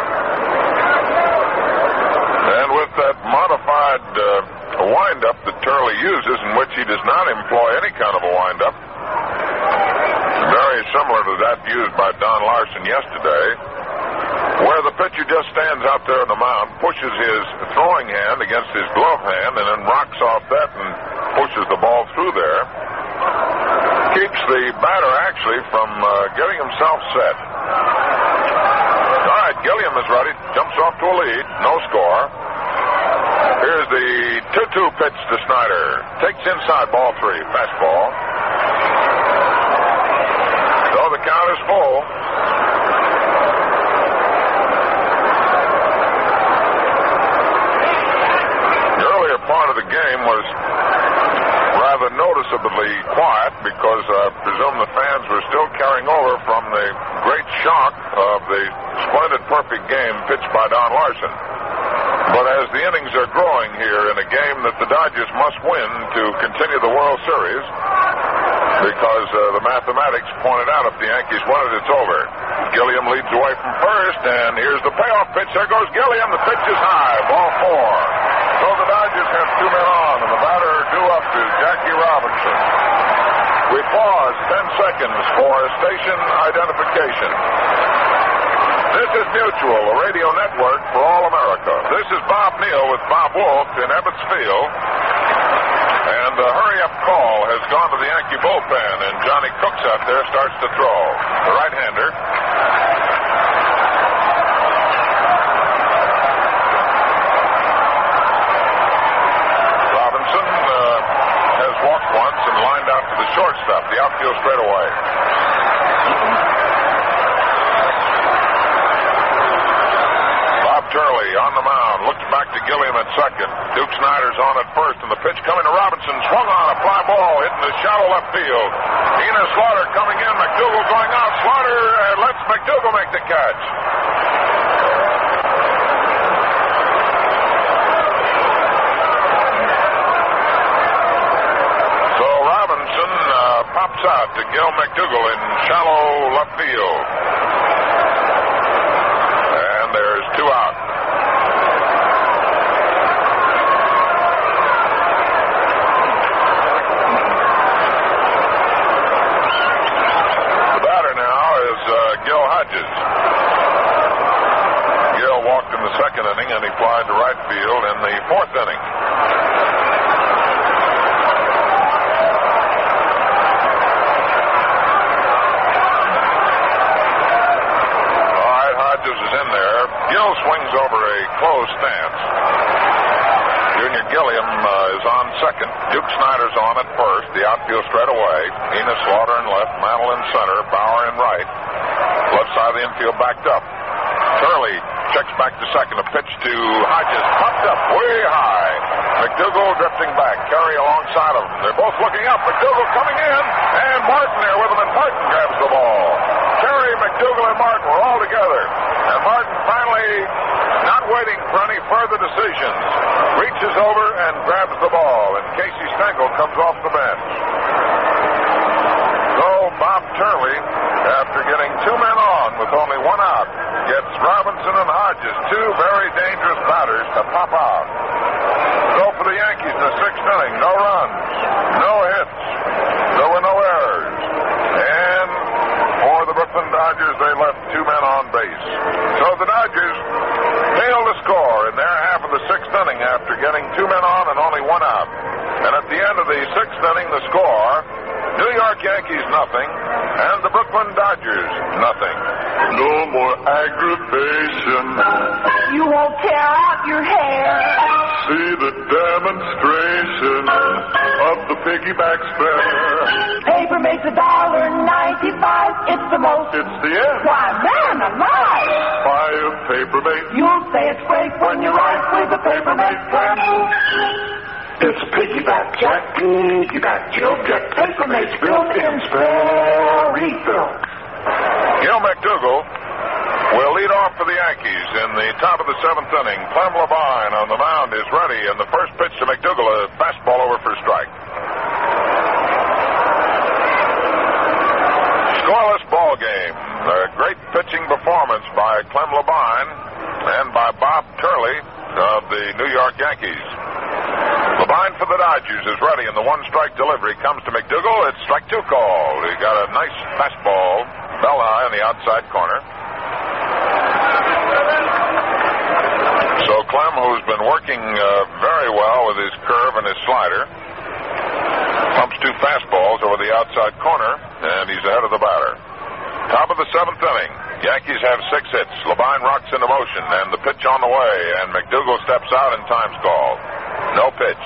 And with that modified uh, wind-up that Turley uses, in which he does not employ any kind of a wind-up, very similar to that used by Don Larson yesterday, where the pitcher just stands out there on the mound, pushes his throwing hand against his glove hand, and then rocks off that and pushes the ball through there. Keeps the batter actually from uh, getting himself set. All right, Gilliam is ready. Jumps off to a lead. No score. Here's the two two pitch to Snyder. Takes inside, ball three, fastball. So the count is full. The earlier part of the game was rather noticeably quiet because I presume the fans were still carrying over from the great shock of the splendid, perfect game pitched by Don Larson. But as the innings are growing here in a game that the Dodgers must win to continue the World Series, because uh, the mathematics pointed out if the Yankees win it, it's over. Gilliam leads away from first, and here's the payoff pitch. There goes Gilliam. The pitch is high, ball four. So the Dodgers have two men on, and the batter due up is Jackie Robinson. We pause ten seconds for station identification. This is Mutual, a radio network for all America. This is Bob Neal with Bob Wolf in Ebbets Field. And the hurry-up call has gone to the Yankee bullpen, and Johnny Cooks out there starts to throw. The right-hander. Robinson uh, has walked once and lined out to the shortstop, the outfield straightaway. Turley on the mound, looks back to Gilliam at second. Duke Snyder's on at first, and the pitch coming to Robinson. Swung on a fly ball, hitting the shallow left field. Enos Slaughter coming in, McDougal going out. Slaughter uh, lets McDougal make the catch. So Robinson uh, pops out to Gil McDougal in shallow left field. And there's two out. Gil Hodges. Gil walked in the second inning, and he flied to right field in the fourth inning. All right, Hodges is in there. Gil swings over a closed stance. Junior Gilliam uh, is on second. Duke Snyder's on at first. The outfield straight away. Enos Slaughter in left. Mantle in center. Bauer in right. Left side of the infield backed up. Turley checks back to second. A pitch to Hodges. Popped up way high. McDougal drifting back. Carey alongside of him. They're both looking up. McDougal coming in. And Martin there with him. And Martin grabs the ball. Carey, McDougal, and Martin were all together. And Martin finally, not waiting for any further decisions, reaches over and grabs the ball. And Casey Stengel comes off the bench. So Bob Turley, after getting two men on with only one out, gets Robinson and Hodges, two very dangerous batters, to pop out. So for the Yankees in the sixth inning, no runs, no hits, there were no errors. And for the Brooklyn Dodgers, they left two men on base. So the Dodgers failed to score in their half of the sixth inning after getting two men on and only one out. And at the end of the sixth inning, the score, New York Yankees nothing, and the Brooklyn Dodgers nothing. No more aggravation. You won't tear out your hair. See the demonstration of the piggyback spare. Paper makes a dollar ninety-five. It's the most. It's the end. Why, man alive. Buy a Papermate. You'll say it's great when you write with a Papermate pen. It's piggyback Jackie. You got you'll get Papermate's built-in spare refill. Gil McDougal will lead off for the Yankees in the top of the seventh inning. Clem Levine on the mound is ready, and the first pitch to McDougal, a fastball over for strike. Scoreless ball game. A great pitching performance by Clem Levine and by Bob Turley of the New York Yankees. Levine for the Dodgers is ready, and the one-strike delivery comes to McDougal. It's strike two call. He got a nice fastball, bell high in the outside corner. So Clem, who's been working uh, very well with his curve and his slider, pumps two fastballs over the outside corner, and he's ahead of the batter. Top of the seventh inning. Yankees have six hits. Labine rocks into motion, and the pitch on the way, and McDougal steps out, and time's called. No pitch.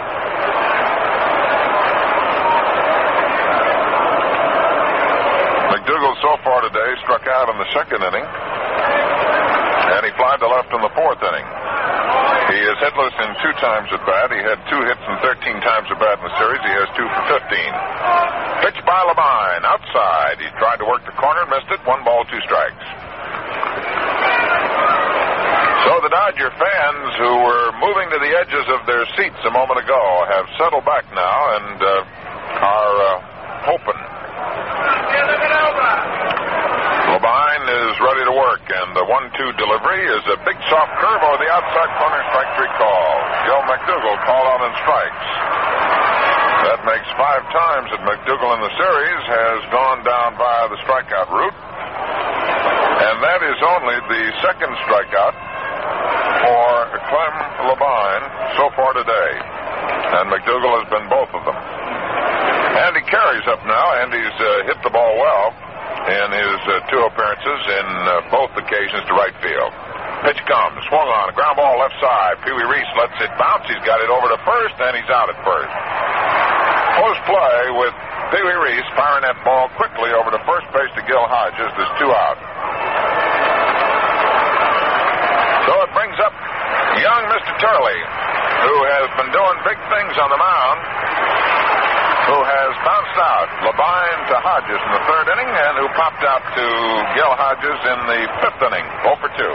McDougal so far today struck out in the second inning, and he flied to left in the fourth inning. He is hitless in two times at bat. He had two hits and thirteen times at bat in the series. He has two for fifteen. Pitch by Labine, outside. He tried to work the corner, missed it. One ball, two strikes. So the Dodger fans who were moving to the edges of their seats a moment ago have settled back now and uh, are uh, hoping. Labine is ready to work, and the one two delivery is a big soft curve over the outside corner, strike three call. Joe McDougal called on in strikes. That makes five times that McDougal in the series has gone down via the strikeout route, and that is only the second strikeout for Clem Labine so far today, and McDougal has been both of them. Andy Carey's up now. Andy's uh, hit the ball well in his uh, two appearances in uh, both occasions to right field. Pitch comes, swung on, a ground ball left side. Pee Wee Reese lets it bounce. He's got it over to first, and he's out at first. Close play with Pee Wee Reese firing that ball quickly over to first base to Gil Hodges. There's two out. So it brings up young Mister Turley, who has been doing big things on the mound, who has bounced out Labine to Hodges in the third inning, and who popped out to Gil Hodges in the fifth inning, oh for two.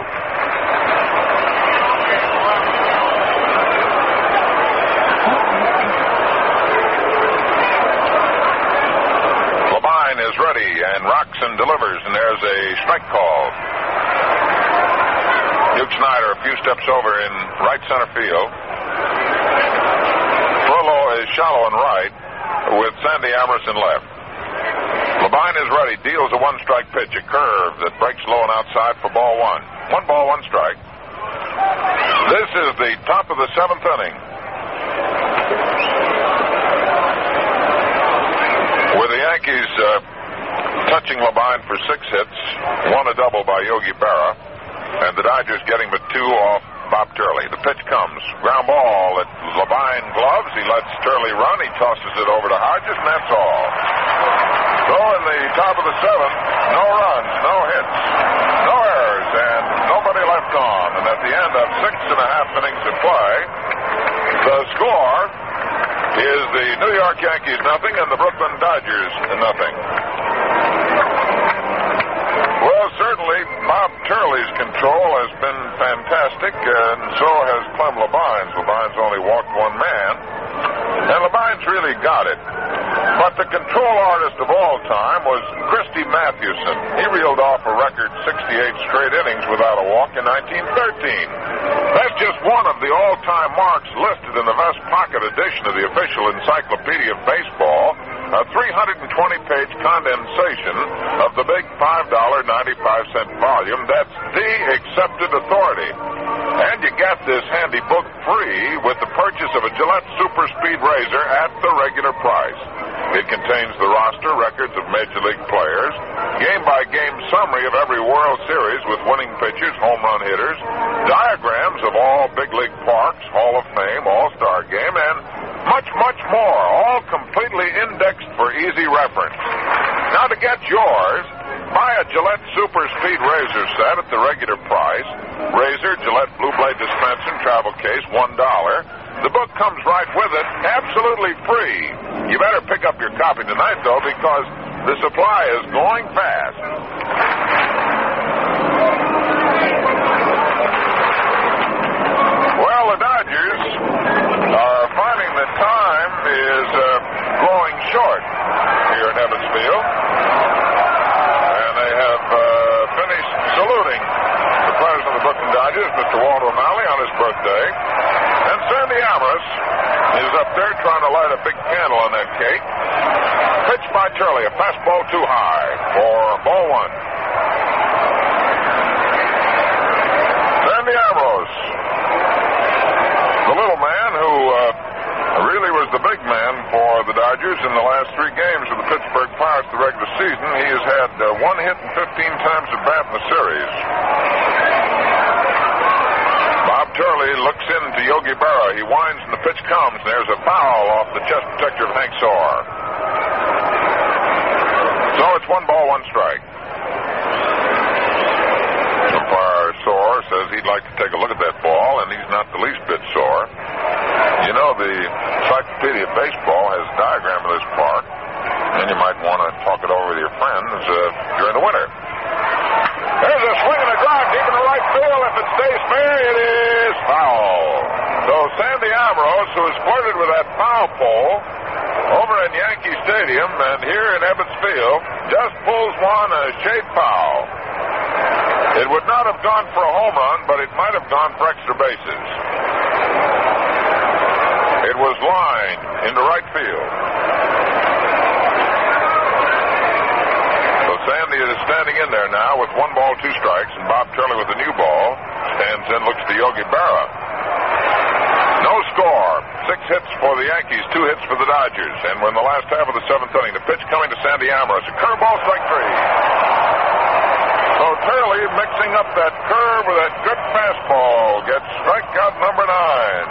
Labine is ready and rocks and delivers, and there's a strike call. Duke Snyder a few steps over in right center field. Frollo is shallow and right, with Sandy Amerson left. Labine is ready, deals a one-strike pitch, a curve that breaks low and outside for ball one. One ball, one strike. This is the top of the seventh inning, with the Yankees uh, touching Labine for six hits, one a double by Yogi Berra, and the Dodgers getting but two off Bob Turley. The pitch comes. Ground ball at Labine gloves. He lets Turley run. He tosses it over to Hodges, and that's all. So in the top of the seventh, no runs, no hits, no errors, and nobody left on. And at the end of six and a half innings of play, the score is the New York Yankees nothing and the Brooklyn Dodgers nothing. Well, certainly Bob Turley's control has been fantastic, and so has Clem Labine's. Labine's only walked one man, and Labine's really got it. But the control artist of all time was Christy Mathewson. He reeled off a record sixty-eight straight innings without a walk in nineteen thirteen. That's just one of the all-time marks listed in the Vest Pocket edition of the official Encyclopedia of Baseball, a three hundred twenty page condensation of the big five dollars and ninety-five cents volume. That's the accepted authority. And you get this handy book free with the purchase of a Gillette Super Speed Razor at the regular price. It contains the roster, records of Major League players, game-by-game summary of every World Series with winning pitchers, home run hitters, diagrams of all big league parks, Hall of Fame, All-Star Game, and much, much more, all completely indexed for easy reference. Now, to get yours, buy a Gillette Super Speed Razor set at the regular price. Razor, Gillette Blue Blade dispenser, travel case, one dollar. The book comes right with it, absolutely free. You better pick up your copy tonight, though, because the supply is going fast. Well, the Dodgers are finding that time is uh, growing short here in Evansville, and they have uh, finished saluting the president of the Brooklyn Dodgers, Mister Walter O'Malley, on his birthday. And Sandy Amoris is up there trying to light a big candle on that cake. Pitch by Turley, a fastball too high for ball one. Sandy Amoris, the little man who uh, really was the big man for the Dodgers in the last three games of the Pittsburgh Pirates the regular season. He has had uh, one hit and fifteen times at bat in the Turley looks into Yogi Berra. He winds and the pitch comes. There's a foul off the chest protector of Hank Soar. So it's one ball, one strike. Umpire Soar says he'd like to take a look at that ball, and he's not the least bit sore. You know, the Encyclopedia of Baseball has a diagram of this park, and you might want to talk it over with your friends uh, during the winter. There's a swing and a drive deep in the right field. If it stays fair, it is foul. So Sandy Ambrose, who has flirted with that foul pole over in Yankee Stadium and here in Ebbets Field, just pulls one a shade foul. It would not have gone for a home run, but it might have gone for extra bases. It was lined into right field. So Sandy is standing in there now with one ball, two strikes, and Bob Turley with the new ball stands in, looks to Yogi Berra. No score. Six hits for the Yankees, two hits for the Dodgers. And we're in the last half of the seventh inning. The pitch coming to Sandy Ambrose. A curveball, strike three. So Turley mixing up that curve with that good fastball gets strikeout number nine.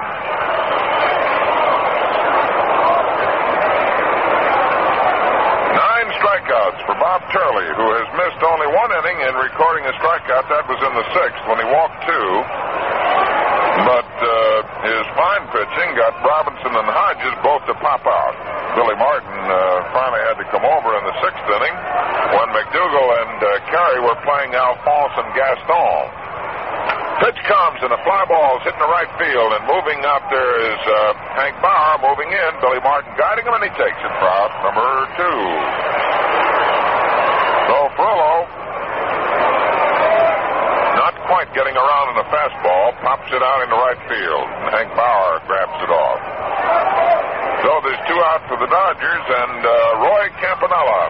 Nine strikeouts for Bob Turley, who has missed only one inning in recording a strikeout. That was in the sixth when he walked two. But uh, his fine pitching got Robinson and Hodges both to pop out. Billy Martin uh, finally had to come over in the sixth inning when McDougal and uh, Carey were playing Alphonse and Gaston. Pitch comes and a fly ball is hitting the right field, and moving out there is uh, Hank Bauer moving in. Billy Martin guiding him, and he takes it for out number two. So Frollo, not quite getting around in the fastball, pops it out into right field, and Hank Bauer grabs it off. So there's two out for the Dodgers, and uh, Roy Campanella,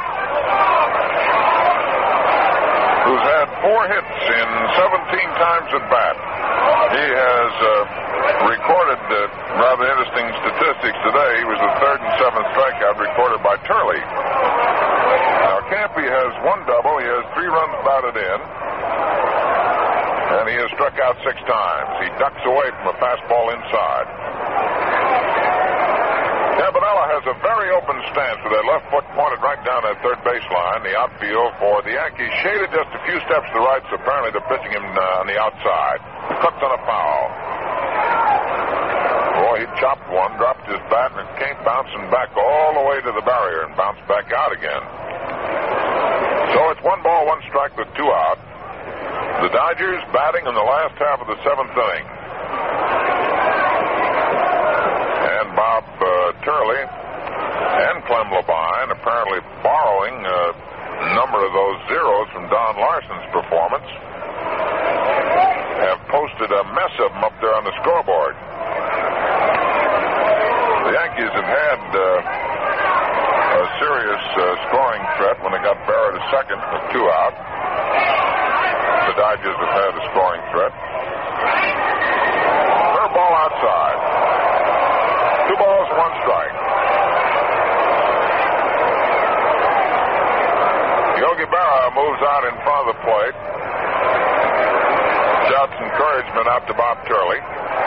who's had four hits in seventeen times at bat. He has uh, recorded uh, rather interesting statistics today. He was the third and seventh strikeout recorded by Turley. Now, Campy has one double. He has three runs batted in, and he has struck out six times. He ducks away from a fastball inside. Campanella has a very open stance with that left foot pointed right down that third baseline. The outfield for the Yankees shaded just a few steps to the right, so apparently they're pitching him uh, on the outside. Cooked on a foul. Boy, he chopped one, dropped his bat, and it came bouncing back all the way to the barrier and bounced back out again. So it's one ball, one strike with two out. The Dodgers batting in the last half of the seventh inning. And Bob uh, Turley and Clem Labine apparently borrowing a number of those zeros from Don Larson's performance have posted a mess of them up there on the scoreboard. The Yankees have had uh, a serious uh, scoring threat when they got Berra to second with two out. The Dodgers have had a scoring threat. Third ball outside. Two balls, one strike. Yogi Berra moves out in front of the plate. Shouts encouragement out to Bob Turley.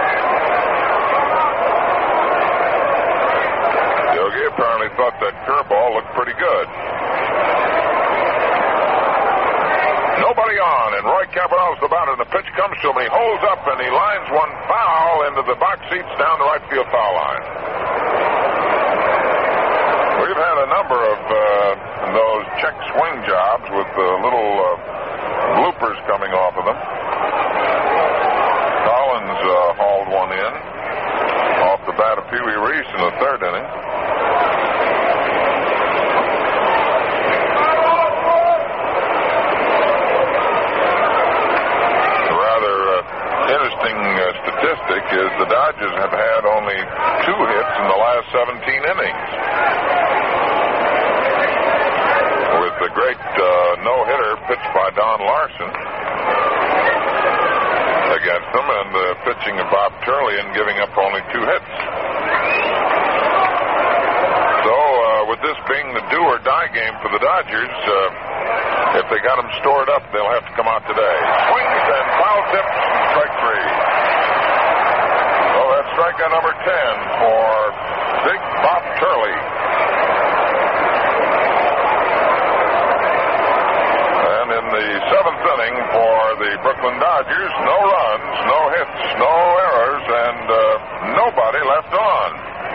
Yogi apparently thought that curveball looked pretty good. Nobody on, and Roy Campanella's the batter, and the pitch comes to him, and he holds up, and he lines one foul into the box seats down the right field foul line. We've had a number of uh, those check swing jobs with uh, little uh, bloopers coming off of them. Collins uh, hauled one in off the bat of Pee Wee Reese in the third inning. Interesting uh, statistic is the Dodgers have had only two hits in the last seventeen innings. With the great uh, no-hitter pitched by Don Larson against them, and the pitching of Bob Turley and giving up only two hits. So, uh, with this being the do-or-die game for the Dodgers, uh, if they got them stored up, they'll have to come out today. Swings and foul tips, strike three. strikeout number ten for Big Bob Turley. And in the seventh inning for the Brooklyn Dodgers, no runs, no hits, no errors, and uh, nobody left on.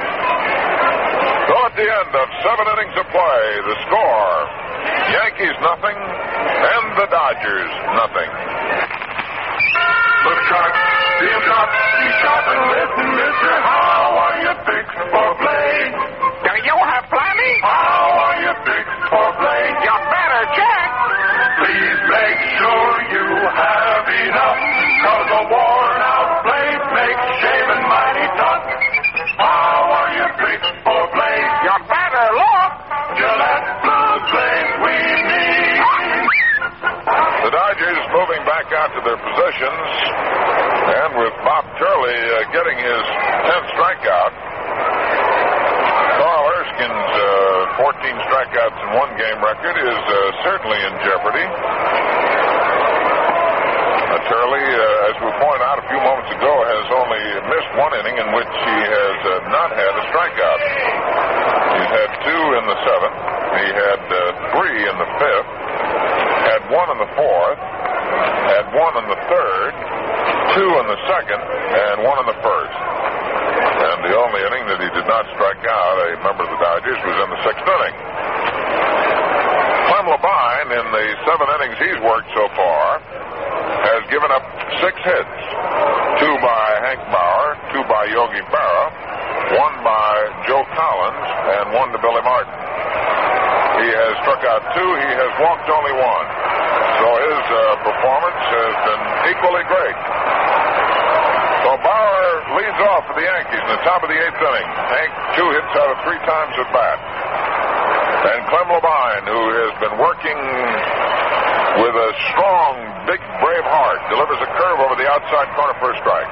So at the end of seven innings of play, the score, Yankees nothing, and the Dodgers nothing. Look sharp, feel sharp, be sharp and listen, mister. How are you fixed for play? Do you have plenty? How are you fixed for play? You better check. Please make sure you have enough, cause a worn out blade makes shaving mighty tough. How are you fixed for play? You better look. Gillette Blue Blade we need. The Dodgers moving back out to their positions, and with Bob Turley uh, getting his tenth strikeout, Carl Erskine's uh, fourteen strikeouts in one game record is uh, certainly in jeopardy. Uh, Turley, uh, as we pointed out a few moments ago, has only missed one inning in which he has uh, not had a strikeout. He's had two in the seventh, he had uh, three in the fifth, had one in the fourth, had one in the third, two in the second, and one in the first. And the only inning that he did not strike out, a member of the Dodgers, was in the sixth inning. Clem Labine, in the seven innings he's worked so far, has given up six hits. Two by Hank Bauer, two by Yogi Berra, one by Joe Collins, and one to Billy Martin. He has struck out two. He has walked only one. So his uh, performance has been equally great. So Bauer leads off for the Yankees in the top of the eighth inning. Hank, two hits out of three times at bat. And Clem Labine, who has been working with a strong, big, brave heart, delivers a curve over the outside corner for a strike.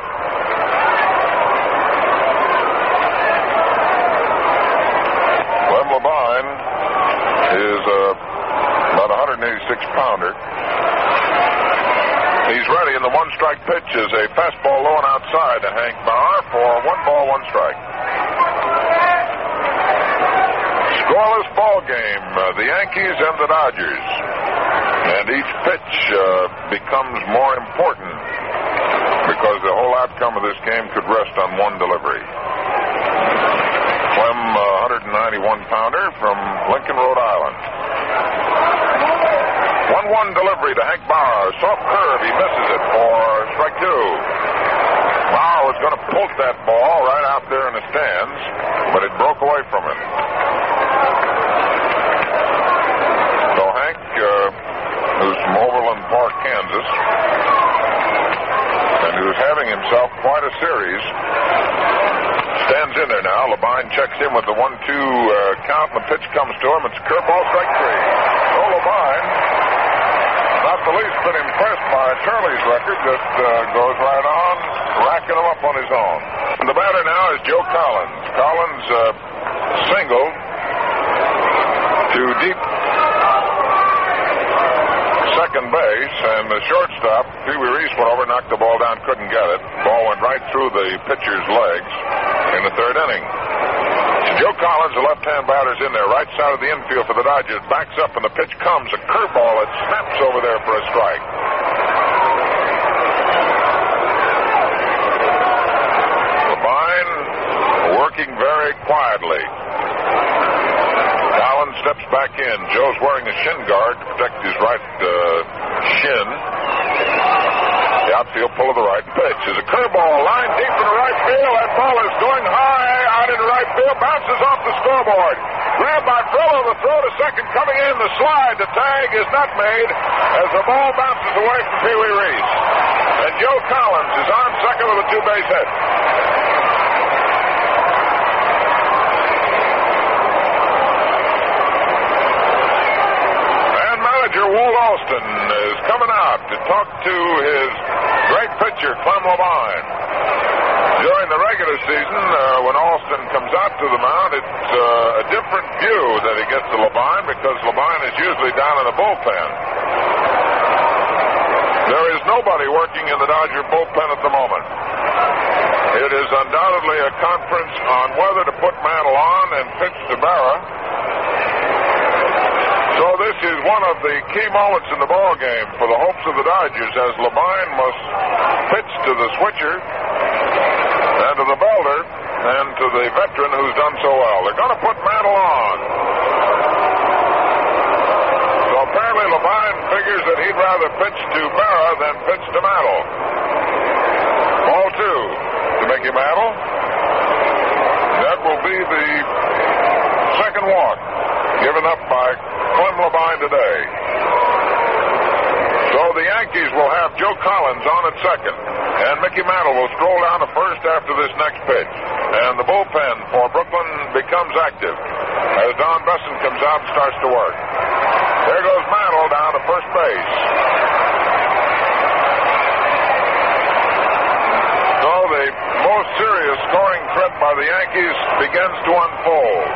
Clem Labine is uh, about a one eighty-six pounder. He's ready, and the one-strike pitch is a fastball low and outside to Hank Bauer for one ball, one strike. Scoreless ball game, uh, the Yankees and the Dodgers. And each pitch uh, becomes more important because the whole outcome of this game could rest on one delivery. Clem, uh, one ninety-one pounder from Lincoln, Rhode Island. one one delivery to Hank Bauer. Soft curve. He misses it for strike two. Bauer was going to pull that ball right out there in the stands, but it broke away from him. So Hank, uh, who's from Overland Park, Kansas, and who's having himself quite a series, stands in there now. Labine checks in with the one two uh, count, and the pitch comes to him. It's curveball, strike three. So Labine, not the least bit impressed by Turley's record, just uh, goes right on, racking him up on his own. And the batter now is Joe Collins. Collins uh, singled to deep second base, and the shortstop, Pee Wee Reese, went over, knocked the ball down, couldn't get it. Ball went right through the pitcher's legs in the third inning. Joe Collins, the left-hand batter's in there, right side of the infield for the Dodgers, backs up, and the pitch comes, a curveball that snaps over there for a strike. Labine working very quietly. Collins steps back in. Joe's wearing a shin guard to protect his right uh, shin. The outfield pull of the right pitch is a curveball, line deep in the right field. That ball is going high out in right field, bounces off the scoreboard. Grabbed by Frillo, the throw to second coming in, the slide, the tag is not made as the ball bounces away from Pee Wee Reese. And Joe Collins is on second with a two-base hit. And manager Walt Alston is coming out to talk to his great pitcher, Clem Labine. During the regular season, uh, when Alston comes out to the mound, it's uh, a different view that he gets to Labine because Labine is usually down in the bullpen. There is nobody working in the Dodger bullpen at the moment. It is undoubtedly a conference on whether to put Mantle on and pitch to Berra. So this is one of the key moments in the ball game for the hopes of the Dodgers, as Labine must pitch to the switcher and to the belter and to the veteran who's done so well. They're going to put Mantle on. So apparently Labine figures that he'd rather pitch to Berra than pitch to Mantle. Ball two to Mickey Mantle. That will be the second walk given up by Clem Labine today. So the Yankees will have Joe Collins on at second, and Mickey Mantle will stroll down to first after this next pitch. And the bullpen for Brooklyn becomes active as Don Besson comes out and starts to work. There goes Mantle down to first base. So the most serious scoring threat by the Yankees begins to unfold.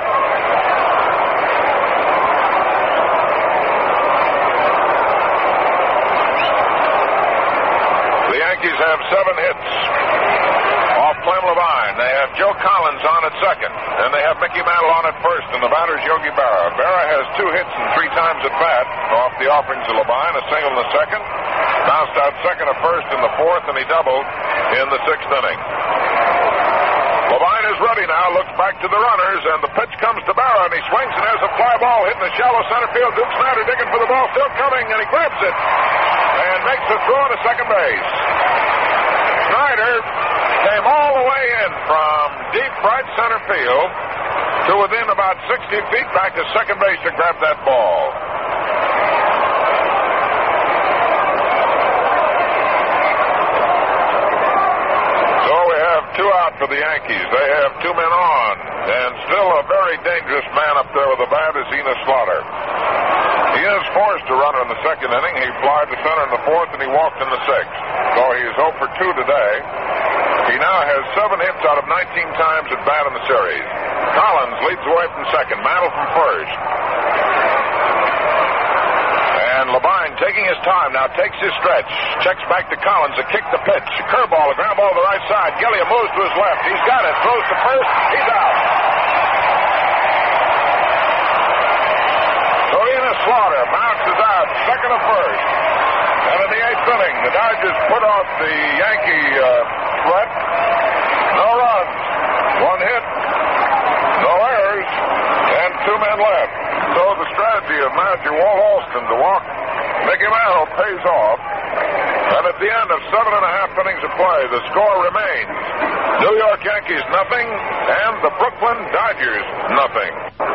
The Yankees have seven hits off Clem Labine. They have Joe Collins on at second, and they have Mickey Mantle on at first, and the batter's Yogi Berra. Berra has two hits and three times at bat off the offerings of Labine, a single in the second, bounced out second at first in the fourth, and he doubled in the sixth inning. Labine is ready now, looks back to the runners, and the pitch comes to Berra, and he swings, and there's a fly ball hitting the shallow center field. Duke Snider digging for the ball, still coming, and he grabs it and makes a throw to second base. Snider came all the way in from deep right center field to within about sixty feet back to second base to grab that ball. So we have two out for the Yankees. They have two men on, and still a very dangerous man up there with the bat is Enos Slaughter. He is forced to runner in the second inning. He flied to center in the fourth, and he walked in the sixth. So he is oh for two today. He now has seven hits out of nineteen times at bat in the series. Collins leads away from second. Mantle from first. And Labine, taking his time, now takes his stretch. Checks back to Collins. A kick, the pitch. A curveball, a ground ball to the right side. Gilliam moves to his left. He's got it. Throws to first. He's out. So Enos Slaughter bounces out, second and first. And in the eighth inning, the Dodgers put off the Yankee uh, threat. No runs, one hit, no errors, and two men left. So the strategy of manager Walt Alston to walk Mickey Mantle pays off. And at the end of seven and a half innings of play, the score remains New York Yankees nothing and the Brooklyn Dodgers nothing.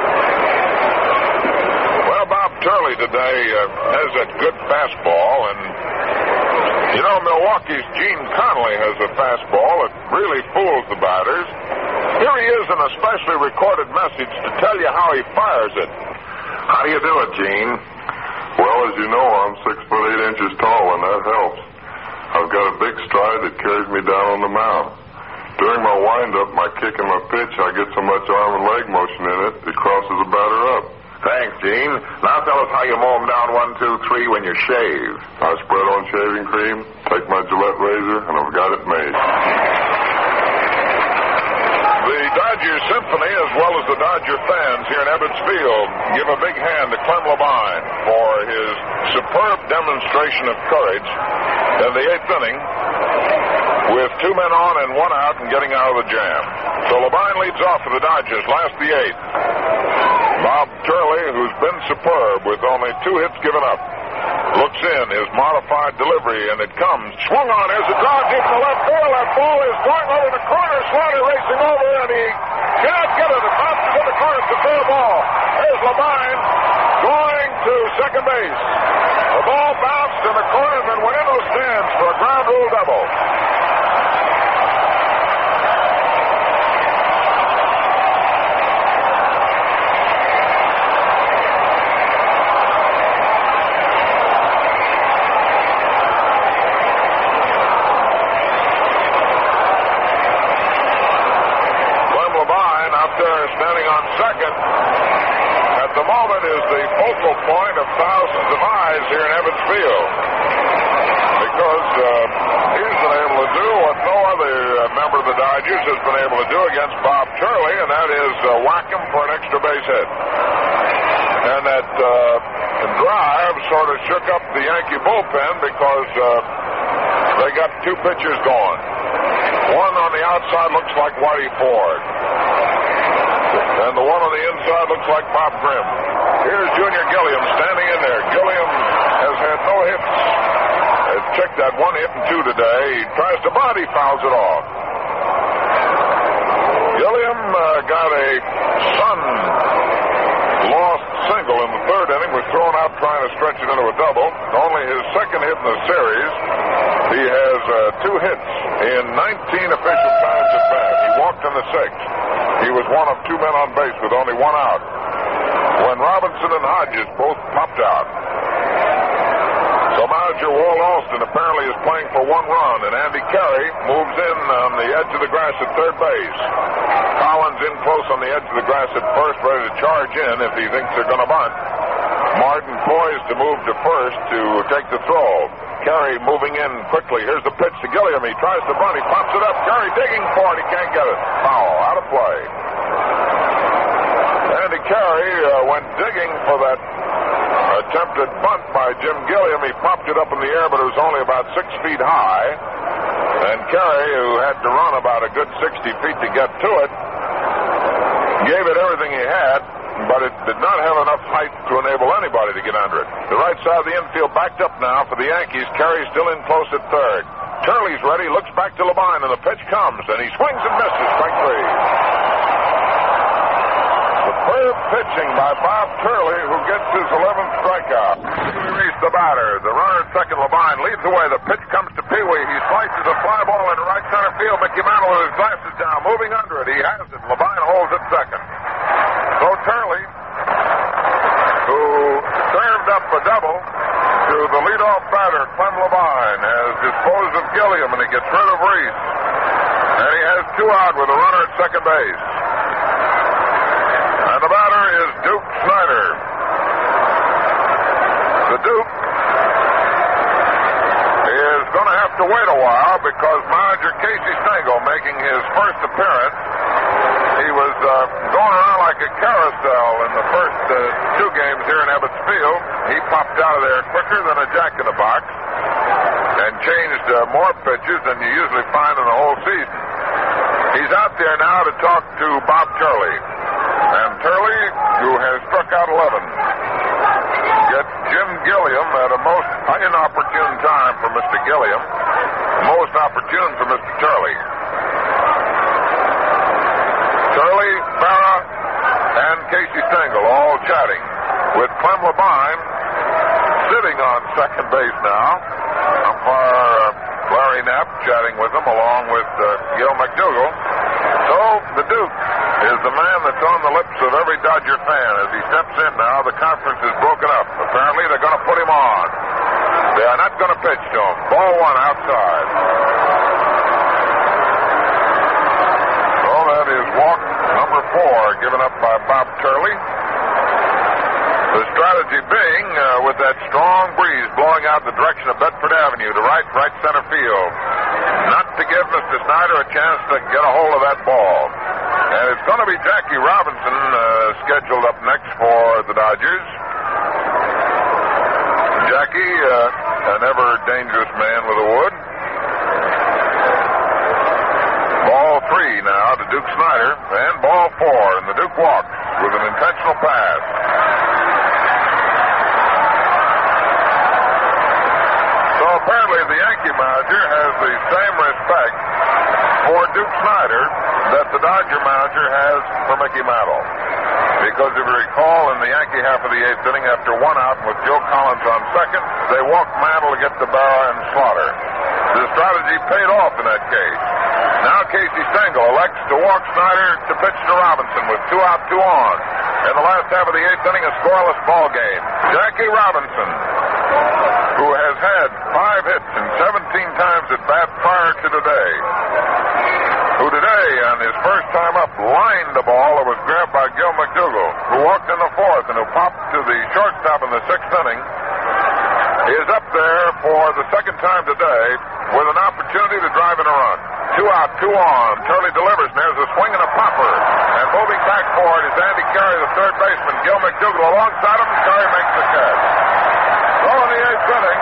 Well, Bob Turley today uh, has that good fastball, and you know, Milwaukee's Gene Conley has a fastball that really fools the batters. Here he is in a specially recorded message to tell you how he fires it. How do you do it, Gene? Well, as you know, I'm six foot eight inches tall, and that helps. I've got a big stride that carries me down on the mound. During my windup, my kick and my pitch, I get so much arm and leg motion in it, it crosses the batter up. Thanks, Gene. Now tell us how you mow them down one, two, three when you shave. I spread on shaving cream, take my Gillette razor, and I've got it made. The Dodger Symphony, as well as the Dodger fans here in Ebbets Field, give a big hand to Clem Labine for his superb demonstration of courage in the eighth inning with two men on and one out and getting out of the jam. So Labine leads off for the Dodgers, last the eighth. Bob Turley, who's been superb with only two hits given up, looks in his modified delivery, and it comes. Swung on. There's a drive deep in the left field. That ball is going over the corner. Slaughter racing over, and he can't get it. It bounces in the corner. It's a fair ball. There's Labine going to second base. The ball bounced in the corner and then went into the stands for a ground rule double. Standing on second at the moment is the focal point of thousands of eyes here in Ebbets Field, because uh, he's been able to do what no other uh, member of the Dodgers base hit. And that uh, drive sort of shook up the Yankee bullpen because uh, they got two pitchers going. One on the outside looks like Whitey Ford. And the one on the inside looks like Bob Grimm. Here's Junior Gilliam standing in there. Gilliam has had no hits. Has checked that one hit and two today. He tries to bunt, he fouls it off. Gilliam uh, got a sun-lost single in the third inning, was thrown out trying to stretch it into a double. Only his second hit in the series. He has uh, two hits in nineteen official times at bat. He walked in the sixth. He was one of two men on base with only one out when Robinson and Hodges both popped out. So manager Walt Alston apparently is playing for one run, and Andy Carey moves in on the edge of the grass at third base. Collins in close on the edge of the grass at first, ready to charge in if he thinks they're going to bunt. Martin poised to move to first to take the throw. Carey moving in quickly. Here's the pitch to Gilliam. He tries to bunt. He pops it up. Carey digging for it. He can't get it. Foul. Out of play. Andy Carey uh, went digging for that attempted bunt by Jim Gilliam. He popped it up in the air, but it was only about six feet high. And Carey, who had to run about a good sixty feet to get to it, gave it everything he had, but it did not have enough height to enable anybody to get under it. The right side of the infield backed up now for the Yankees. Carey still in close at third. Turley's ready, looks back to Labine, and the pitch comes, and he swings and misses. Strike three. Superb pitching by Bob Turley, who gets his eleventh strikeout. He reached the batter. The runner at second, Labine, leads away. The pitch comes to Pee Wee. He slices a fly ball into right center field. Mickey Mantle with his glasses down, moving under it. He has it. Labine holds it second. So Turley, who served up a double to the leadoff batter, Clem Labine, has disposed of Gilliam, and he gets rid of Reese. And he has two out with a runner at second base. And the batter is Duke Snider. The Duke is going to have to wait a while because manager Casey Stengel, making his first appearance, he was uh, going around like a carousel in the first uh, two games here in Ebbets Field. He popped out of there quicker than a jack-in-the-box and changed uh, more pitches than you usually find in the whole season. He's out there now to talk to Bob Turley. And Turley, who has struck out eleven, gets Jim Gilliam at a most inopportune time for Mister Gilliam, most opportune for Mister Turley. Turley, Farah, and Casey Stengel all chatting, with Clem Labine sitting on second base now. Umpire Larry Knapp chatting with him, along with uh, Gil McDougall. So the Duke is the man that's on the lips of every Dodger fan. As he steps in now, the conference is broken up. Apparently, they're going to put him on. They are not going to pitch to him. Ball one outside. So that is walk number four given up by Bob Turley. The strategy being, uh, with that strong breeze blowing out the direction of Bedford Avenue to right, right center field, not to give Mister Snider a chance to get a hold of that ball. And it's going to be Jackie Robinson uh, scheduled up next for the Dodgers. Jackie, uh, an ever dangerous man with a wood. Ball three now to Duke Snider, and ball four, and the Duke walks with an intentional pass. So apparently the Yankee manager has the same respect for Duke Snider that the Dodger manager has for Mickey Mantle. Because if you recall, in the Yankee half of the eighth inning, after one out with Joe Collins on second, they walked Mantle to get to Barra and Slaughter. The strategy paid off in that case. Now Casey Stengel elects to walk Snider to pitch to Robinson with two out, two on. In the last half of the eighth inning, a scoreless ball game. Jackie Robinson, who has had five hits and seventeen times at bat prior to today, who today, on his first time up, lined the ball that was grabbed by Gil McDougall, who walked in the fourth and who popped to the shortstop in the sixth inning, is up there for the second time today with an opportunity to drive in a run. Two out, two on. Turley delivers, and there's a swing and a popper. And moving back for it is Andy Carey, the third baseman. Gil McDougall alongside him, and Carey makes the catch. So in the eighth inning,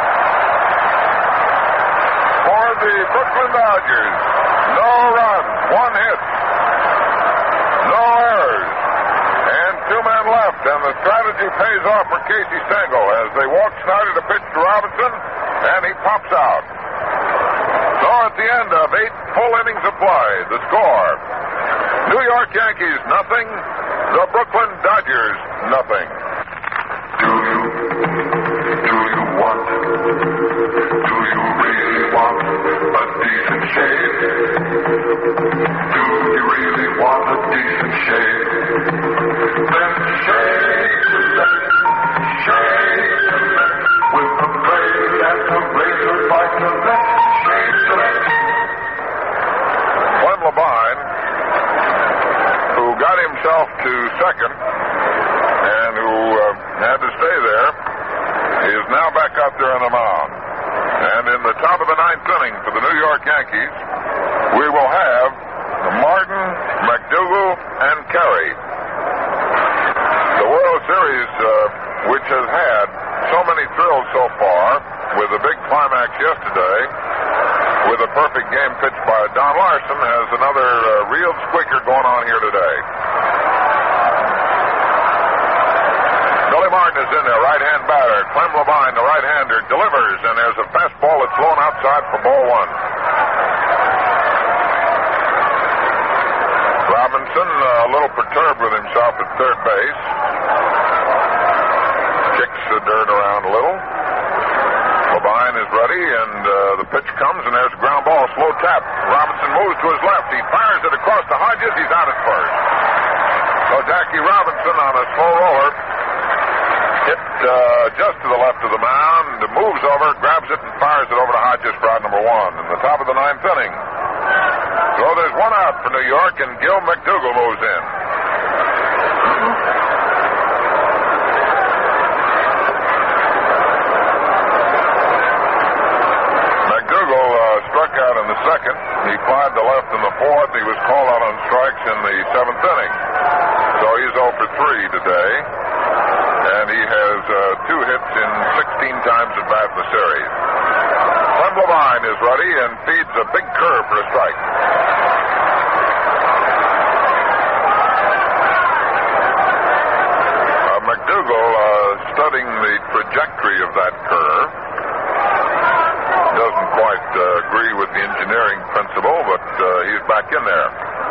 for the Brooklyn Dodgers, no runs, one hit, no errors, and two men left. And the strategy pays off for Casey Stengel as they walk Snyder to pitch to Robinson, and he pops out. So at the end of eight full innings of play, the score: New York Yankees nothing, the Brooklyn Dodgers nothing. Do you, do you want, do you really want a decent shave? Do you really want a decent shave? Then shave the left, shave the left, with the blade and the razor bite the left, shave the left. Clem Labine, who got himself to second and who uh, had to stay there, is now back out there on the mound. And in the top of the ninth inning for the New York Yankees, we will have Martin, McDougall, and Carey. The World Series, uh, which has had so many thrills so far, with a big climax yesterday, with a perfect game pitched by Don Larson, has another uh, real squeaker going on here today. Billy Martin is in there, right-hand batter. Clem Labine, the right-hander, delivers, and there's a fastball that's thrown outside for ball one. Robinson, uh, a little perturbed with himself at third base. Kicks the dirt around a little. Labine is ready, and uh, the pitch comes, and there's a ground ball, slow tap. Robinson moves to his left. He fires it across the Hodges. He's out at first. So Jackie Robinson on a slow roller hit uh, just to the left of the mound, moves over, grabs it, and fires it over to Hodges for out number one in the top of the ninth inning. So there's one out for New York, and Gil McDougall moves in. McDougall uh, struck out in the second. He flied to left in the fourth. He was called out on strikes in the seventh inning. So he's oh for three today. And he has uh, two hits in sixteen times at bat in the series. Clem Labine is ready and feeds a big curve for a strike. Uh, McDougall uh, studying the trajectory of that curve. Doesn't quite uh, agree with the engineering principle, but uh, he's back in there.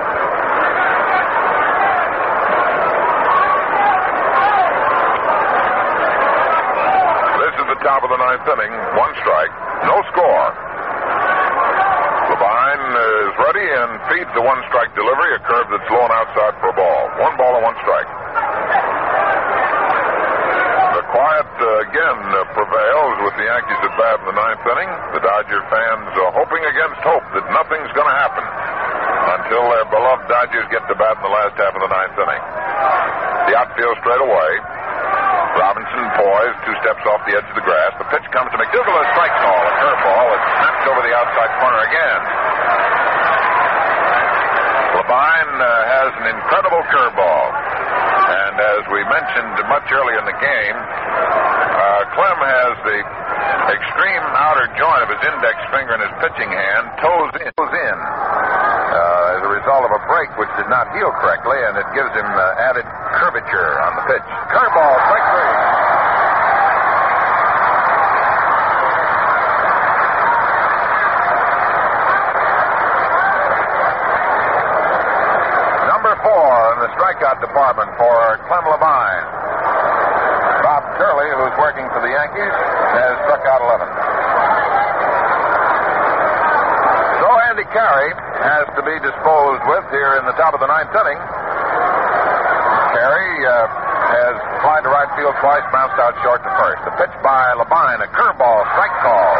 Top of the ninth inning, one strike, no score. Labine is ready and feeds the one strike delivery, a curve that's low and outside for a ball. One ball and one strike. The quiet uh, again uh, prevails with the Yankees at bat in the ninth inning. The Dodger fans uh, hoping against hope that nothing's going to happen until their beloved Dodgers get to bat in the last half of the ninth inning. The outfield straight away. Robinson poised, two steps off the edge of the grass. The pitch comes to McDougall, a strike call, a curveball. It snaps over the outside corner again. Labine uh, has an incredible curveball. And as we mentioned much earlier in the game, uh, Clem has the extreme outer joint of his index finger in his pitching hand, toes in, toes in uh, as a result of a break which did not heal correctly, and it gives him uh, added curvature on the pitch. Curveball, strike three. Number four in the strikeout department for Clem Labine. Bob Curley, who's working for the Yankees, has struck out eleven. So Andy Carey has to be disposed with here in the top of the ninth inning. Carey uh, has flied to right field twice, bounced out short to first. The pitch by Labine, a curveball, strike call.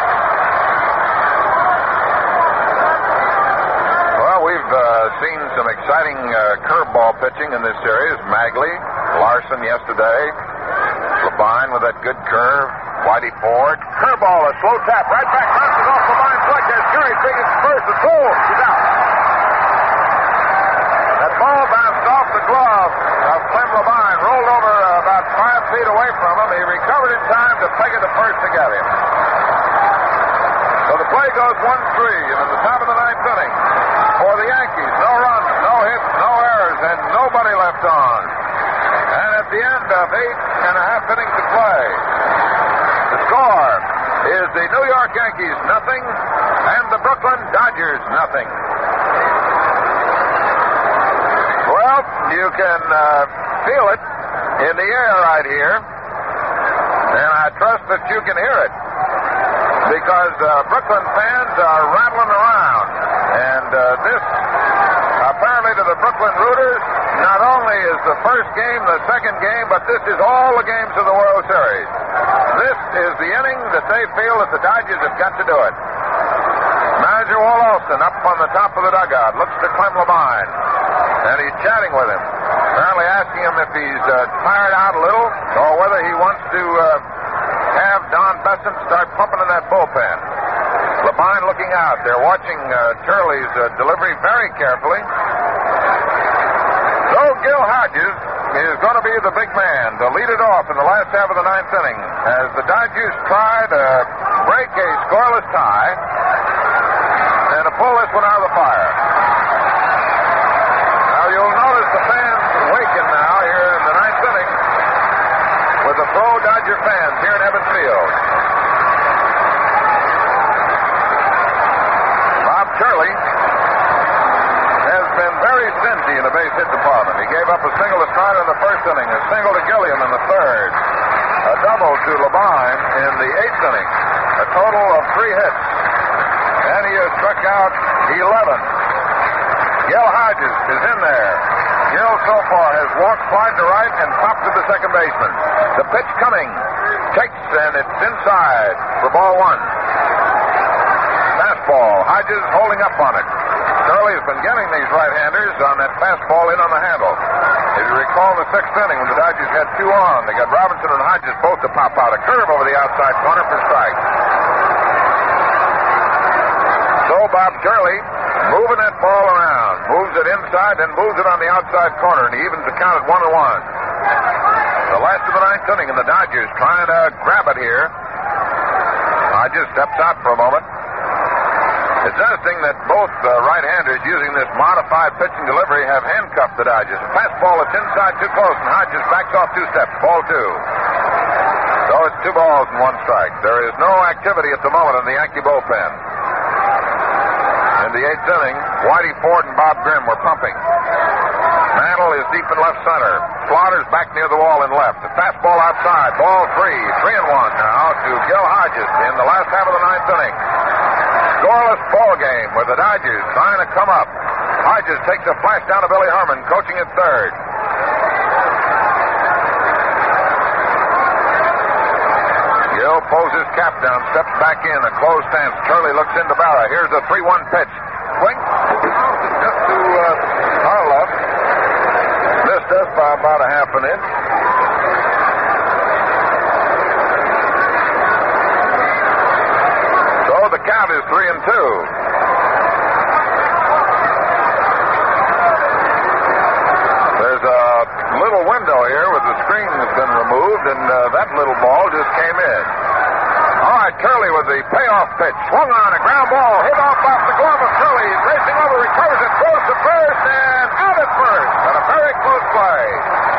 Well, we've uh, seen some exciting uh, curveball pitching in this series. Magley, Larson yesterday, Labine with that good curve, Whitey Ford. Curveball, a slow tap, right back, bounces off Labine's leg. There's Carey taking first, and goal. He's out. That ball bounced off the glove feet away from him. He recovered in time to peg it to first to get him. So the play goes one three, and at the top of the ninth inning, for the Yankees, no runs, no hits, no errors, and nobody left on. And at the end of eight and a half innings to play, the score is the New York Yankees nothing, and the Brooklyn Dodgers nothing. Well, you can uh, feel it in the air right here, and I trust that you can hear it, because uh, Brooklyn fans are rattling around, and uh, this, apparently to the Brooklyn rooters, not only is the first game the second game, but this is all the games of the World Series. This is the inning that they feel that the Dodgers have got to do it. Manager Walt Alston up on the top of the dugout looks to Clem Labine, and he's chatting with him, apparently asking him if he's uh, tired out a little or whether he wants to uh, have Don Besson start pumping in that bullpen. Labine looking out. They're watching uh, Turley's uh, delivery very carefully. So Gil Hodges is going to be the big man to lead it off in the last half of the ninth inning as the Dodgers try to break a scoreless tie and to pull this one out of the fire. Now you'll notice the fans waking now here in the ninth inning with the pro Dodger fans here in Evans Field. Bob Turley has been very stingy in the base hit department. He gave up a single to Strider in the first inning, a single to Gilliam in the third, a double to Labine in the eighth inning, a total of three hits, and he has struck out eleven. Gil Hodges is in there. Gil so far has walked wide to right and popped to the second baseman. The pitch coming, takes, and it's inside for ball one. Fastball, Hodges holding up on it. Turley has been getting these right-handers on that fastball in on the handle. If you recall the sixth inning when the Dodgers had two on, they got Robinson and Hodges both to pop out. A curve over the outside corner for strike. So Bob Turley moving that ball around, moves it inside, then moves it on the outside corner, and he evens the count at one and one. The last of the ninth inning, and the Dodgers trying to grab it here. Hodges steps out for a moment. It's interesting that both uh, right-handers using this modified pitching delivery have handcuffed the Dodgers. A fastball that's inside too close, and Hodges backs off two steps. Ball two. So it's two balls and one strike. There is no activity at the moment in the Yankee bullpen. In the eighth inning, Whitey Ford and Bob Grimm were pumping. Mantle is deep in left center. Slaughter's back near the wall in left. The fastball outside. Ball three. Three and one now to Gil Hodges in the last half of the ninth inning. Scoreless ball game with the Dodgers trying to come up. Hodges takes a flash down to Billy Herman, coaching at third. Gil pulls his cap down, steps back in, a closed stance. Turley looks into Barra. Here's a three one pitch. Swing. Just to uh, Harloff. Missed us by about a half an inch. The count is three and two. There's a little window here where the screen has been removed, and uh, that little ball just came in. All right, Turley with the payoff pitch. Swung on a ground ball, hit off off the glove of Turley. He's racing over, recovers it, throws to first, and out at first. And a very close play.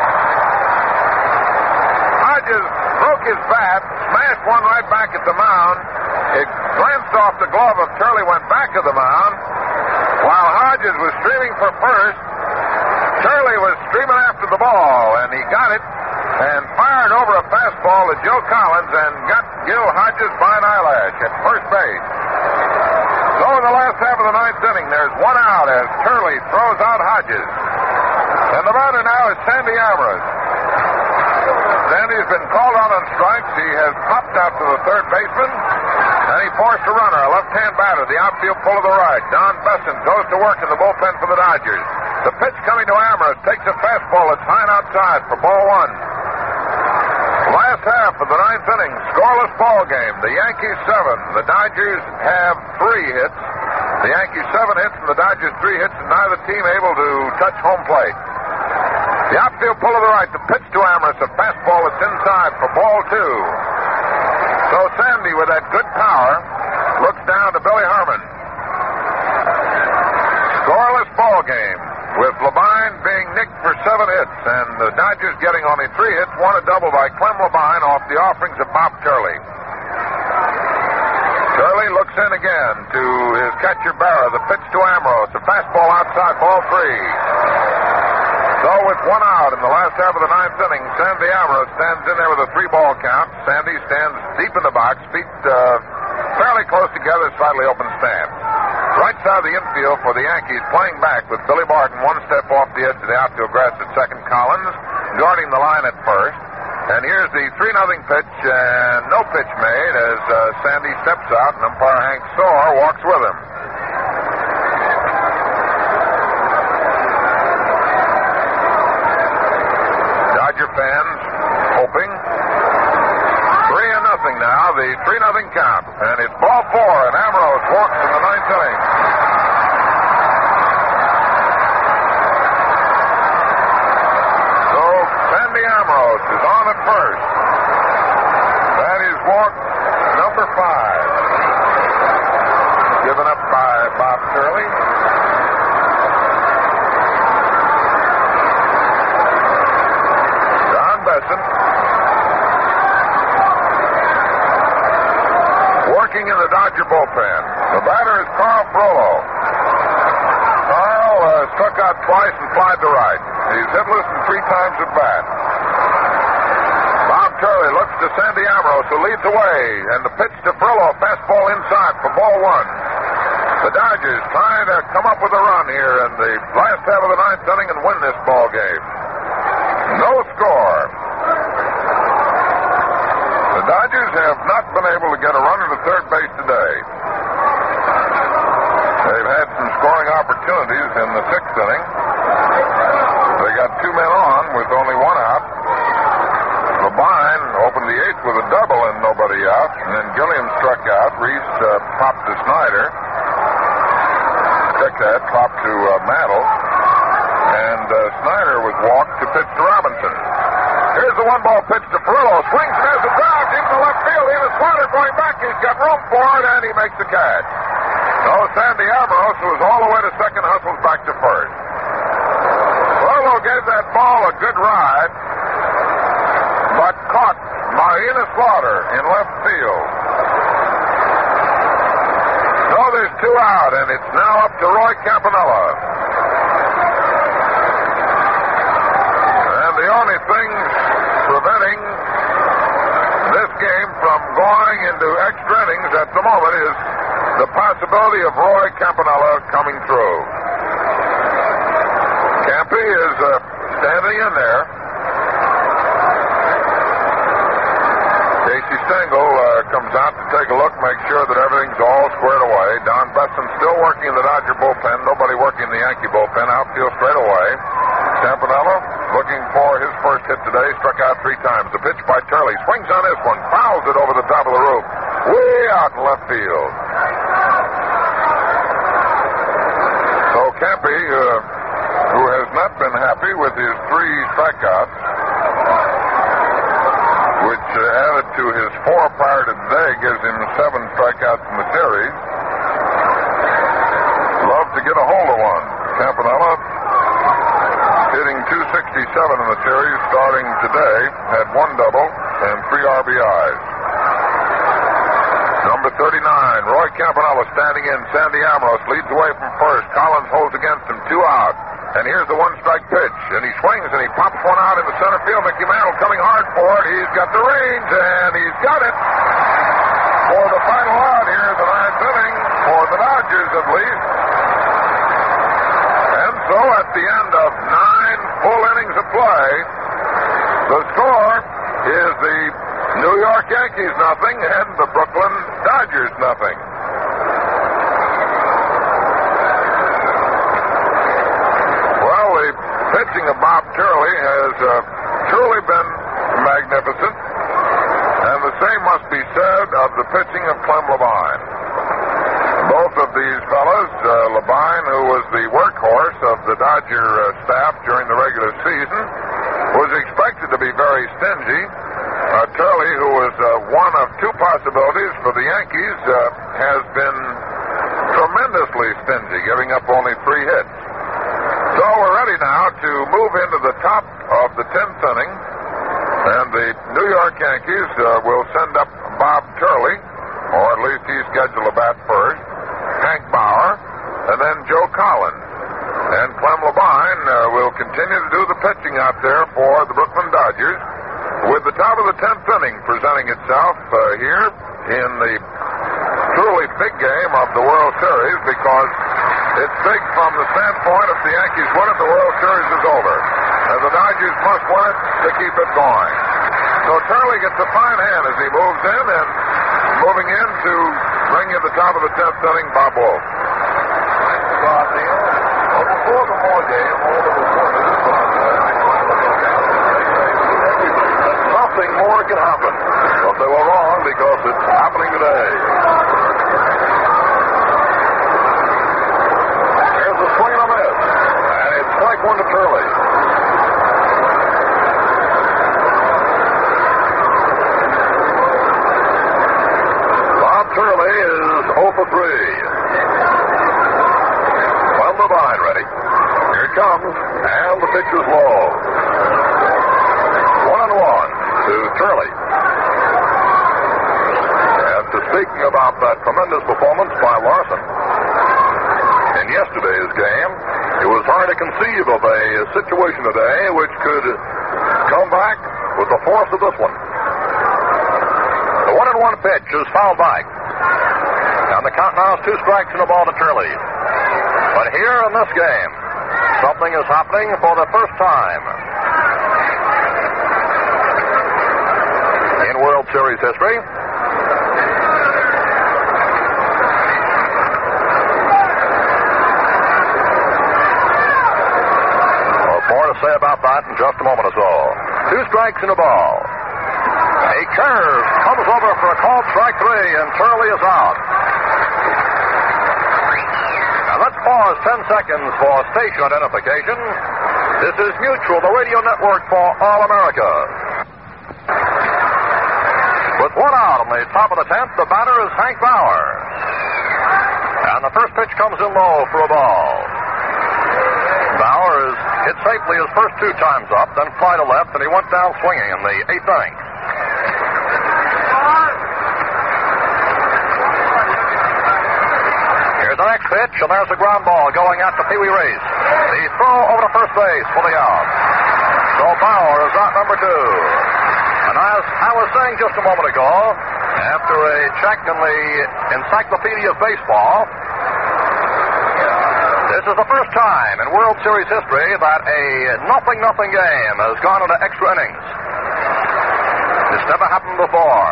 Hodges broke his bat, smashed one right back at the mound. It glanced off the glove of Turley, went back to the mound. While Hodges was streaming for first, Turley was streaming after the ball, and he got it and fired over a fastball to Joe Collins and got Gil Hodges by an eyelash at first base. So in the last half of the ninth inning, there's one out as Turley throws out Hodges. And the batter now is Sandy Alvarez. Sandy's been called on on strikes. He has popped out to the third baseman. And he forced a runner, a left-hand batter, the outfield pull to the right. Don Besson goes to work in the bullpen for the Dodgers. The pitch coming to Amherst takes a fastball that's high and outside for ball one. Last half of the ninth inning, scoreless ball game. The Yankees seven. The Dodgers have three hits. The Yankees seven hits and the Dodgers three hits, and neither team able to touch home plate. The outfield pull to the right. The pitch to Amorous. A fastball that's inside for ball two. So Sandy, with that good power, looks down to Billy Herman. Scoreless ball game, with Labine being nicked for seven hits, and the Dodgers getting only three hits, one a double by Clem Labine off the offerings of Bob Turley. Turley looks in again to his catcher Berra. The pitch to Amorous. A fastball outside, ball three. So with one out in the last half of the ninth inning, Sandy Amorous stands in there with a three-ball count. Sandy stands deep in the box, feet uh, fairly close together, slightly open stance. Right side of the infield for the Yankees, playing back with Billy Barton one step off the edge of the outfield grass at second. Collins guarding the line at first. And here's the three nothing pitch, and no pitch made as uh, Sandy steps out, and umpire Hank Soar walks with him. Dodger fans hoping. Three and nothing now, the three nothing count. And it's ball four, and Amorous walks in the ninth inning. So Sandy Amorous is on at first. That is walk number five. Given up by Bob Turley. Don Besson working in the Dodger bullpen. The batter is Carl Frollo. Carl uh, struck out twice and flied to right. He's hitless and three times at bat. Bob Turley looks to Sandy Amorous, who leads away, and the pitch to Frollo, fastball inside for ball one. The Dodgers trying to come up with a run here in the last half of the ninth inning and win this ball game. No score. The Dodgers have not been able to get a runner to third base today. They've had some scoring opportunities in the sixth inning. They got two men on with only one out. Labine opened the eighth with a double and nobody out. And then Gilliam struck out. Reese uh, popped to Snyder. Check that, popped to uh, Mantle. And uh, Snyder was walked to pitch to Robinson. Here's the one-ball pitch to Frollo. Swings and has a drive deep in the left field. He has Snyder going back. He's got room for it, and he makes the catch. So Sandy Amorous, who was all the way to second, hustles back to first. Frollo gave that ball a good ride, but caught Mahina Slaughter in left field. So there's two out, and it's now up to Roy Campanella. And the only thing preventing this game from going into extra innings at the moment is the possibility of Roy Campanella coming through. Campy is uh, standing in there. Casey Stengel uh, comes out to take a look, make sure that everything's all squared away. Don Besson still working in the Dodger bullpen. Nobody working in the Yankee bullpen. Outfield straight away. Campanella looking for his first hit today. Struck out three times. The pitch by Turley. Swings on this one. Fouls it over the top of the roof. Way out in left field. So Campy, uh, who has not been happy with his three strikeouts, which uh, added to his four prior to today, gives him seven strikeouts in the series. Love to get a hold of one. Campanella, hitting two sixty-seven in the series, starting today, had one double and three R B Is. Number thirty-nine, Roy Campanella standing in. Sandy Amorous leads away from first. Collins holds against him, two out. And here's the one-strike pitch. And he swings and he pops one out in the center field. Mickey Mantle coming hard for it. He's got the range, and he's got it for the final out here in the ninth inning, for the Dodgers at least. And so at the end of nine full innings of play, the score is the New York Yankees nothing and the Brooklyn Dodgers nothing. Well, the pitching of Bob Turley has uh, truly been magnificent, and the same must be said of the pitching of Clem Labine. Both of these fellas, uh, Labine, who was the workhorse of the Dodger uh, staff during the regular season, was expected to be very stingy. Uh, Turley, who was uh, one of two possibilities for the Yankees, uh, has been tremendously stingy, giving up only three hits. So we're ready now to move into the top of the tenth inning, and the New York Yankees uh, will send up Bob Turley, or at least he's scheduled to bat first, Hank Bauer, and then Joe Collins. And Clem Labine uh, will continue to do the pitching out there for the Brooklyn Dodgers, with the top of the tenth inning presenting itself uh, here in the truly big game of the World Series, because it's big from the standpoint if the Yankees win it, the World Series is over. And the Dodgers must win it to keep it going. So Turley gets a fine hand as he moves in, and moving in to bring you the top of the tenth inning, Bob Wolf. Bob Neal. Well, before the ball game, all the reporters thought nothing more can happen. But they were wrong, because it's happening today. Here's the swing and a miss. And it's strike one to Turley. Bob Turley is oh for three. Well, Labine ready. Here it comes. And the pitch is low. One and one to Turley. After speaking about that tremendous performance by Larson in yesterday's game, it was hard to conceive of a situation today which could come back with the force of this one. The one and one pitch is fouled back. And the count now is two strikes and a ball to Turley. But here in this game, something is happening for the first time in World Series history. Well, more to say about that in just a moment or so. Two strikes and a ball. A curve comes over for a called strike three, and Turley is out. Now let's pause ten seconds for station identification. This is Mutual, the radio network for all America. With one out on the top of the tenth, the batter is Hank Bauer. And the first pitch comes in low for a ball. Bauer is hit safely his first two times up, then fly to left, and he went down swinging in the eighth inning. Here's the next pitch, and there's a ground ball going out to Pee Wee Reese. The throw over to first base for the out. So Bauer is out number two. And as I was saying just a moment ago, after a check in the Encyclopedia of Baseball, this is the first time in World Series history that a nothing-nothing game has gone into extra innings. This never happened before.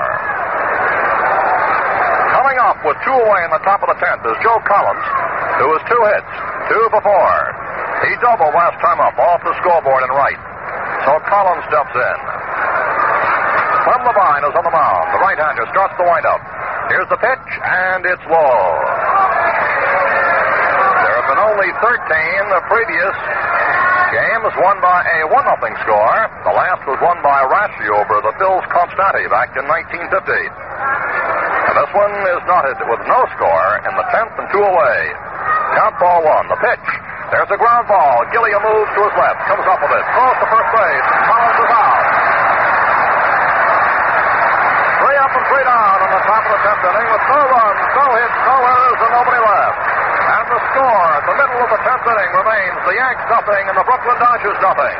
Coming up with two away in the top of the tenth is Joe Collins, who was two hits, two before. He doubled last time up off the scoreboard and right. So Collins steps in. Clem Labine is on the mound. The right-hander starts the windup. Here's the pitch, and it's low. There have been only thirteen. The previous game was won by a one nothing score. The last was won by Rashi over the Phils Constanti back in nineteen fifty. And this one is knotted with no score in the tenth and two away. Count ball one. The pitch. There's a ground ball. Gilliam moves to his left, comes up with it, throws to first base. Collins is out. Three up and three down on the top of the tenth inning with no runs, no hits, no errors, and nobody left. And the score at the middle of the tenth inning remains the Yanks nothing and the Brooklyn Dodgers nothing.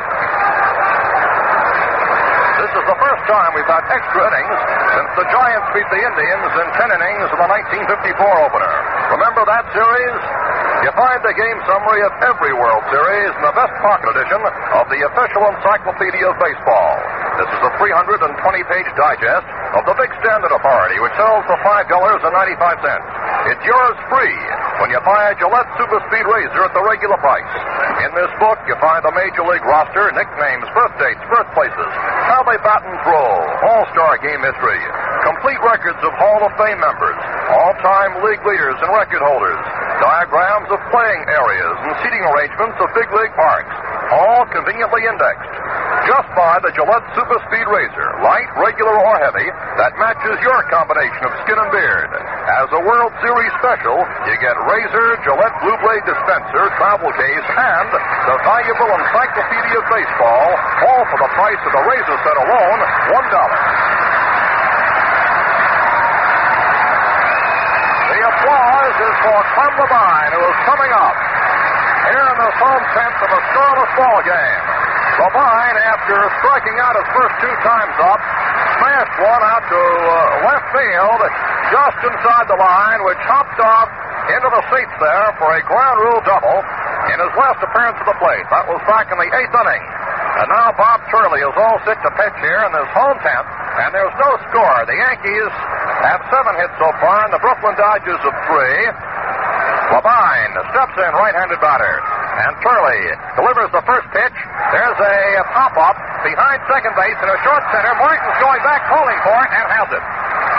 This is the first time we've had extra innings since the Giants beat the Indians in ten innings in the nineteen fifty-four opener. Remember that series? You find the game summary of every World Series in the best pocket edition of the official Encyclopedia of Baseball. This is a three hundred twenty page digest of the Big Standard Authority, which sells for five dollars and ninety-five cents. It's yours free when you buy a Gillette Super Speed Razor at the regular price. In this book, you find the Major League roster, nicknames, birth dates, birthplaces, how they bat and throw, all-star game history, complete records of Hall of Fame members, all-time league leaders and record holders, diagrams kinds of playing areas and seating arrangements of big league parks, all conveniently indexed. Just buy the Gillette Super Speed Razor, light, regular, or heavy, that matches your combination of skin and beard. As a World Series special, you get Razor, Gillette Blue Blade dispenser, travel case, and the valuable Encyclopedia of Baseball, all for the price of the razor set alone, one dollar. The applause is for Clem Levine, who is coming up here in this home tenth of a scoreless ball game. Levine, after striking out his first two times up, smashed one out to uh, left field, just inside the line, which hopped off into the seats there for a ground rule double in his last appearance at the plate. That was back in the eighth inning. And now Bob Turley is all set to pitch here in this home tenth, and there's no score. The Yankees have seven hits so far, and the Brooklyn Dodgers have three. Levine steps in, right-handed batter. And Turley delivers the first pitch. There's a pop-up behind second base in a short center. Martin's going back, calling for it, and has it.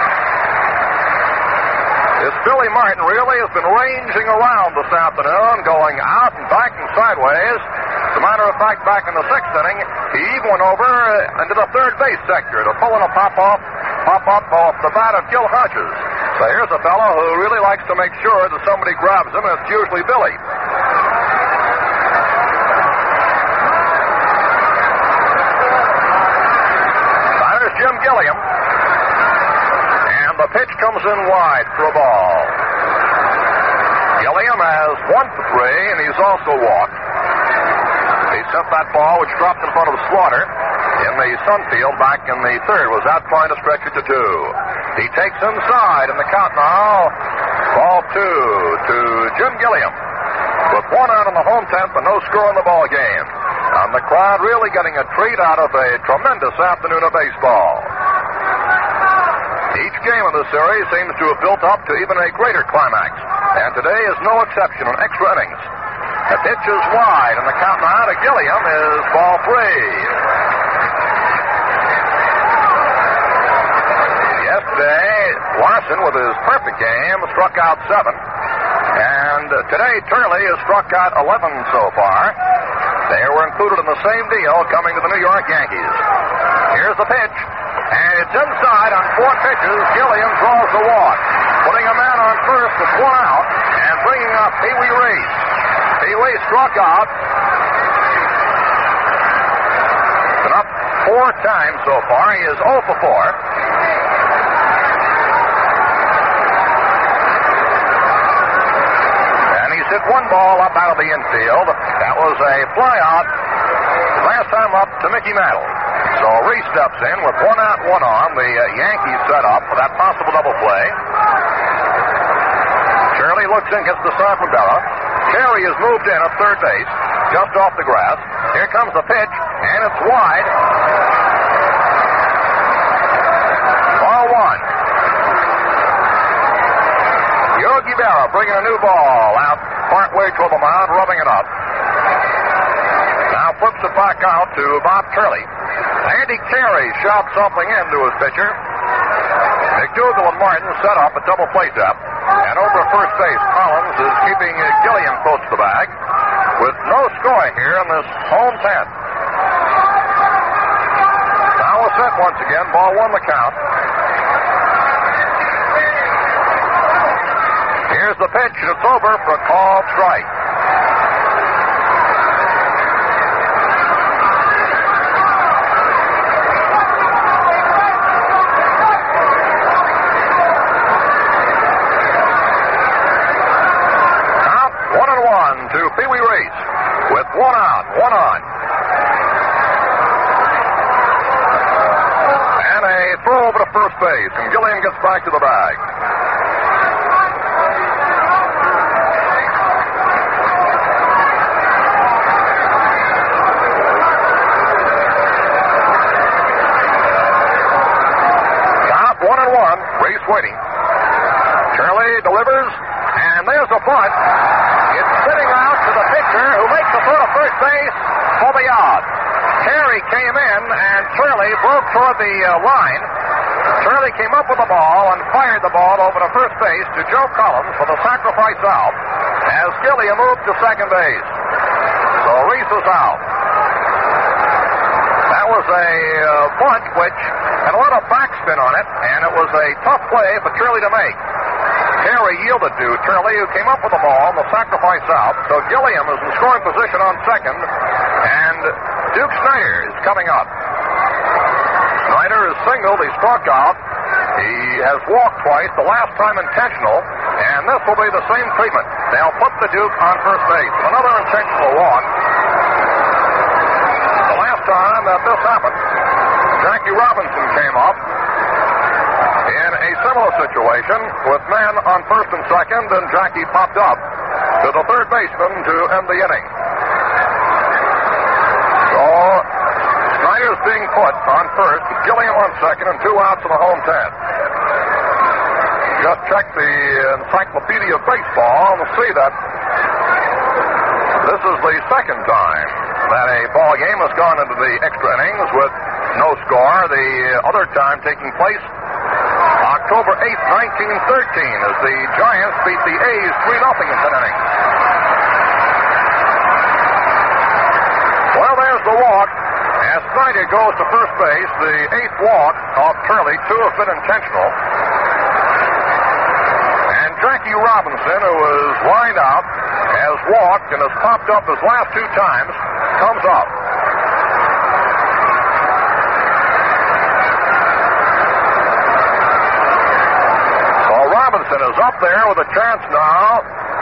This Billy Martin really has been ranging around this afternoon, going out and back and sideways. As a matter of fact, back in the sixth inning, he even went over into the third base sector to pull in a pop-off, pop-up off the bat of Gil Hodges. So here's a fellow who really likes to make sure that somebody grabs him, and it's usually Billy. Jim Gilliam, and the pitch comes in wide for a ball. Gilliam has one for three, and he's also walked. He sent that ball, which dropped in front of Slaughter in the Sunfield back in the third, was out trying to stretch it to two. He takes inside, and the count now, ball two to Jim Gilliam. With one out in the home tenth and no score in the ball game. And the crowd really getting a treat out of a tremendous afternoon of baseball. Each game of the series seems to have built up to even a greater climax. And today is no exception in extra innings. The pitch is wide, and the count now to Gilliam is ball three. Yesterday, Larson, with his perfect game, struck out seven. And today, Turley has struck out eleven so far. They were included in the same deal coming to the New York Yankees. Here's the pitch, and it's inside on four pitches. Gilliam draws the walk, putting a man on first with one out, and bringing up Pee Wee Reese. Pee Wee struck out. Been up four times so far. He is oh for four. Hit one ball up out of the infield. That was a flyout last time up to Mickey Mantle. So Reese steps in with one out, one on. The uh, Yankees set up for that possible double play. Shirley looks in, gets the start from Berra. Carey has moved in at third base, just off the grass. Here comes the pitch, and it's wide. Ball one. Yogi Berra bringing a new ball out partway toward the mound, rubbing it up. Now flips it back out to Bob Turley. Andy Carey shouts something into his pitcher. McDougal and Martin set up a double play depth. And over at first base, Collins is keeping Gilliam close to the bag with no scoring here in this home tenth. Now we're set once again. Ball one the count. Here's the pitch, and it's over for a called strike. Count one and one to Pee Wee Reese with one out, one on. And a throw over to first base, and Gilliam gets back to the bag. Waiting. Turley delivers, and there's a bunt. It's spitting out to the pitcher, who makes the throw to first base for the out. Carey came in, and Turley broke toward the uh, line. Turley came up with the ball and fired the ball over to first base to Joe Collins for the sacrifice out. As as Gilliam moved to second base. So Reese is out. That was a uh, bunt which had a lot of backspin on it, and it was a tough play for Turley to make. Terry yielded to Turley, who came up with the ball on the sacrifice out. So Gilliam is in scoring position on second, and Duke Snider is coming up. Snider is singled. He struck out. He has walked twice, the last time intentional, and this will be the same treatment. They'll put the Duke on first base. Another intentional walk. The last time that this happened, Jackie Robinson came up in a similar situation with men on first and second, and Jackie popped up to the third baseman to end the inning. So Snider's being put on first, Gilliam on second, and two outs in the home tenth. Just check the Encyclopedia of Baseball to see that this is the second time that a ball game has gone into the extra innings with no score. The other time taking place October eighth, nineteen thirteen, as the Giants beat the A's three nothing in ten innings. Well, there's the walk. As Snider goes to first base, the eighth walk of Turley, two have been intentional. And Jackie Robinson, who is lined out, has walked and has popped up his last two times, comes up. So Robinson is up there with a chance now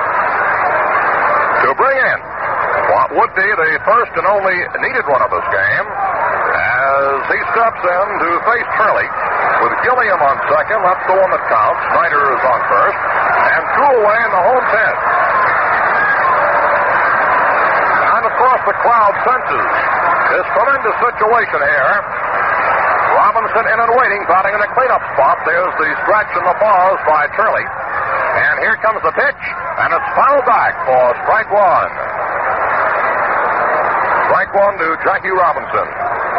to bring in what would be the first and only needed run of this game, as he steps in to face Turley with Gilliam on second. That's the one that counts. Snider is on first, and two away in the home tenth. And of course the crowd senses this tremendous situation here. Robinson in and waiting, batting in a cleanup spot. There's the stretch and the pause by Turley, and here comes the pitch, and it's fouled back for strike one. Strike one to Jackie Robinson.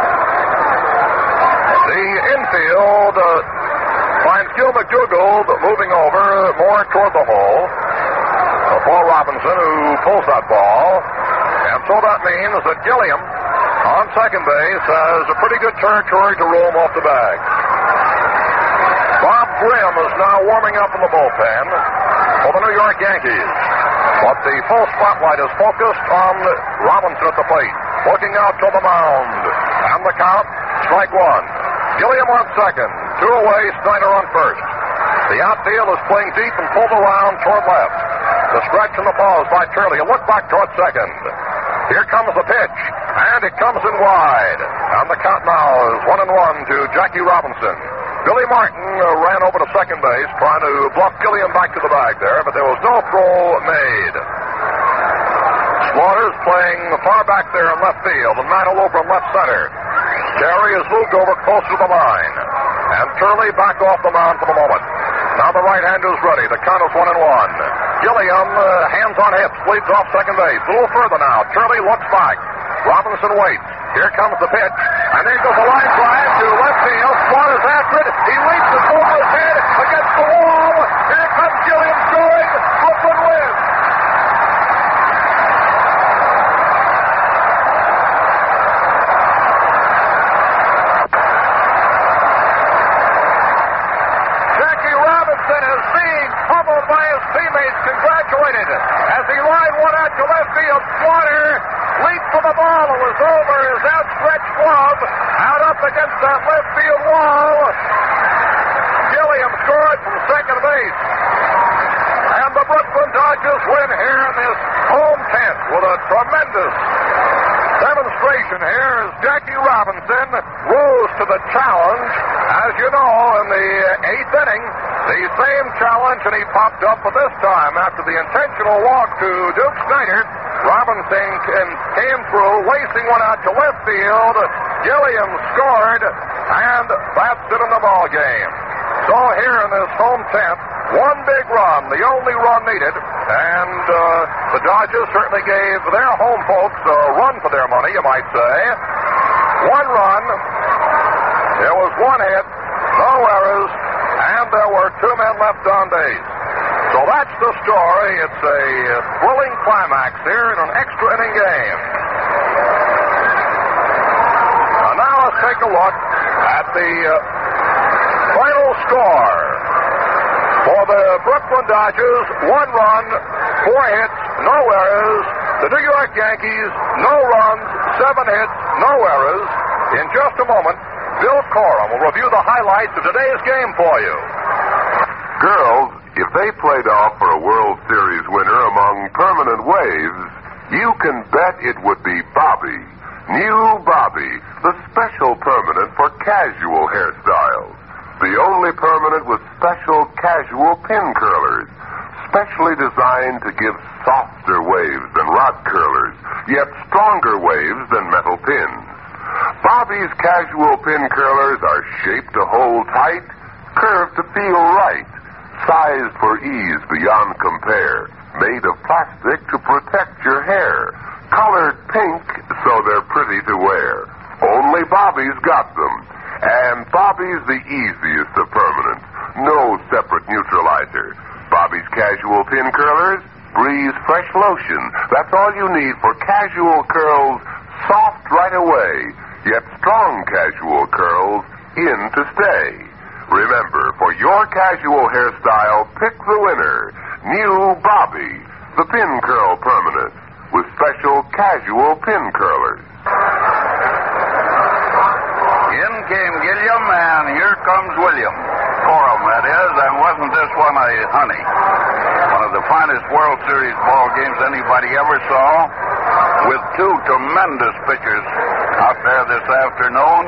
The infield uh, finds Gil McDougald moving over more toward the hole. Uh, Paul Robinson, who pulls that ball. And so that means that Gilliam, on second base, has a pretty good territory to roam off the bag. Bob Grimm is now warming up in the bullpen for the New York Yankees. But the full spotlight is focused on Robinson at the plate, looking out to the mound. And the count, strike one. Gilliam on second. Two away, Snider on first. The outfield is playing deep and pulled around toward left. The stretch and the pause by Turley. A look back toward second. Here comes the pitch, and it comes in wide. And the count now is one and one to Jackie Robinson. Billy Martin uh, ran over to second base, trying to bluff Gilliam back to the bag there, but there was no throw made. Slaughter's playing far back there in left field, and Mantle over in left center. Terry has moved over closer to the line, and Turley back off the mound for the moment. Now the right-hander is ready. The count is one and one. Gilliam, uh, hands on hips, leads off second base. A little further now. Turley looks back. Robinson waits. Here comes the pitch, and there goes a line drive to left field. Slaughter's after it. He reaches over his head against the wall. Here comes Gilliam scoring. Brooklyn wins. Jackie Robinson is being pummeled by his teammates, congratulated as he lined one out to left field. Slaughter leaped for the ball. It was over his outstretched glove, out up against that left field wall. Gilliam scored from second base. And the Brooklyn Dodgers win here in this home tenth with a tremendous demonstration here as Jackie Robinson rose to the challenge. As you know, in the eighth inning, the same challenge, and he popped up for this time after the intentional walk to Duke Snider. Robinson came through, lacing one out to left field. Gilliam scored, and that's it in the ball game. So here in this home tenth, one big run, the only run needed, and uh, the Dodgers certainly gave their home folks a run for their money, you might say. One run, there was one hit, no errors, and there were two men left on base. So that's the story. It's a uh, thrilling climax here in an extra inning game. Now, now let's take a look at the uh, final score. For the Brooklyn Dodgers, one run, four hits, no errors. The New York Yankees, no runs, seven hits, no errors. In just a moment, Bill Corum will review the highlights of today's game for you. Girls, if they played off for a World Series winner among permanent waves, you can bet it would be Bobby. New Bobby, the special permanent for casual hairstyles. The only permanent with special casual pin curlers, specially designed to give softer waves than rod curlers, yet stronger waves than metal pins. Bobby's casual pin curlers are shaped to hold tight, curved to feel right, sized for ease beyond compare, made of plastic to protect your hair, colored pink so they're pretty to wear. Only Bobby's got them. And Bobby's the easiest of permanents. No separate neutralizer. Bobby's casual pin curlers, Breeze Fresh Lotion. That's all you need for casual curls, soft right away, yet strong casual curls in to stay. Remember, for your casual hairstyle, pick the winner. New Bobby, the pin curl permanent, with special casual pin curlers. In came Gilliam, and here comes William. Corum, that is, and wasn't this one a honey? One of the finest World Series ball games anybody ever saw, with two tremendous pitchers out there this afternoon.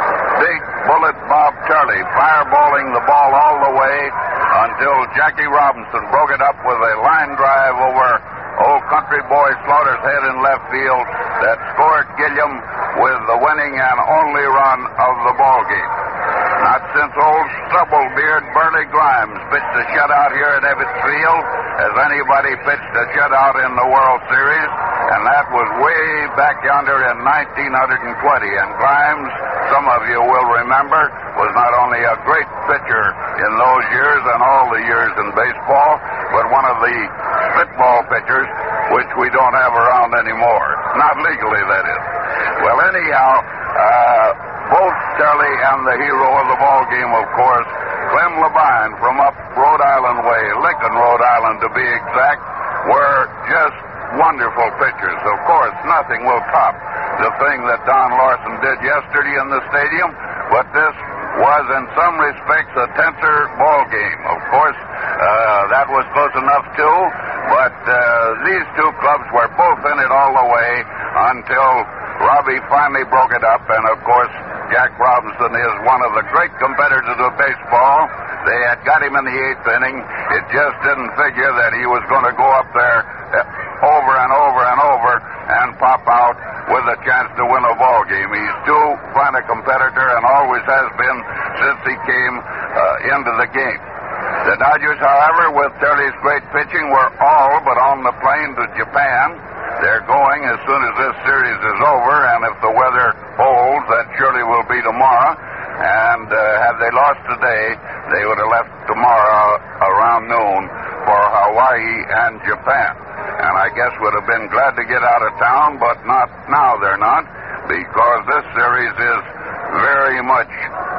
Big Bullet Bob Charlie fireballing the ball all the way until Jackie Robinson broke it up with a line drive over old country boy Slaughter's head in left field that scored Gilliam with the winning and only run of the ball game. Not since old Stubblebeard Burley Grimes pitched a shutout here at Ebbets Field has anybody pitched a shutout in the World Series, and that was way back yonder in nineteen twenty. And Grimes, some of you will remember, was not only a great pitcher in those years and all the years in baseball, but one of the spitball pitchers, which we don't have around anymore. Not legally, that is. Well, anyhow, uh, both Charlie and the hero of the ball game, of course, Clem Labine from up Rhode Island way, Lincoln, Rhode Island to be exact, were just wonderful pitchers. Of course, nothing will top the thing that Don Larson did yesterday in the stadium, but this was in some respects a tenser ball game. Of course, uh, that was close enough too, but uh, these two clubs were both in it all the way until Robbie finally broke it up, and of course, Jack Robinson is one of the great competitors of baseball. They had got him in the eighth inning. It just didn't figure that he was going to go up there over and over and over and pop out with a chance to win a ball game. He's too fine a competitor and always has been since he came uh, into the game. The Dodgers, however, with Charlie's great pitching, were all but on the plane to Japan. They're going as soon as this series is over, and if the weather holds, that surely will be tomorrow. And uh, had they lost today, they would have left tomorrow around noon for Hawaii and Japan. And I guess would have been glad to get out of town, but not now they're not, because this series is very much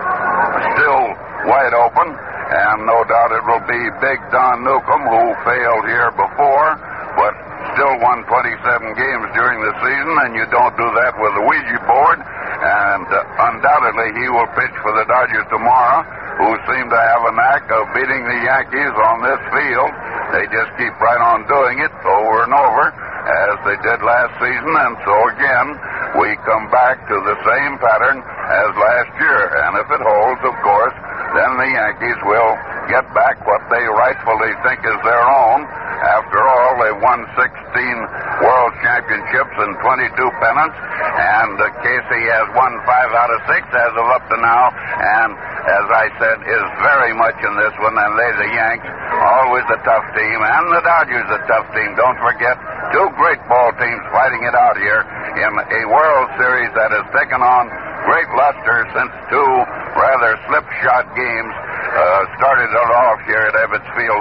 still wide open, and no doubt it will be Big Don Newcomb, who failed here before, but still won twenty-seven games during the season, and you don't do that with a Ouija board. And uh, undoubtedly he will pitch for the Dodgers tomorrow, who seem to have a knack of beating the Yankees on this field. They just keep right on doing it over and over, as they did last season, and so again, we come back to the same pattern as last year. And if it holds, of course, then the Yankees will get back what they rightfully think is their own. After all, they won sixteen World Championships and twenty-two pennants, and uh, Casey has won five out of six as of up to now, and as I said, is very much in this one, and they, the Yanks, always a tough team, and the Dodgers a tough team. Don't forget, two great ball teams fighting it out here in a World Series that has taken on great luster since two rather slipshod games uh, started it off here at Ebbets Field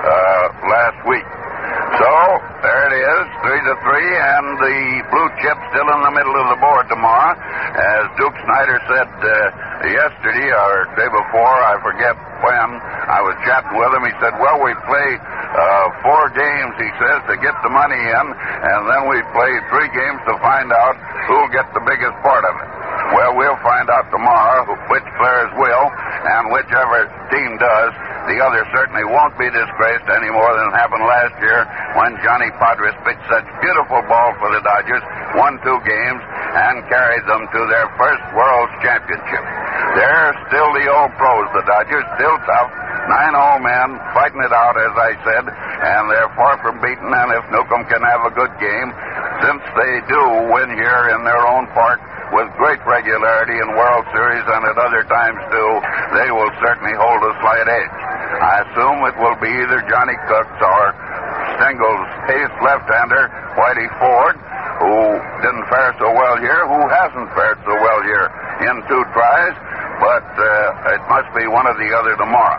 uh, last week. So, there it is, three to three, and the blue chip still in the middle of the board tomorrow. As Duke Snyder said uh, yesterday or day before, I forget when, I was chatting with him. He said, well, we play uh, four games, he says, to get the money in, and then we play three games to find out who'll get the biggest part of it. Well, we'll find out tomorrow which players will, and whichever team does, the other certainly won't be disgraced any more than happened last year when Johnny Podres pitched such beautiful ball for the Dodgers, won two games, and carried them to their first World Championship. They're still the old pros, the Dodgers, still tough. Nine old men fighting it out, as I said, and they're far from beaten, and if Newcomb can have a good game, since they do win here in their own park with great regularity in World Series and at other times too, they will certainly hold a slight edge. I assume it will be either Johnny Cooks or Stengel's ace left-hander, Whitey Ford, who didn't fare so well here, who hasn't fared so well here in two tries, but uh, it must be one or the other tomorrow.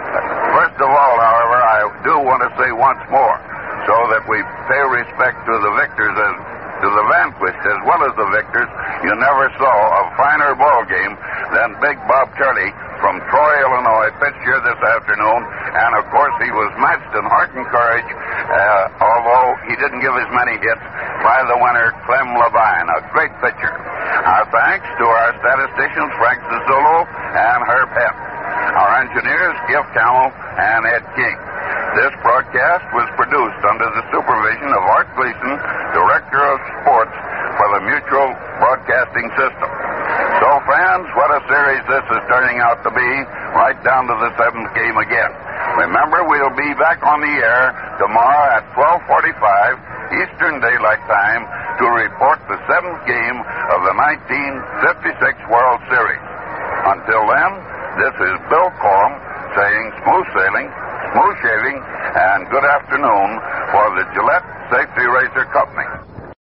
First of all, however, I do want to say once more, so that we pay respect to the victors as to the vanquished as well as the victors, you never saw a finer ball game than Big Bob Turley from Troy, Illinois, pitched here this afternoon, and of course he was matched in heart and courage, uh, although he didn't give as many hits, by the winner, Clem Levine, a great pitcher. Our thanks to our statisticians, Frank Zazullo and Herb Hepp. Our engineers, Giff Camel and Ed King. This broadcast was produced under the supervision of Art Gleason, Director of Sports for the Mutual Broadcasting System. So, fans, what a series this is turning out to be, right down to the seventh game again. Remember, we'll be back on the air tomorrow at twelve forty-five Eastern Daylight Time to report the seventh game of the nineteen fifty-six World Series. Until then, this is Bill Corum saying smooth sailing, smooth shaving, and good afternoon for the Gillette Safety Razor Company.